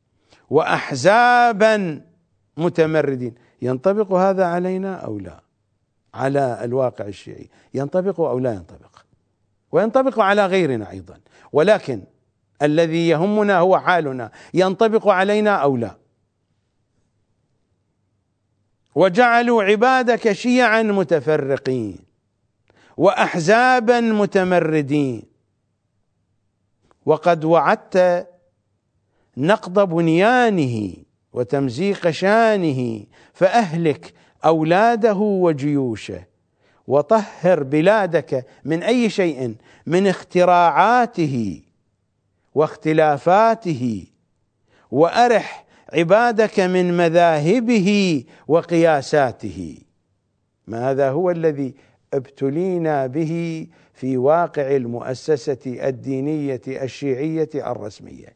[SPEAKER 1] وأحزابا متمردين. ينطبق هذا علينا أو لا؟ على الواقع الشيعي ينطبق أو لا ينطبق؟ وينطبق على غيرنا أيضا، ولكن الذي يهمنا هو حالنا، ينطبق علينا أو لا؟ وجعلوا عبادك شيعا متفرقين وأحزابا متمردين، وقد وعدت نقض بنيانه وتمزيق شانه، فأهلك أولاده وجيوشه وطهر بلادك من أي شيء من اختراعاته واختلافاته، وأرح عبادك من مذاهبه وقياساته. ما هذا هو الذي ابتلينا به في واقع المؤسسة الدينية الشيعية الرسمية.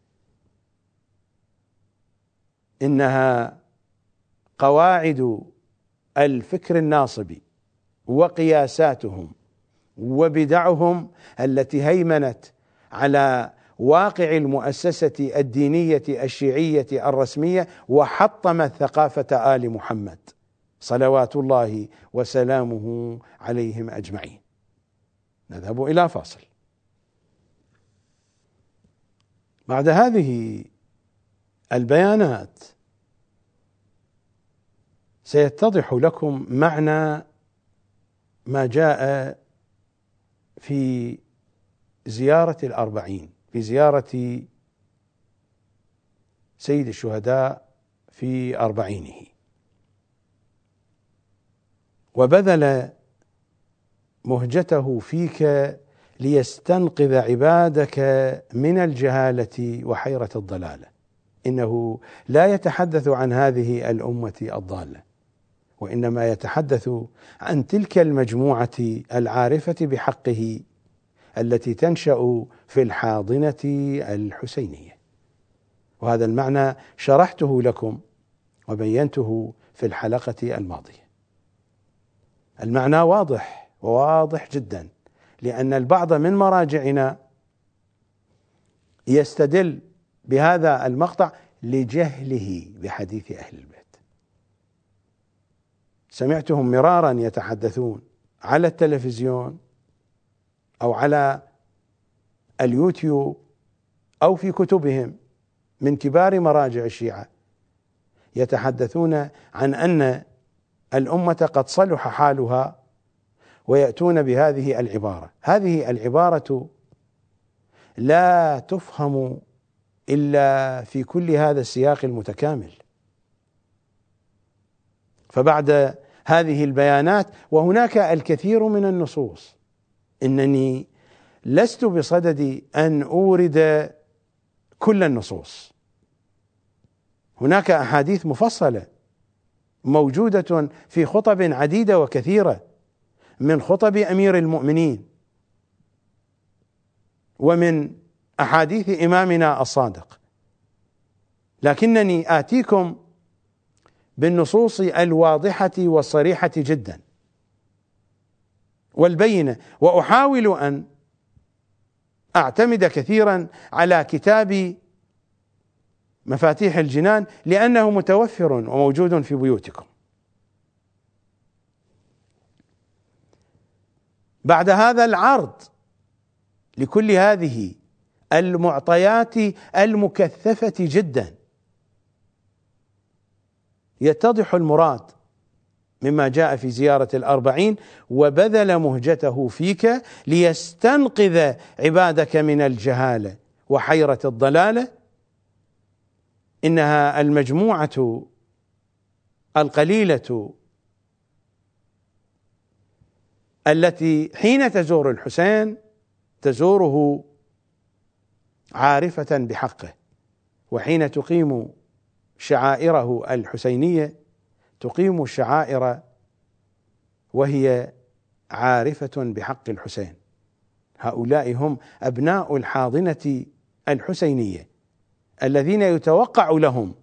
[SPEAKER 1] إنها قواعد الفكر الناصبي وقياساتهم وبدعهم التي هيمنت على واقع المؤسسة الدينية الشيعية الرسمية وحطمت ثقافة آل محمد صلوات الله وسلامه عليهم أجمعين. نذهب إلى فاصل. بعد هذه البيانات سيتضح لكم معنى ما جاء في زيارة الأربعين، في زيارة سيد الشهداء في أربعينه. وبذل مهجته فيك ليستنقذ عبادك من الجهالة وحيرة الضلالة. إنه لا يتحدث عن هذه الأمة الضالة، وإنما يتحدث عن تلك المجموعة العارفة بحقه التي تنشأ في الحاضنة الحسينية. وهذا المعنى شرحته لكم وبينته في الحلقة الماضية. المعنى واضح وواضح جدا، لأن البعض من مراجعنا يستدل بهذا المقطع لجهله بحديث أهل البيت. سمعتهم مرارا يتحدثون على التلفزيون أو على اليوتيوب أو في كتبهم من كبار مراجع الشيعة، يتحدثون عن أن الأمة قد صلح حالها، ويأتون بهذه العبارة. هذه العبارة لا تفهم إلا في كل هذا السياق المتكامل. فبعد هذه البيانات وهناك الكثير من النصوص، إنني لست بصدد أن أورد كل النصوص. هناك أحاديث مفصلة موجودة في خطب عديدة وكثيرة من خطب أمير المؤمنين ومن أحاديث إمامنا الصادق، لكنني آتيكم بالنصوص الواضحة والصريحة جدا والبينة، وأحاول أن أعتمد كثيرا على كتاب مفاتيح الجنان لأنه متوفر وموجود في بيوتكم. بعد هذا العرض لكل هذه المعطيات المكثفة جدا، يتضح المراد مما جاء في زيارة الأربعين: وبذل مهجته فيك ليستنقذ عبادك من الجهالة وحيرة الضلالة. إنها المجموعة القليلة التي حين تزور الحسين تزوره عارفة بحقه، وحين تقيم شعائره الحسينية تقيم الشعائر وهي عارفة بحق الحسين. هؤلاء هم أبناء الحاضنة الحسينية الذين يتوقع لهم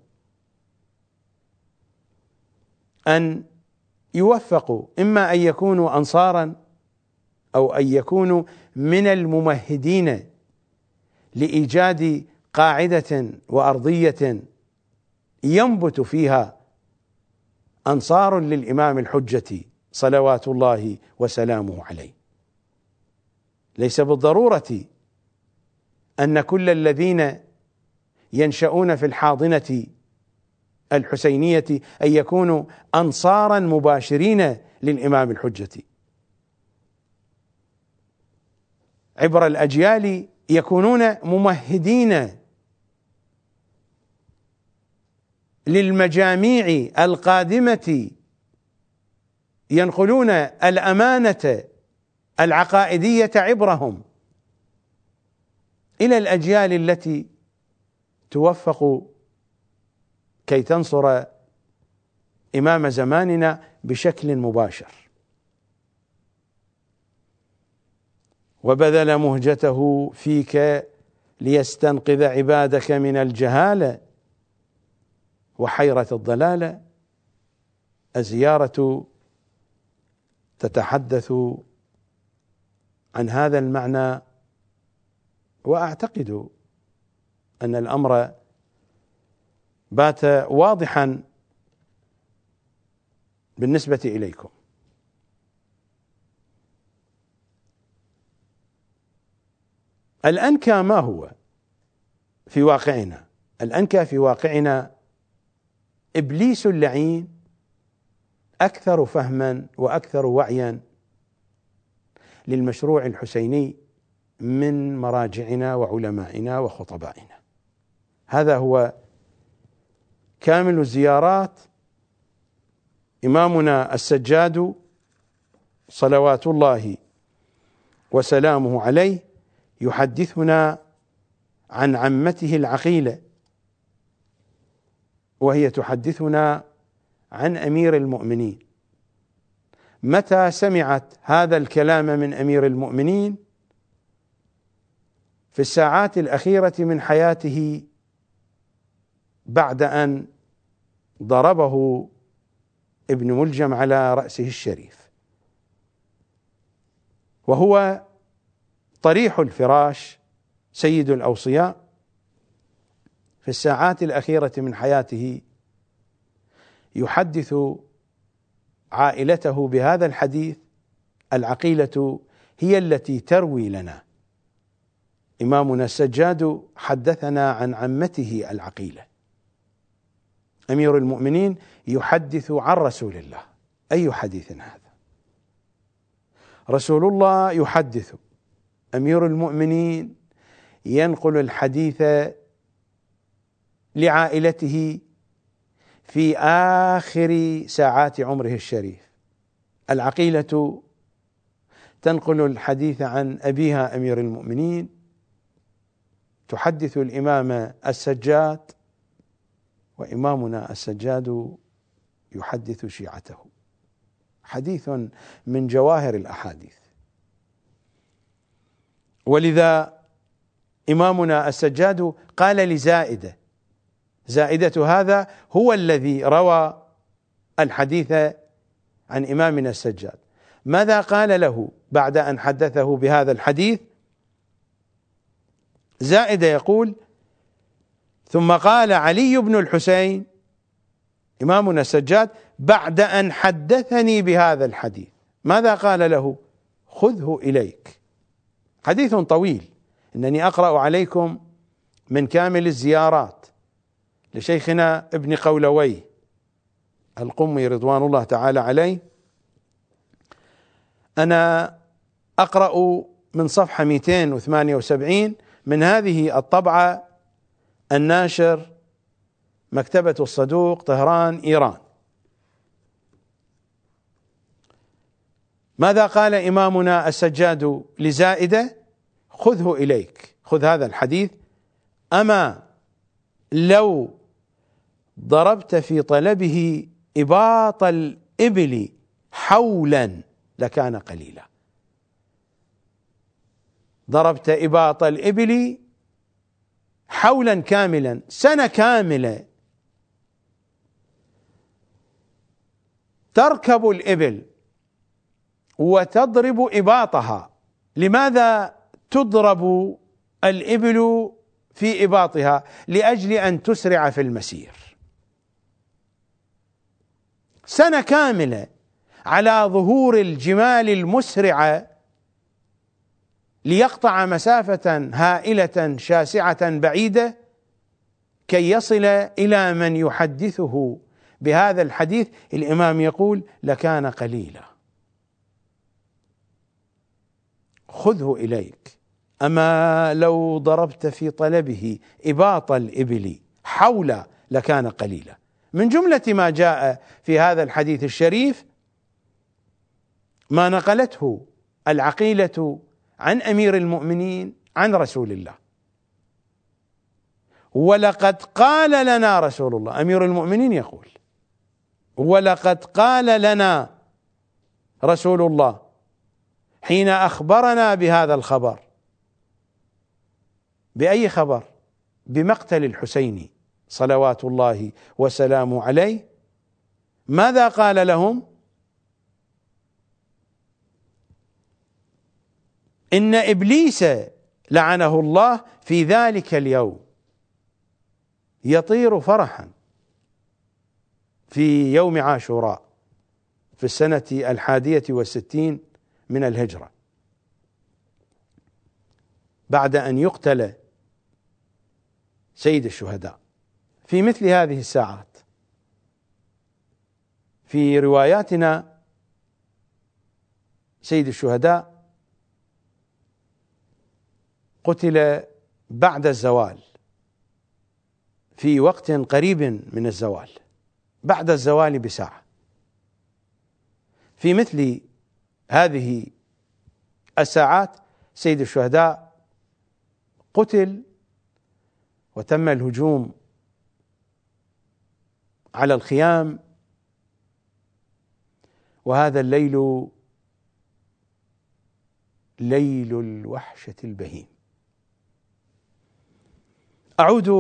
[SPEAKER 1] أن يوفقوا، إما أن يكونوا أنصارا أو أن يكونوا من الممهدين لإيجاد قاعدة وأرضية ينبت فيها أنصار للإمام الحجة صلوات الله وسلامه عليه. ليس بالضرورة أن كل الذين ينشؤون في الحاضنة الحسينية أن يكونوا أنصارا مباشرين للإمام الحجة. عبر الأجيال يكونون ممهدين للمجاميع القادمة، ينقلون الأمانة العقائدية عبرهم إلى الأجيال التي توفق كي تنصر إمام زماننا بشكل مباشر. وبذل مهجته فيك ليستنقذ عبادك من الجهالة وحيرة الضلالة. الزيارة تتحدث عن هذا المعنى، وأعتقد أن الأمر بات واضحا بالنسبة إليكم. الأنكى ما هو في واقعنا؟ الأنكى في واقعنا إبليس اللعين أكثر فهما وأكثر وعيا للمشروع الحسيني من مراجعنا وعلمائنا وخطبائنا. هذا هو كامل الزيارات. إمامنا السجاد صلوات الله وسلامه عليه يحدثنا عن عمته العقيلة، وهي تحدثنا عن أمير المؤمنين. متى سمعت هذا الكلام من أمير المؤمنين؟ في الساعات الأخيرة من حياته، بعد أن ضربه ابن ملجم على رأسه الشريف، وهو طريح الفراش سيد الأوصياء. في الساعات الأخيرة من حياته يحدث عائلته بهذا الحديث. العقيلة هي التي تروي لنا. إمامنا السجاد حدثنا عن عمته العقيلة. أمير المؤمنين يحدث عن رسول الله. أي حديث هذا؟ رسول الله يحدث، أمير المؤمنين ينقل الحديث لعائلته في آخر ساعات عمره الشريف. العقيلة تنقل الحديث عن أبيها أمير المؤمنين، تحدث الإمام السجاد، وإمامنا السجاد يحدث شيعته. حديث من جواهر الأحاديث. ولذا إمامنا السجاد قال لزائدة، زائدة هذا هو الذي روى الحديث عن إمامنا السجاد، ماذا قال له بعد أن حدثه بهذا الحديث؟ زائدة يقول: ثم قال علي بن الحسين إمامنا السجاد بعد أن حدثني بهذا الحديث، ماذا قال له؟ خذه إليك. حديث طويل، إنني أقرأ عليكم من كامل الزيارات لشيخنا ابن قولوي القمي رضوان الله تعالى عليه. أنا أقرأ من صفحة 278 من هذه الطبعة، الناشر مكتبة الصدوق، طهران، إيران. ماذا قال إمامنا السجاد لزائدة؟ خذه إليك، خذ هذا الحديث أما لو ضربت في طلبه إباط الإبل حولا لكان قليلا. ضربت إباط الإبل حولا كاملا، سنة كاملة تركب الإبل وتضرب إباطها. لماذا تضرب الإبل في إباطها؟ لأجل أن تسرع في المسير. سنة كاملة على ظهور الجمال المسرعة ليقطع مسافة هائلة شاسعة بعيدة كي يصل إلى من يحدثه بهذا الحديث. الإمام يقول لكان قليلا. خذه إليك. أما لو ضربت في طلبه إباط الإبل حول لكان قليلا. من جملة ما جاء في هذا الحديث الشريف ما نقلته العقيلة عن أمير المؤمنين عن رسول الله. ولقد قال لنا رسول الله، أمير المؤمنين يقول ولقد قال لنا رسول الله حين أخبرنا بهذا الخبر. بأي خبر؟ بمقتل الحسين صلوات الله وسلامه عليه. ماذا قال لهم؟ إن إبليس لعنه الله في ذلك اليوم يطير فرحا في يوم عاشوراء في السنة 61 من الهجرة، بعد أن يقتل سيد الشهداء. في مثل هذه الساعات في رواياتنا سيد الشهداء قتل بعد الزوال، في وقت قريب من الزوال، بعد الزوال بساعة. في مثل هذه الساعات سيد الشهداء قتل وتم الهجوم على الخيام، وهذا الليل ليل الوحشة البهيم. أعود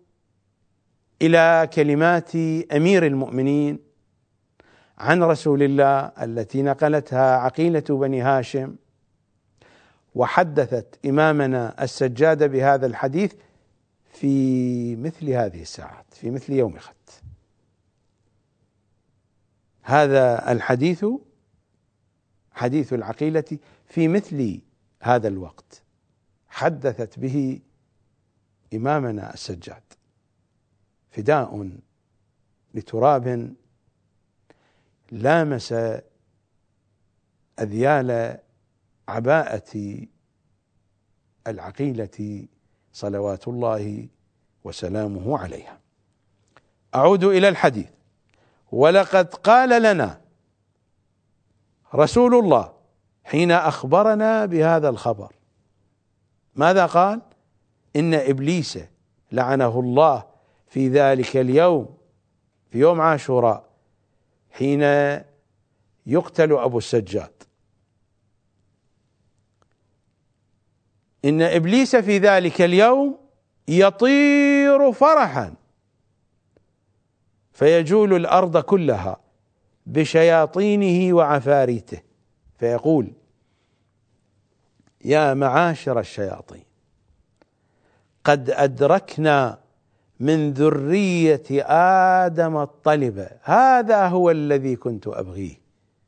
[SPEAKER 1] إلى كلمات أمير المؤمنين عن رسول الله التي نقلتها عقيلة بني هاشم، وحدثت إمامنا السجاد بهذا الحديث في مثل هذه الساعات، في مثل يوم غد. هذا الحديث حديث العقيلة في مثل هذا الوقت حدثت به إمامنا السجاد، فداء لتراب لامس أذيال عباءة العقيلة صلوات الله وسلامه عليها. أعود إلى الحديث. ولقد قال لنا رسول الله حين أخبرنا بهذا الخبر. ماذا قال؟ إن إبليس لعنه الله في ذلك اليوم، في يوم عاشوراء، حين يقتل أبو السجاد. إن إبليس في ذلك اليوم يطير فرحا فيجول الأرض كلها بشياطينه وعفاريته، فيقول: يا معاشر الشياطين، قد أدركنا من ذرية آدم الطلب، هذا هو الذي كنت أبغيه،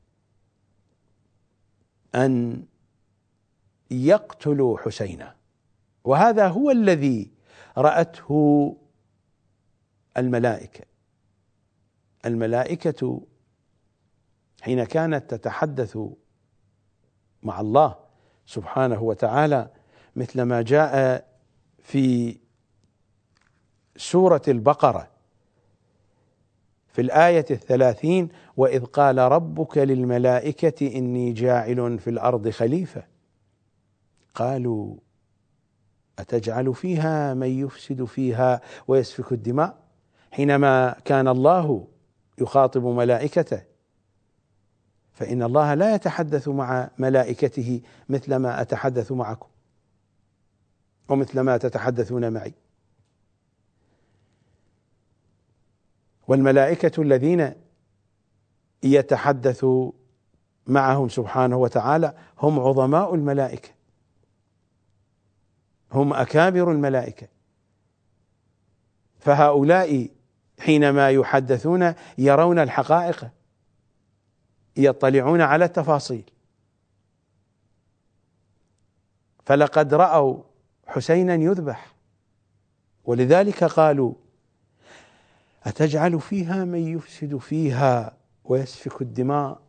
[SPEAKER 1] أن يقتلوا حسينا، وهذا هو الذي رأته الملائكة. الملائكة حين كانت تتحدث مع الله سبحانه وتعالى، مثل ما جاء في سورة البقرة في الآية 30: وإذ قال ربك للملائكة إني جاعل في الأرض خليفة، قالوا أتجعل فيها من يفسد فيها ويسفك الدماء. حينما كان الله يخاطب ملائكته، فإن الله لا يتحدث مع ملائكته مثل ما أتحدث معكم ومثل ما تتحدثون معي. والملائكة الذين يتحدث معهم سبحانه وتعالى هم عظماء الملائكة، هم أكابر الملائكة، فهؤلاء حينما يحدثون يرون الحقائق، يطلعون على التفاصيل. فلقد رأوا حسينا يذبح، ولذلك قالوا أتجعل فيها من يفسد فيها ويسفك الدماء.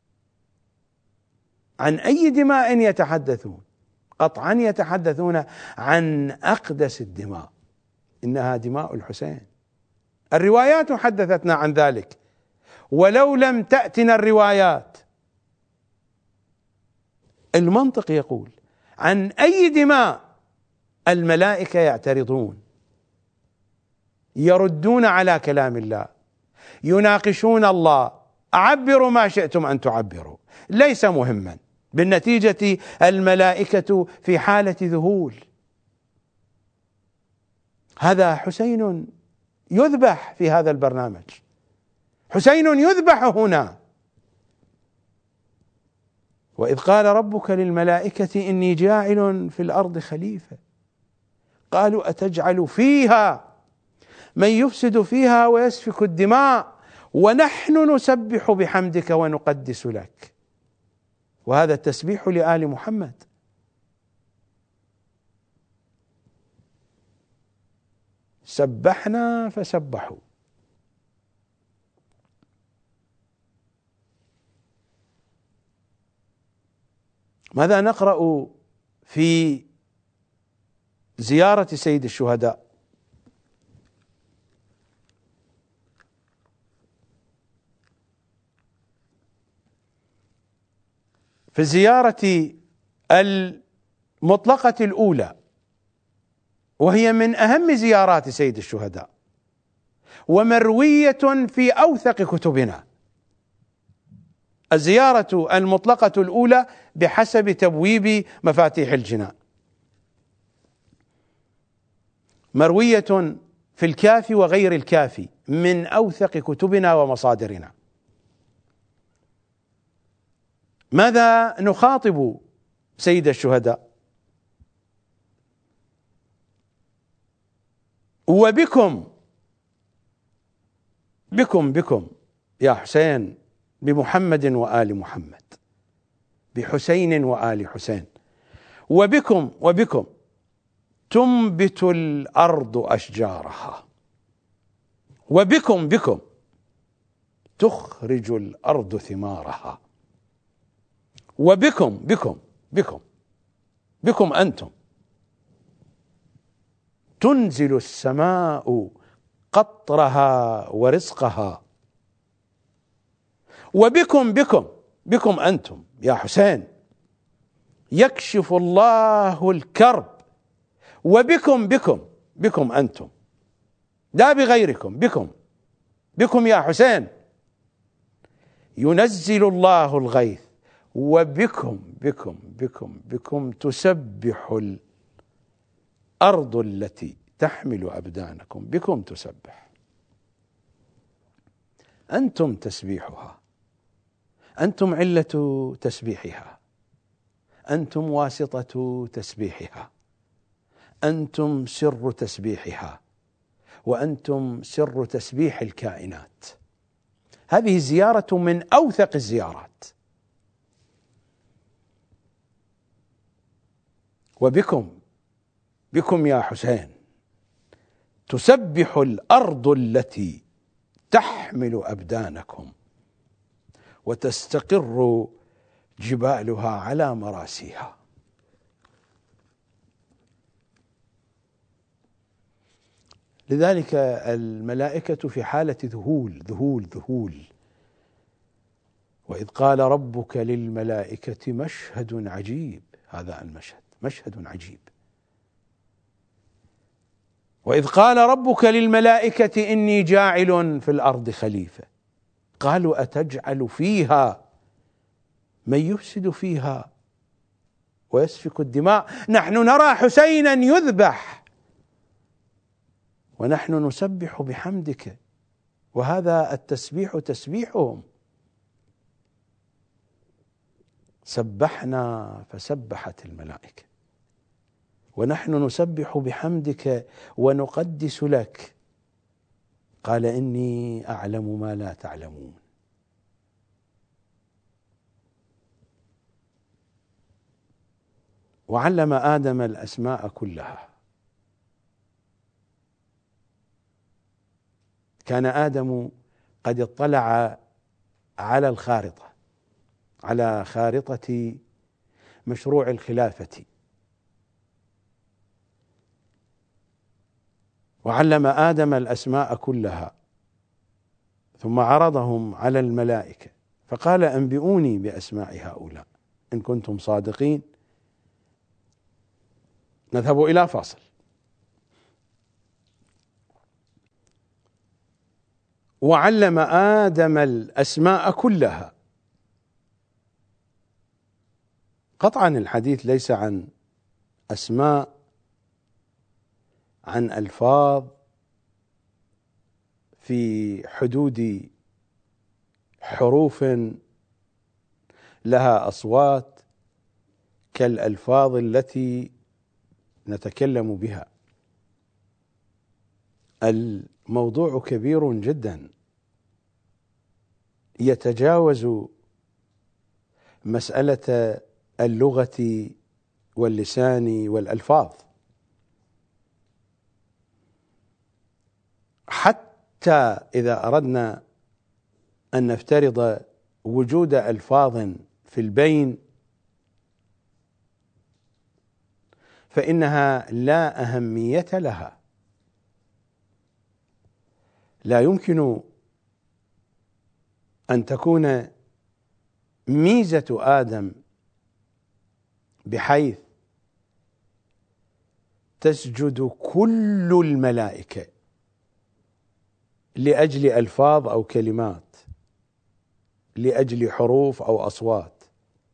[SPEAKER 1] عن أي دماء يتحدثون؟ قطعا يتحدثون عن أقدس الدماء، إنها دماء الحسين. الروايات حدثتنا عن ذلك، ولو لم تأتنا الروايات المنطق يقول عن أي دماء الملائكة يعترضون، يردون على كلام الله، يناقشون الله. عبروا ما شئتم أن تعبروا، ليس مهما. بالنتيجة الملائكة في حالة ذهول. هذا حسين يذبح في هذا البرنامج، حسين يذبح هنا. وإذ قال ربك للملائكة إني جاعل في الأرض خليفة، قالوا أتجعل فيها من يفسد فيها ويسفك الدماء ونحن نسبح بحمدك ونقدس لك. وهذا التسبيح لآل محمد. سبحنا فسبحوا. ماذا نقرأ في زيارة سيد الشهداء؟ في الزيارة المطلقة الأولى، وهي من أهم زيارات سيد الشهداء ومروية في أوثق كتبنا، الزيارة المطلقة الأولى بحسب تبويب مفاتيح الجنان، مروية في الكافي وغير الكافي من أوثق كتبنا ومصادرنا. ماذا نخاطب سيد الشهداء؟ وبكم بكم يا حسين، بمحمد وآل محمد، بحسين وآل حسين، وبكم تنبت الأرض أشجارها، وبكم تخرج الأرض ثمارها، وبكم أنتم تنزل السماء قطرها ورزقها، وبكم أنتم يا حسين يكشف الله الكرب، وبكم أنتم لا بغيركم، بكم يا حسين ينزل الله الغيث، وبكم تسبح الأرض التي تحمل أبدانكم، بكم تسبح. أنتم تسبيحها، أنتم علة تسبيحها، أنتم واسطة تسبيحها، أنتم سر تسبيحها، وأنتم سر تسبيح الكائنات. هذه الزيارة من أوثق الزيارات. وبكم يا حسين تسبح الأرض التي تحمل أبدانكم وتستقر جبالها على مراسيها. لذلك الملائكة في حالة ذهول. وإذ قال ربك للملائكة مشهد عجيب، هذا المشهد مشهد عجيب. وإذ قال ربك للملائكة إني جاعل في الأرض خليفة قالوا أتجعل فيها من يفسد فيها ويسفك الدماء نحن نرى حسينا يذبح ونحن نسبح بحمدك. وهذا التسبيح تسبيحهم، سبحنا فسبحت الملائكة ونحن نسبح بحمدك ونقدس لك. قال إني أعلم ما لا تعلمون. وعلم آدم الأسماء كلها. كان آدم قد اطلع على الخارطة، على خارطة مشروع الخلافة، وعلم آدم الأسماء كلها ثم عرضهم على الملائكة فقال أنبئوني بأسماء هؤلاء إن كنتم صادقين. نذهب إلى فاصل. وعلم آدم الأسماء كلها. قطعا الحديث ليس عن أسماء، عن ألفاظ في حدود حروف لها أصوات كالألفاظ التي نتكلم بها. الموضوع كبير جدا يتجاوز مسألة اللغة واللسان والألفاظ. حتى إذا أردنا أن نفترض وجود ألفاظ في البين فإنها لا أهمية لها. لا يمكن أن تكون ميزة آدم بحيث تسجد كل الملائكة لأجل ألفاظ أو كلمات، لأجل حروف أو أصوات.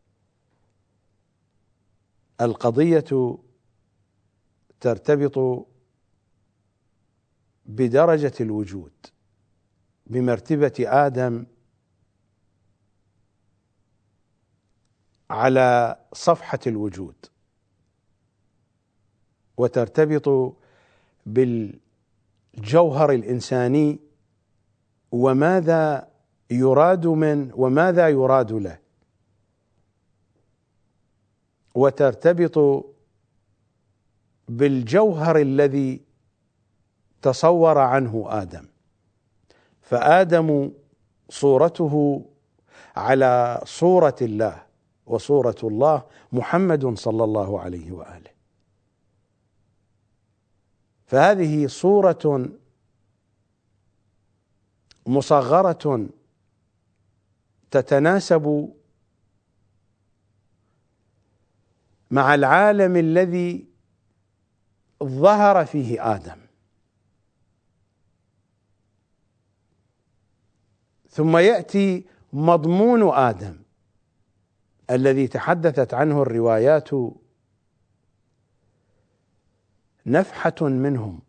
[SPEAKER 1] القضية ترتبط بدرجة الوجود، بمرتبة آدم على صفحة الوجود، وترتبط بالجوهر الإنساني وماذا يراد منه وماذا يراد له، وترتبط بالجوهر الذي تصور عنه آدم. فآدم صورته على صورة الله، وصورة الله محمد صلى الله عليه وآله. فهذه صورة مصغرة تتناسب مع العالم الذي ظهر فيه آدم. ثم يأتي مضمون آدم الذي تحدثت عنه الروايات، نفحة منهم،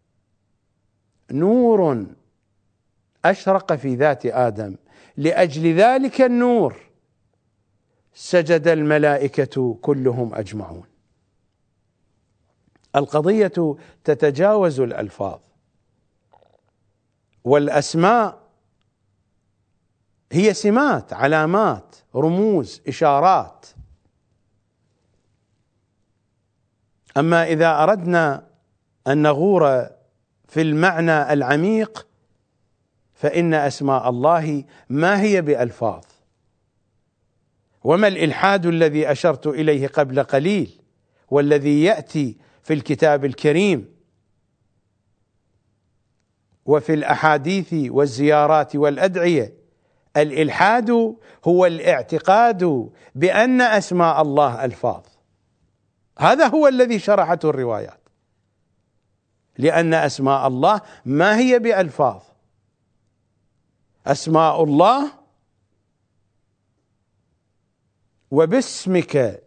[SPEAKER 1] نور أشرق في ذات آدم، لأجل ذلك النور سجد الملائكة كلهم أجمعون. القضية تتجاوز الألفاظ، والأسماء هي سمات، علامات، رموز، إشارات. أما إذا أردنا أن نغور في المعنى العميق فإن أسماء الله ما هي بألفاظ. وما الإلحاد الذي أشرت إليه قبل قليل والذي يأتي في الكتاب الكريم وفي الأحاديث والزيارات والأدعية؟ الإلحاد هو الاعتقاد بأن أسماء الله ألفاظ. هذا هو الذي شرحته الروايات. لأن أسماء الله ما هي بألفاظ، أسماء الله وباسمك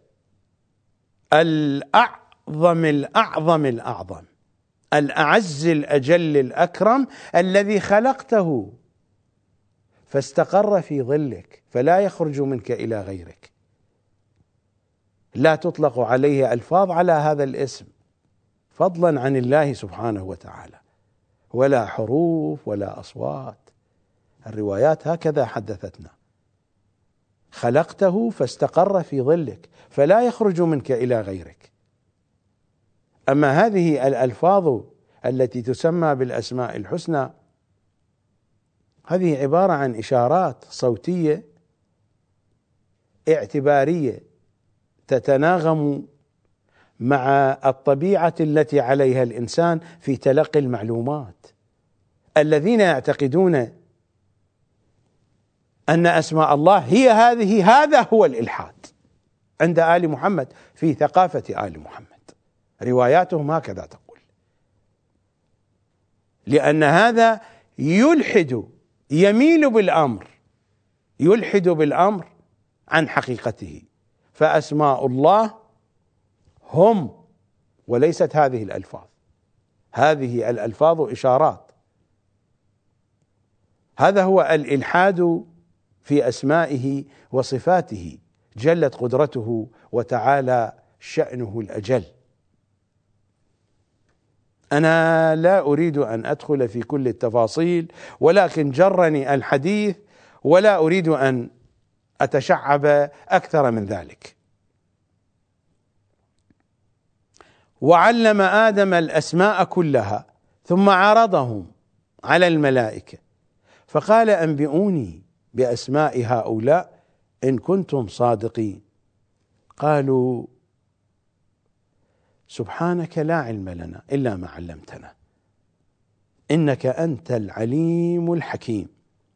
[SPEAKER 1] الأعظم الأعظم الأعظم الأعز الأجل الأكرم الذي خلقته فاستقر في ظلك فلا يخرج منك إلى غيرك، لا تطلق عليه ألفاظ على هذا الاسم فضلا عن الله سبحانه وتعالى، ولا حروف ولا أصوات. الروايات هكذا حدثتنا: خلقته فاستقر في ظلك فلا يخرج منك إلى غيرك. أما هذه الألفاظ التي تسمى بالأسماء الحسنى هذه عبارة عن إشارات صوتية اعتبارية تتناغم مع الطبيعة التي عليها الإنسان في تلقي المعلومات. الذين يعتقدون أن أسماء الله هي هذه، هذا هو الإلحاد عند آل محمد في ثقافة آل محمد. رواياتهم هكذا تقول، لأن هذا يلحد، يلحد بالأمر عن حقيقته. فأسماء الله هم وليست هذه الألفاظ، هذه الألفاظ إشارات. هذا هو الإلحاد في أسمائه وصفاته، جلت قدرته وتعالى شأنه الأجل. أنا لا أريد أن أدخل في كل التفاصيل، ولكن جرني الحديث ولا أريد أن أتشعب أكثر من ذلك. وعلم آدم الأسماء كلها ثم عرضهم على الملائكة فقال: أنبئوني بأسماء هؤلاء إن كنتم صادقين. قالوا: سبحانك لا علم لنا إلا ما علمتنا إنك أنت العليم الحكيم.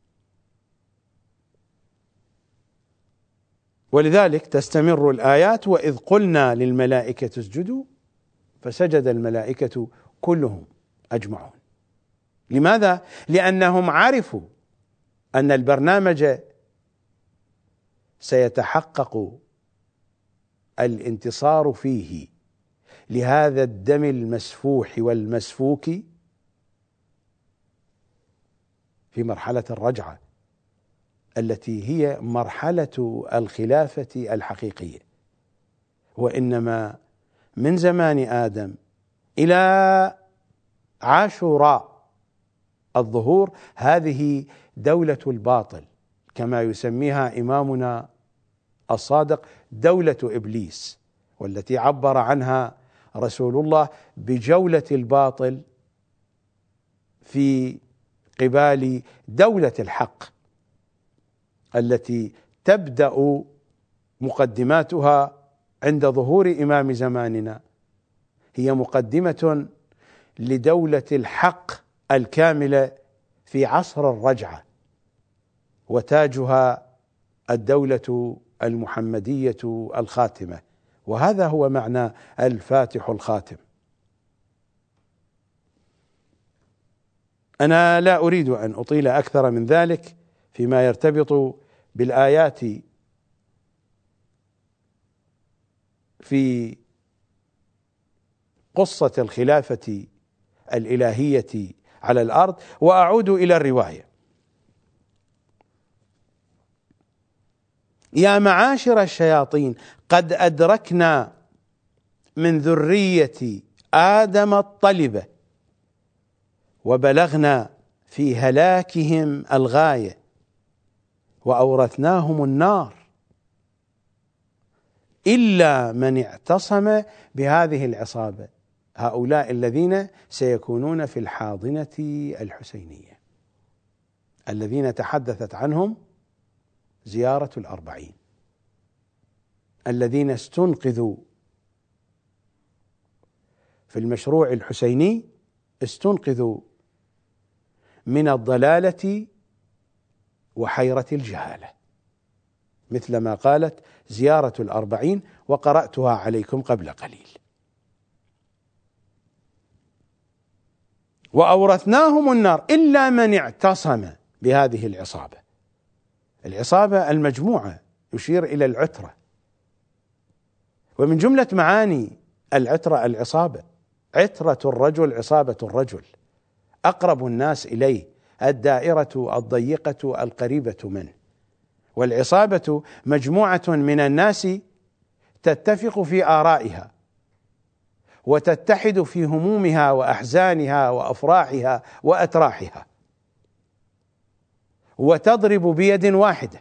[SPEAKER 1] ولذلك تستمر الآيات: وإذ قلنا للملائكة اسجدوا فسجد الملائكة كلهم أجمعون. لماذا؟ لأنهم عرفوا أن البرنامج سيتحقق الانتصار فيه لهذا الدم المسفوح والمسفوك في مرحلة الرجعة التي هي مرحلة الخلافة الحقيقية. وإنما من زمان آدم إلى عاشوراء الظهور هذه دولة الباطل، كما يسميها إمامنا الصادق دولة إبليس، والتي عبر عنها رسول الله بجولة الباطل في قبال دولة الحق التي تبدأ مقدماتها عند ظهور إمام زماننا، هي مقدمة لدولة الحق الكاملة في عصر الرجعة، وتاجها الدولة المحمدية الخاتمة. وهذا هو معنى الفاتح الخاتم. أنا لا أريد أن أطيل أكثر من ذلك فيما يرتبط بالآيات في قصة الخلافة الإلهية على الأرض، وأعود إلى الرواية. يا معاشر الشياطين قد أدركنا من ذرية آدم الطلبة وبلغنا في هلاكهم الغاية وأورثناهم النار إلا من اعتصم بهذه العصابة، هؤلاء الذين سيكونون في الحاضنة الحسينية الذين تحدثت عنهم زيارة الأربعين، الذين استنقذوا في المشروع الحسيني، استنقذوا من الضلالة وحيرة الجهالة، مثل ما قالت زيارة الأربعين وقرأتها عليكم قبل قليل. وأورثناهم النار إلا من اعتصم بهذه العصابة. العصابة المجموعة يشير إلى العترة، ومن جملة معاني العترة العصابة. عترة الرجل عصابة الرجل، أقرب الناس إليه، الدائرة الضيقة القريبة منه. والعصابة مجموعة من الناس تتفق في آرائها، وتتحد في همومها وأحزانها وأفراحها وأتراحها، وتضرب بيد واحدة.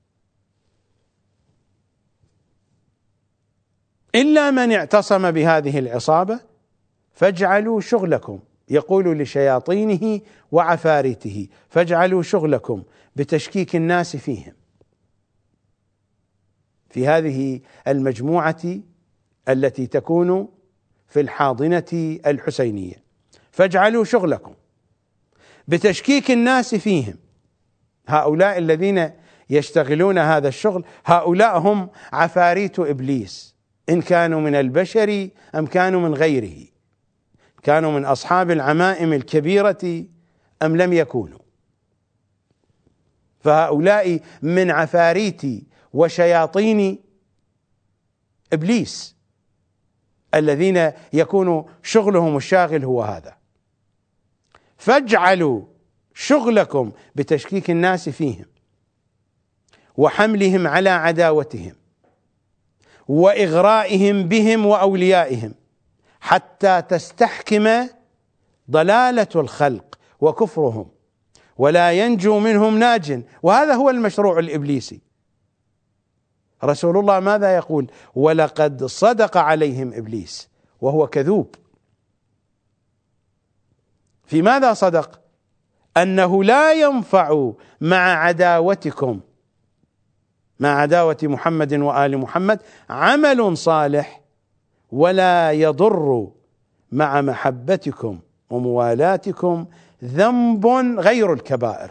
[SPEAKER 1] إلا من اعتصم بهذه العصابة فاجعلوا شغلكم، يقول لشياطينه وعفاريته، فاجعلوا شغلكم بتشكيك الناس فيهم، في هذه المجموعة التي تكون في الحاضنة الحسينية. فاجعلوا شغلكم بتشكيك الناس فيهم. هؤلاء الذين يشتغلون هذا الشغل هؤلاء هم عفاريت إبليس، إن كانوا من البشر أم كانوا من غيره، كانوا من أصحاب العمائم الكبيرة أم لم يكونوا. فهؤلاء من عفاريت وشياطين إبليس الذين يكون شغلهم الشاغل هو هذا. فاجعلوا شغلكم بتشكيك الناس فيهم وحملهم على عداوتهم وإغرائهم بهم وأوليائهم حتى تستحكم ضلالة الخلق وكفرهم ولا ينجو منهم ناج. وهذا هو المشروع الإبليسي. رسول الله ماذا يقول؟ ولقد صدق عليهم إبليس وهو كذوب. في ماذا صدق؟ أنه لا ينفع مع عداوتكم، مع عداوة محمد وآل محمد، عمل صالح، ولا يضر مع محبتكم وموالاتكم ذنب غير الكبائر.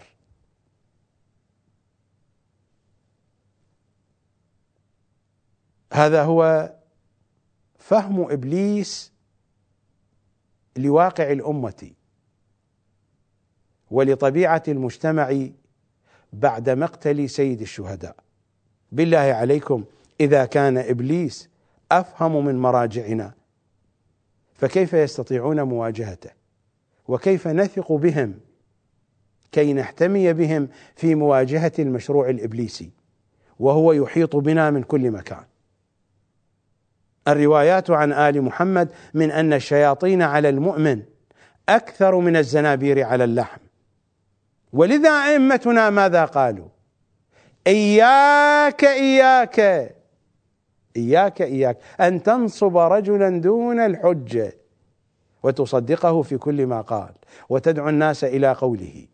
[SPEAKER 1] هذا هو فهم إبليس لواقع الأمة ولطبيعة المجتمع بعد مقتل سيد الشهداء. بالله عليكم، إذا كان إبليس أفهم من مراجعنا فكيف يستطيعون مواجهته؟ وكيف نثق بهم كي نحتمي بهم في مواجهة المشروع الإبليسي وهو يحيط بنا من كل مكان؟ الروايات عن آل محمد من أن الشياطين على المؤمن أكثر من الزنابير على اللحم. ولذا أئمتنا ماذا قالوا؟ إياك إياك إياك إياك أن تنصب رجلا دون الحجة وتصدقه في كل ما قال وتدعو الناس إلى قوله.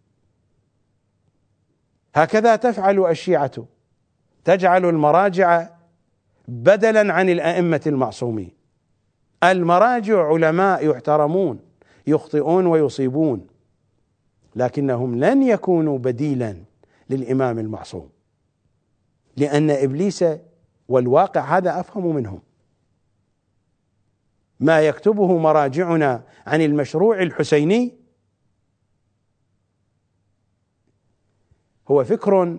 [SPEAKER 1] هكذا تفعل الشيعة، تجعل المراجع بدلا عن الأئمة المعصومين. المراجع علماء يحترمون، يخطئون ويصيبون، لكنهم لن يكونوا بديلا للإمام المعصوم، لأن إبليس والواقع هذا أفهم منهم. ما يكتبه مراجعنا عن المشروع الحسيني هو فكر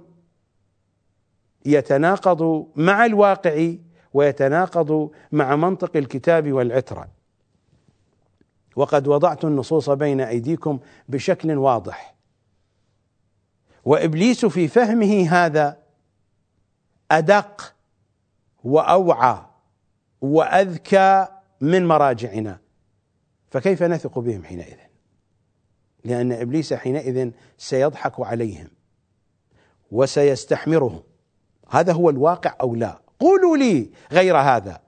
[SPEAKER 1] يتناقض مع الواقع ويتناقض مع منطق الكتاب والعترة. وقد وضعت النصوص بين أيديكم بشكل واضح. وإبليس في فهمه هذا أدق وأوعى وأذكى من مراجعنا، فكيف نثق بهم حينئذ؟ لأن إبليس حينئذ سيضحك عليهم وسيستحمرهم. هذا هو الواقع أو لا؟ قولوا لي غير هذا.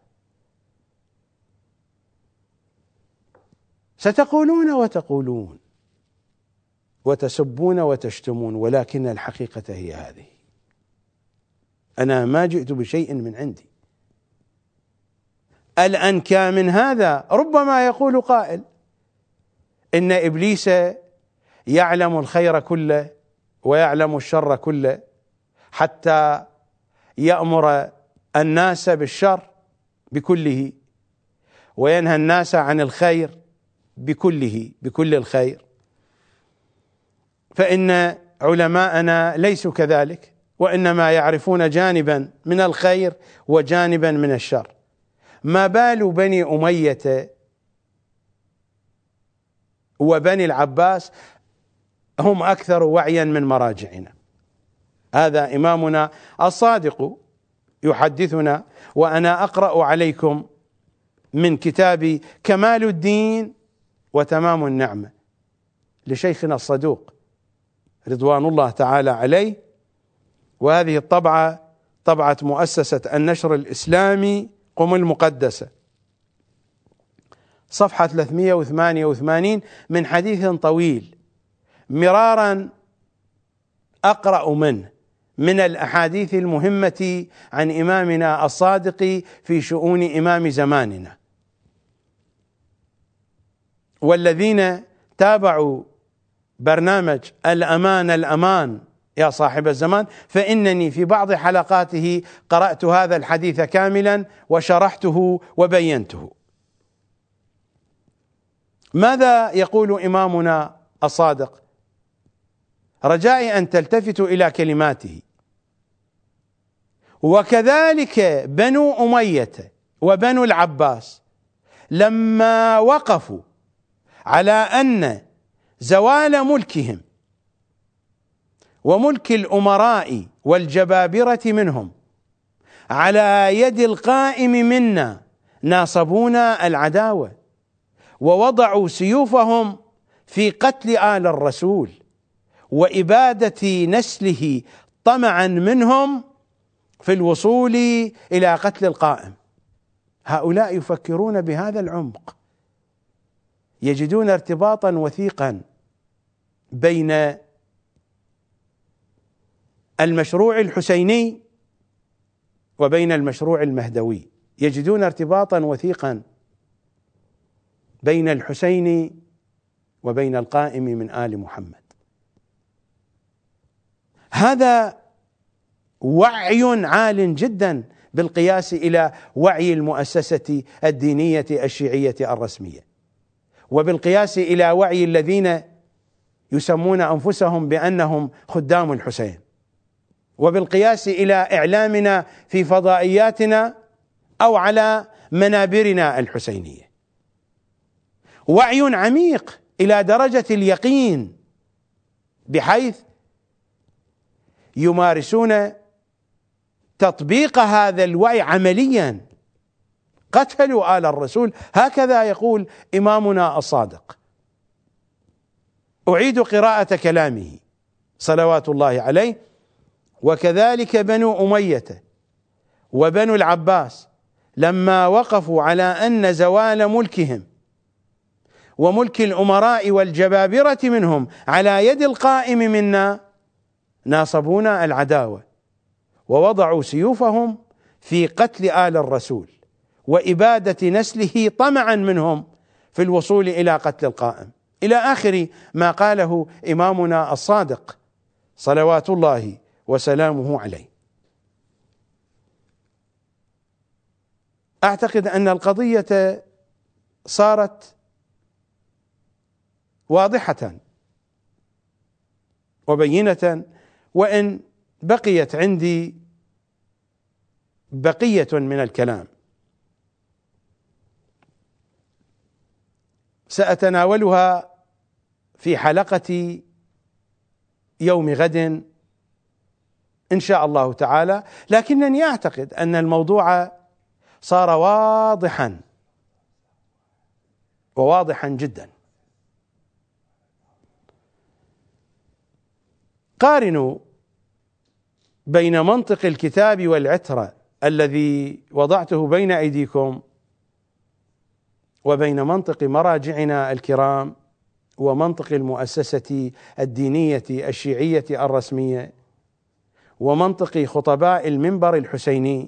[SPEAKER 1] ستقولون وتقولون وتسبون وتشتمون، ولكن الحقيقة هي هذه. أنا ما جئت بشيء من عندي. الأنكى من هذا ربما يقول قائل إن إبليس يعلم الخير كله ويعلم الشر كله حتى يأمر الناس بالشر بكله وينهى الناس عن الخير بكل الخير، فإن علماءنا ليسوا كذلك، وإنما يعرفون جانبا من الخير وجانبا من الشر. ما بال بني أمية وبني العباس هم أكثر وعيا من مراجعنا. هذا إمامنا الصادق يحدثنا، وأنا أقرأ عليكم من كتاب كمال الدين وتمام النعمة لشيخنا الصدوق رضوان الله تعالى عليه، وهذه الطبعة طبعة مؤسسة النشر الإسلامي قم المقدسة، صفحة 388 من حديث طويل مرارا أقرأ منه من الأحاديث المهمة عن إمامنا الصادق في شؤون إمام زماننا. والذين تابعوا برنامج الأمان يا صاحب الزمان، فإنني في بعض حلقاته قرأت هذا الحديث كاملا وشرحته وبينته. ماذا يقول إمامنا الصادق؟ رجائي أن تلتفتوا إلى كلماته: وكذلك بنو أمية وبنو العباس لما وقفوا على أن زوال ملكهم وملك الأمراء والجبابرة منهم على يد القائم منا ناصبونا العداوة، ووضعوا سيوفهم في قتل آل الرسول وإبادة نسله طمعا منهم في الوصول إلى قتل القائم. هؤلاء يفكرون بهذا العمق، يجدون ارتباطا وثيقا بين المشروع الحسيني وبين المشروع المهدوي، يجدون ارتباطا وثيقا بين الحسين وبين القائم من آل محمد. هذا وعي عال جدا بالقياس إلى وعي المؤسسة الدينية الشيعية الرسمية، وبالقياس إلى وعي الذين يسمون أنفسهم بأنهم خدام الحسين، وبالقياس إلى إعلامنا في فضائياتنا أو على منابرنا الحسينية. وعي عميق إلى درجة اليقين، بحيث يمارسون تطبيق هذا الوعي عمليا. قتلوا آل الرسول، هكذا يقول إمامنا الصادق. أعيد قراءة كلامه صلوات الله عليه: وكذلك بنو أمية وبنو العباس لما وقفوا على أن زوال ملكهم وملك الأمراء والجبابرة منهم على يد القائم منا ناصبونا العداوة، ووضعوا سيوفهم في قتل آل الرسول وإبادة نسله طمعا منهم في الوصول إلى قتل القائم، إلى آخر ما قاله إمامنا الصادق صلوات الله وسلامه عليه. أعتقد أن القضية صارت واضحة وبينة، وإن بقيت عندي بقية من الكلام سأتناولها في حلقة يوم غد إن شاء الله تعالى، لكنني أعتقد أن الموضوع صار واضحا جدا. قارنوا بين منطق الكتاب والعترة الذي وضعته بين أيديكم وبين منطق مراجعنا الكرام ومنطق المؤسسة الدينية الشيعية الرسمية ومنطق خطباء المنبر الحسيني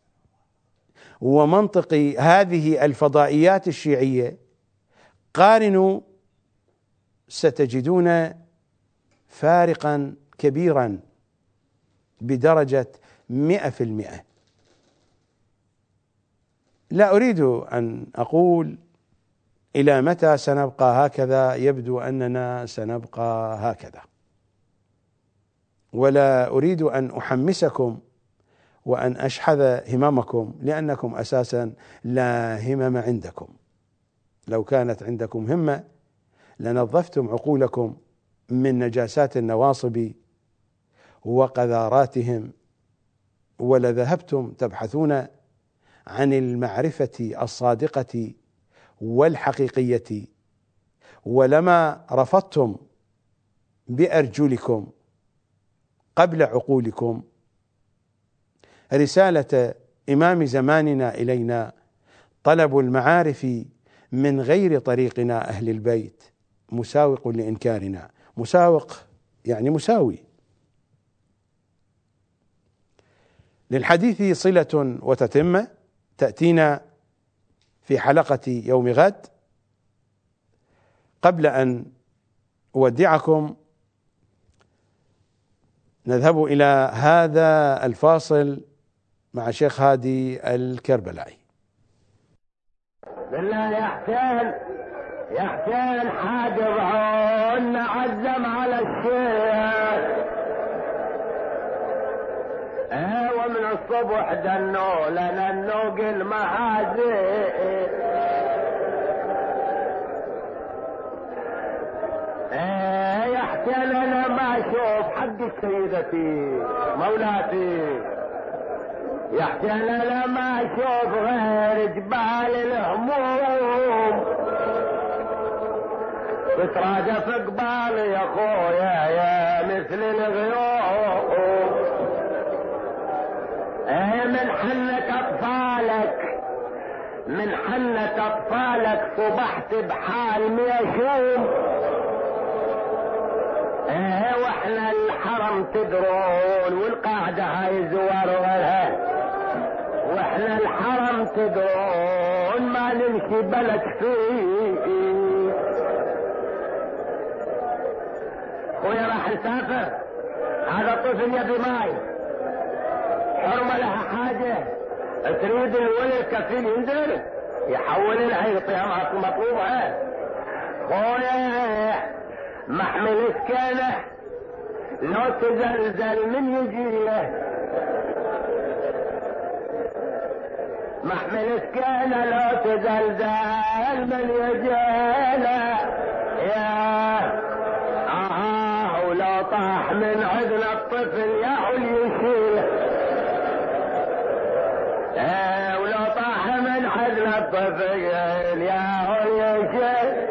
[SPEAKER 1] ومنطق هذه الفضائيات الشيعية. قارنوا ستجدون فارقا كبيرا بدرجة 100%. لا أريد أن أقول إلى متى سنبقى هكذا؟ يبدو أننا سنبقى هكذا. ولا أريد أن أحمسكم وأن أشحذ هممكم، لأنكم أساسا لا همم عندكم. لو كانت عندكم همة لنظفتم عقولكم من نجاسات النواصب وقذاراتهم، ولذهبتم تبحثون عن المعرفة الصادقة والحقيقية، ولما رفضتم بأرجلكم قبل عقولكم رسالة إمام زماننا إلينا: طلب المعارف من غير طريقنا أهل البيت مساوق لإنكارنا. مساوق يعني مساوي. للحديث صلة وتتمة تأتينا في حلقة يوم غد. قبل أن أودعكم نذهب إلى هذا الفاصل مع شيخ هادي الكربلائي.
[SPEAKER 2] بالله يا حسين حاجب عون عزم على الشيخ، ومن الصبح دنو لنا النوق المهازئ، يا حسين انا ما اشوف حق سيدتي مولاتي، يا حسين انا ما اشوف غير جبال الهموم بتراجف قبالي يا خويا يا مثل الغيوم، من حنة اطفالك صبحت بحال ميشوم، واحنا الحرم تدرون والقاعدة هاي زوار، واحنا الحرم تدرون ما نمشي بلد فيه. خويا راح نسافر، هذا الطفل يبي ماي، حرمة لها حاجة، تريد الولي الكفيل ينزل يحول لها يعطيها مطلوبها. خويا محمل سكانه لو تزلزل من يجيله، محمل سكانه لو تزلزل من يجيله، يا ولو طاح من عذن الطفل يا علي يشيله، ولو طاح من عذن الطفل يا علي يشيله.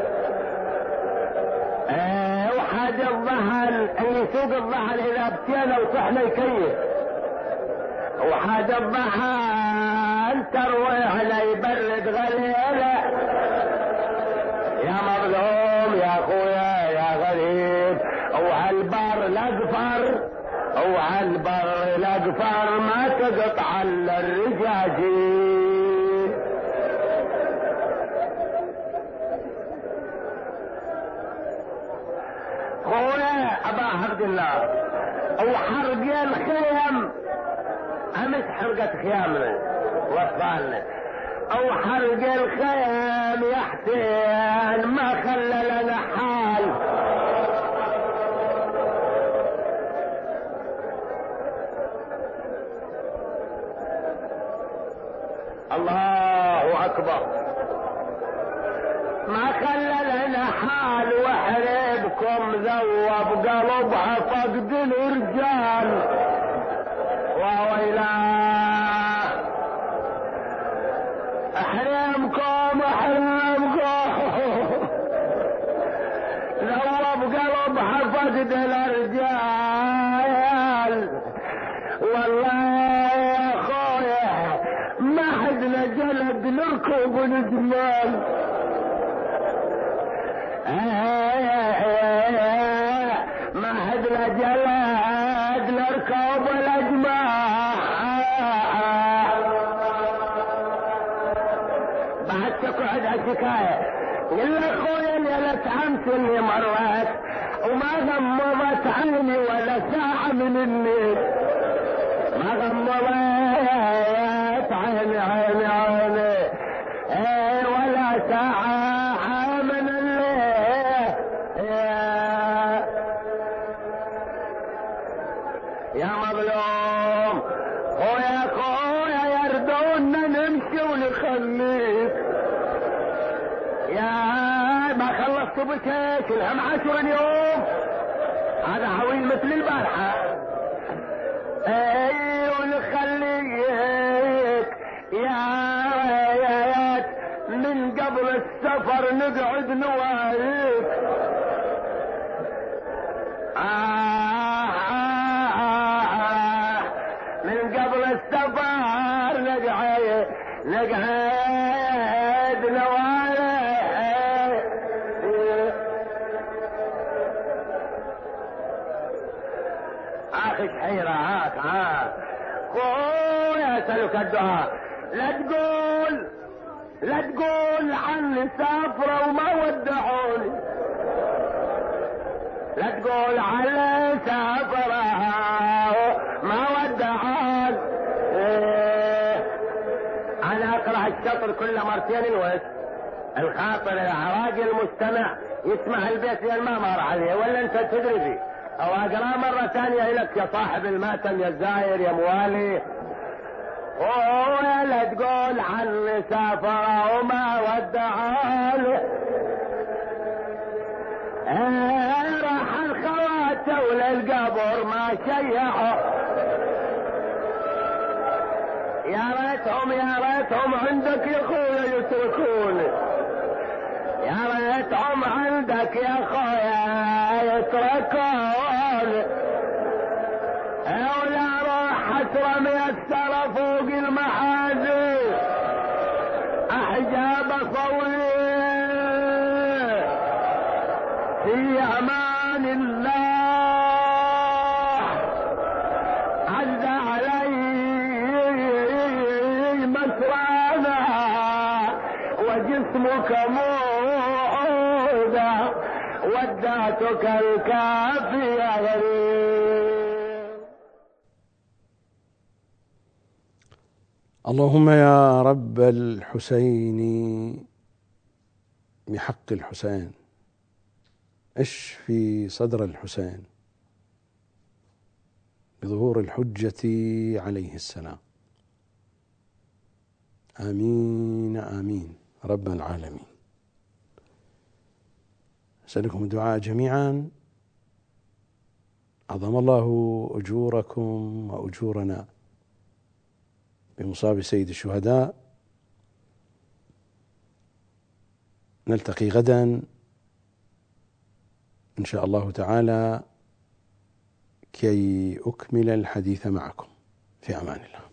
[SPEAKER 2] وحاج الظهر اللي يسوق الظهر اذا بكينا وصحنا يكيف، وحاج الظهر ترويح لا يبرد غليله، يا مظلوم يا اخويا يا غريب، وهالبر الاقفر وهالبر الاقفر ما تقطع الا الرجاجيل. خويا ابا عبد الله وحرق الخيم، امس حرقت خيامنا واطفالنا، او حرق الخيم يا حسين ما خلى لنا حال. الله اكبر، ما خلى لنا حال، وحريبكم ذوب قلبها فقد الرجال. وويلا احرمكم ذوب قلبها فقد الرجال. والله يا خويا ما حدنا جلد نركب ونجمال، ما حدنا جلد نركب والاجمال. بعد تقعد الحكايه الا خويا اللي تعمت اللي مرات وما غمضت عيني ولا ساعه من الليل، ما غمضت عيني ولا ساعه يوم خويا يردونا نمشي ونخليك يا ما خلصت بكيك الهم 10 يوم هذا عويل مثل البارحة اي ونخليك يا من قبل السفر نقعد نوايك من قبل السفر نقعد نوايك اخي حيرة خويا اسألك الدعاء لا تقول عني سافرة وما ودعوني لا تقول عني سافرة ما ودعوني انا اقرأ الشطر كل مرتين الوقت الخاطر العراقي المستمع يسمع البيت لان ما مر عليه ولا انت تدري فيه او اقرأ مرة ثانية لك يا صاحب الماتم يا الزاير يا موالي لا تقول عني سافرة وما ودعوني راح الخواتة وللقبر ما شيعوا يا ريتهم عندك يا خويا يتركوني يا ريتهم عندك يا خويا يتركوني ولا روح حسرة ميسرة فوق المحاذي احجاب صولي في امان الله عز علي مسرانا وجسمك موعودا ودعتك الكافية غريب.
[SPEAKER 1] اللهم يا رب الحسين بحق الحسين اشفي صدر الحسين بظهور الحجة عليه السلام. آمين آمين رب العالمين. أسألكم الدعاء جميعا. عظم الله أجوركم وأجورنا بمصاب سيد الشهداء. نلتقي غدا إن شاء الله تعالى كي أكمل الحديث معكم. في أمان الله.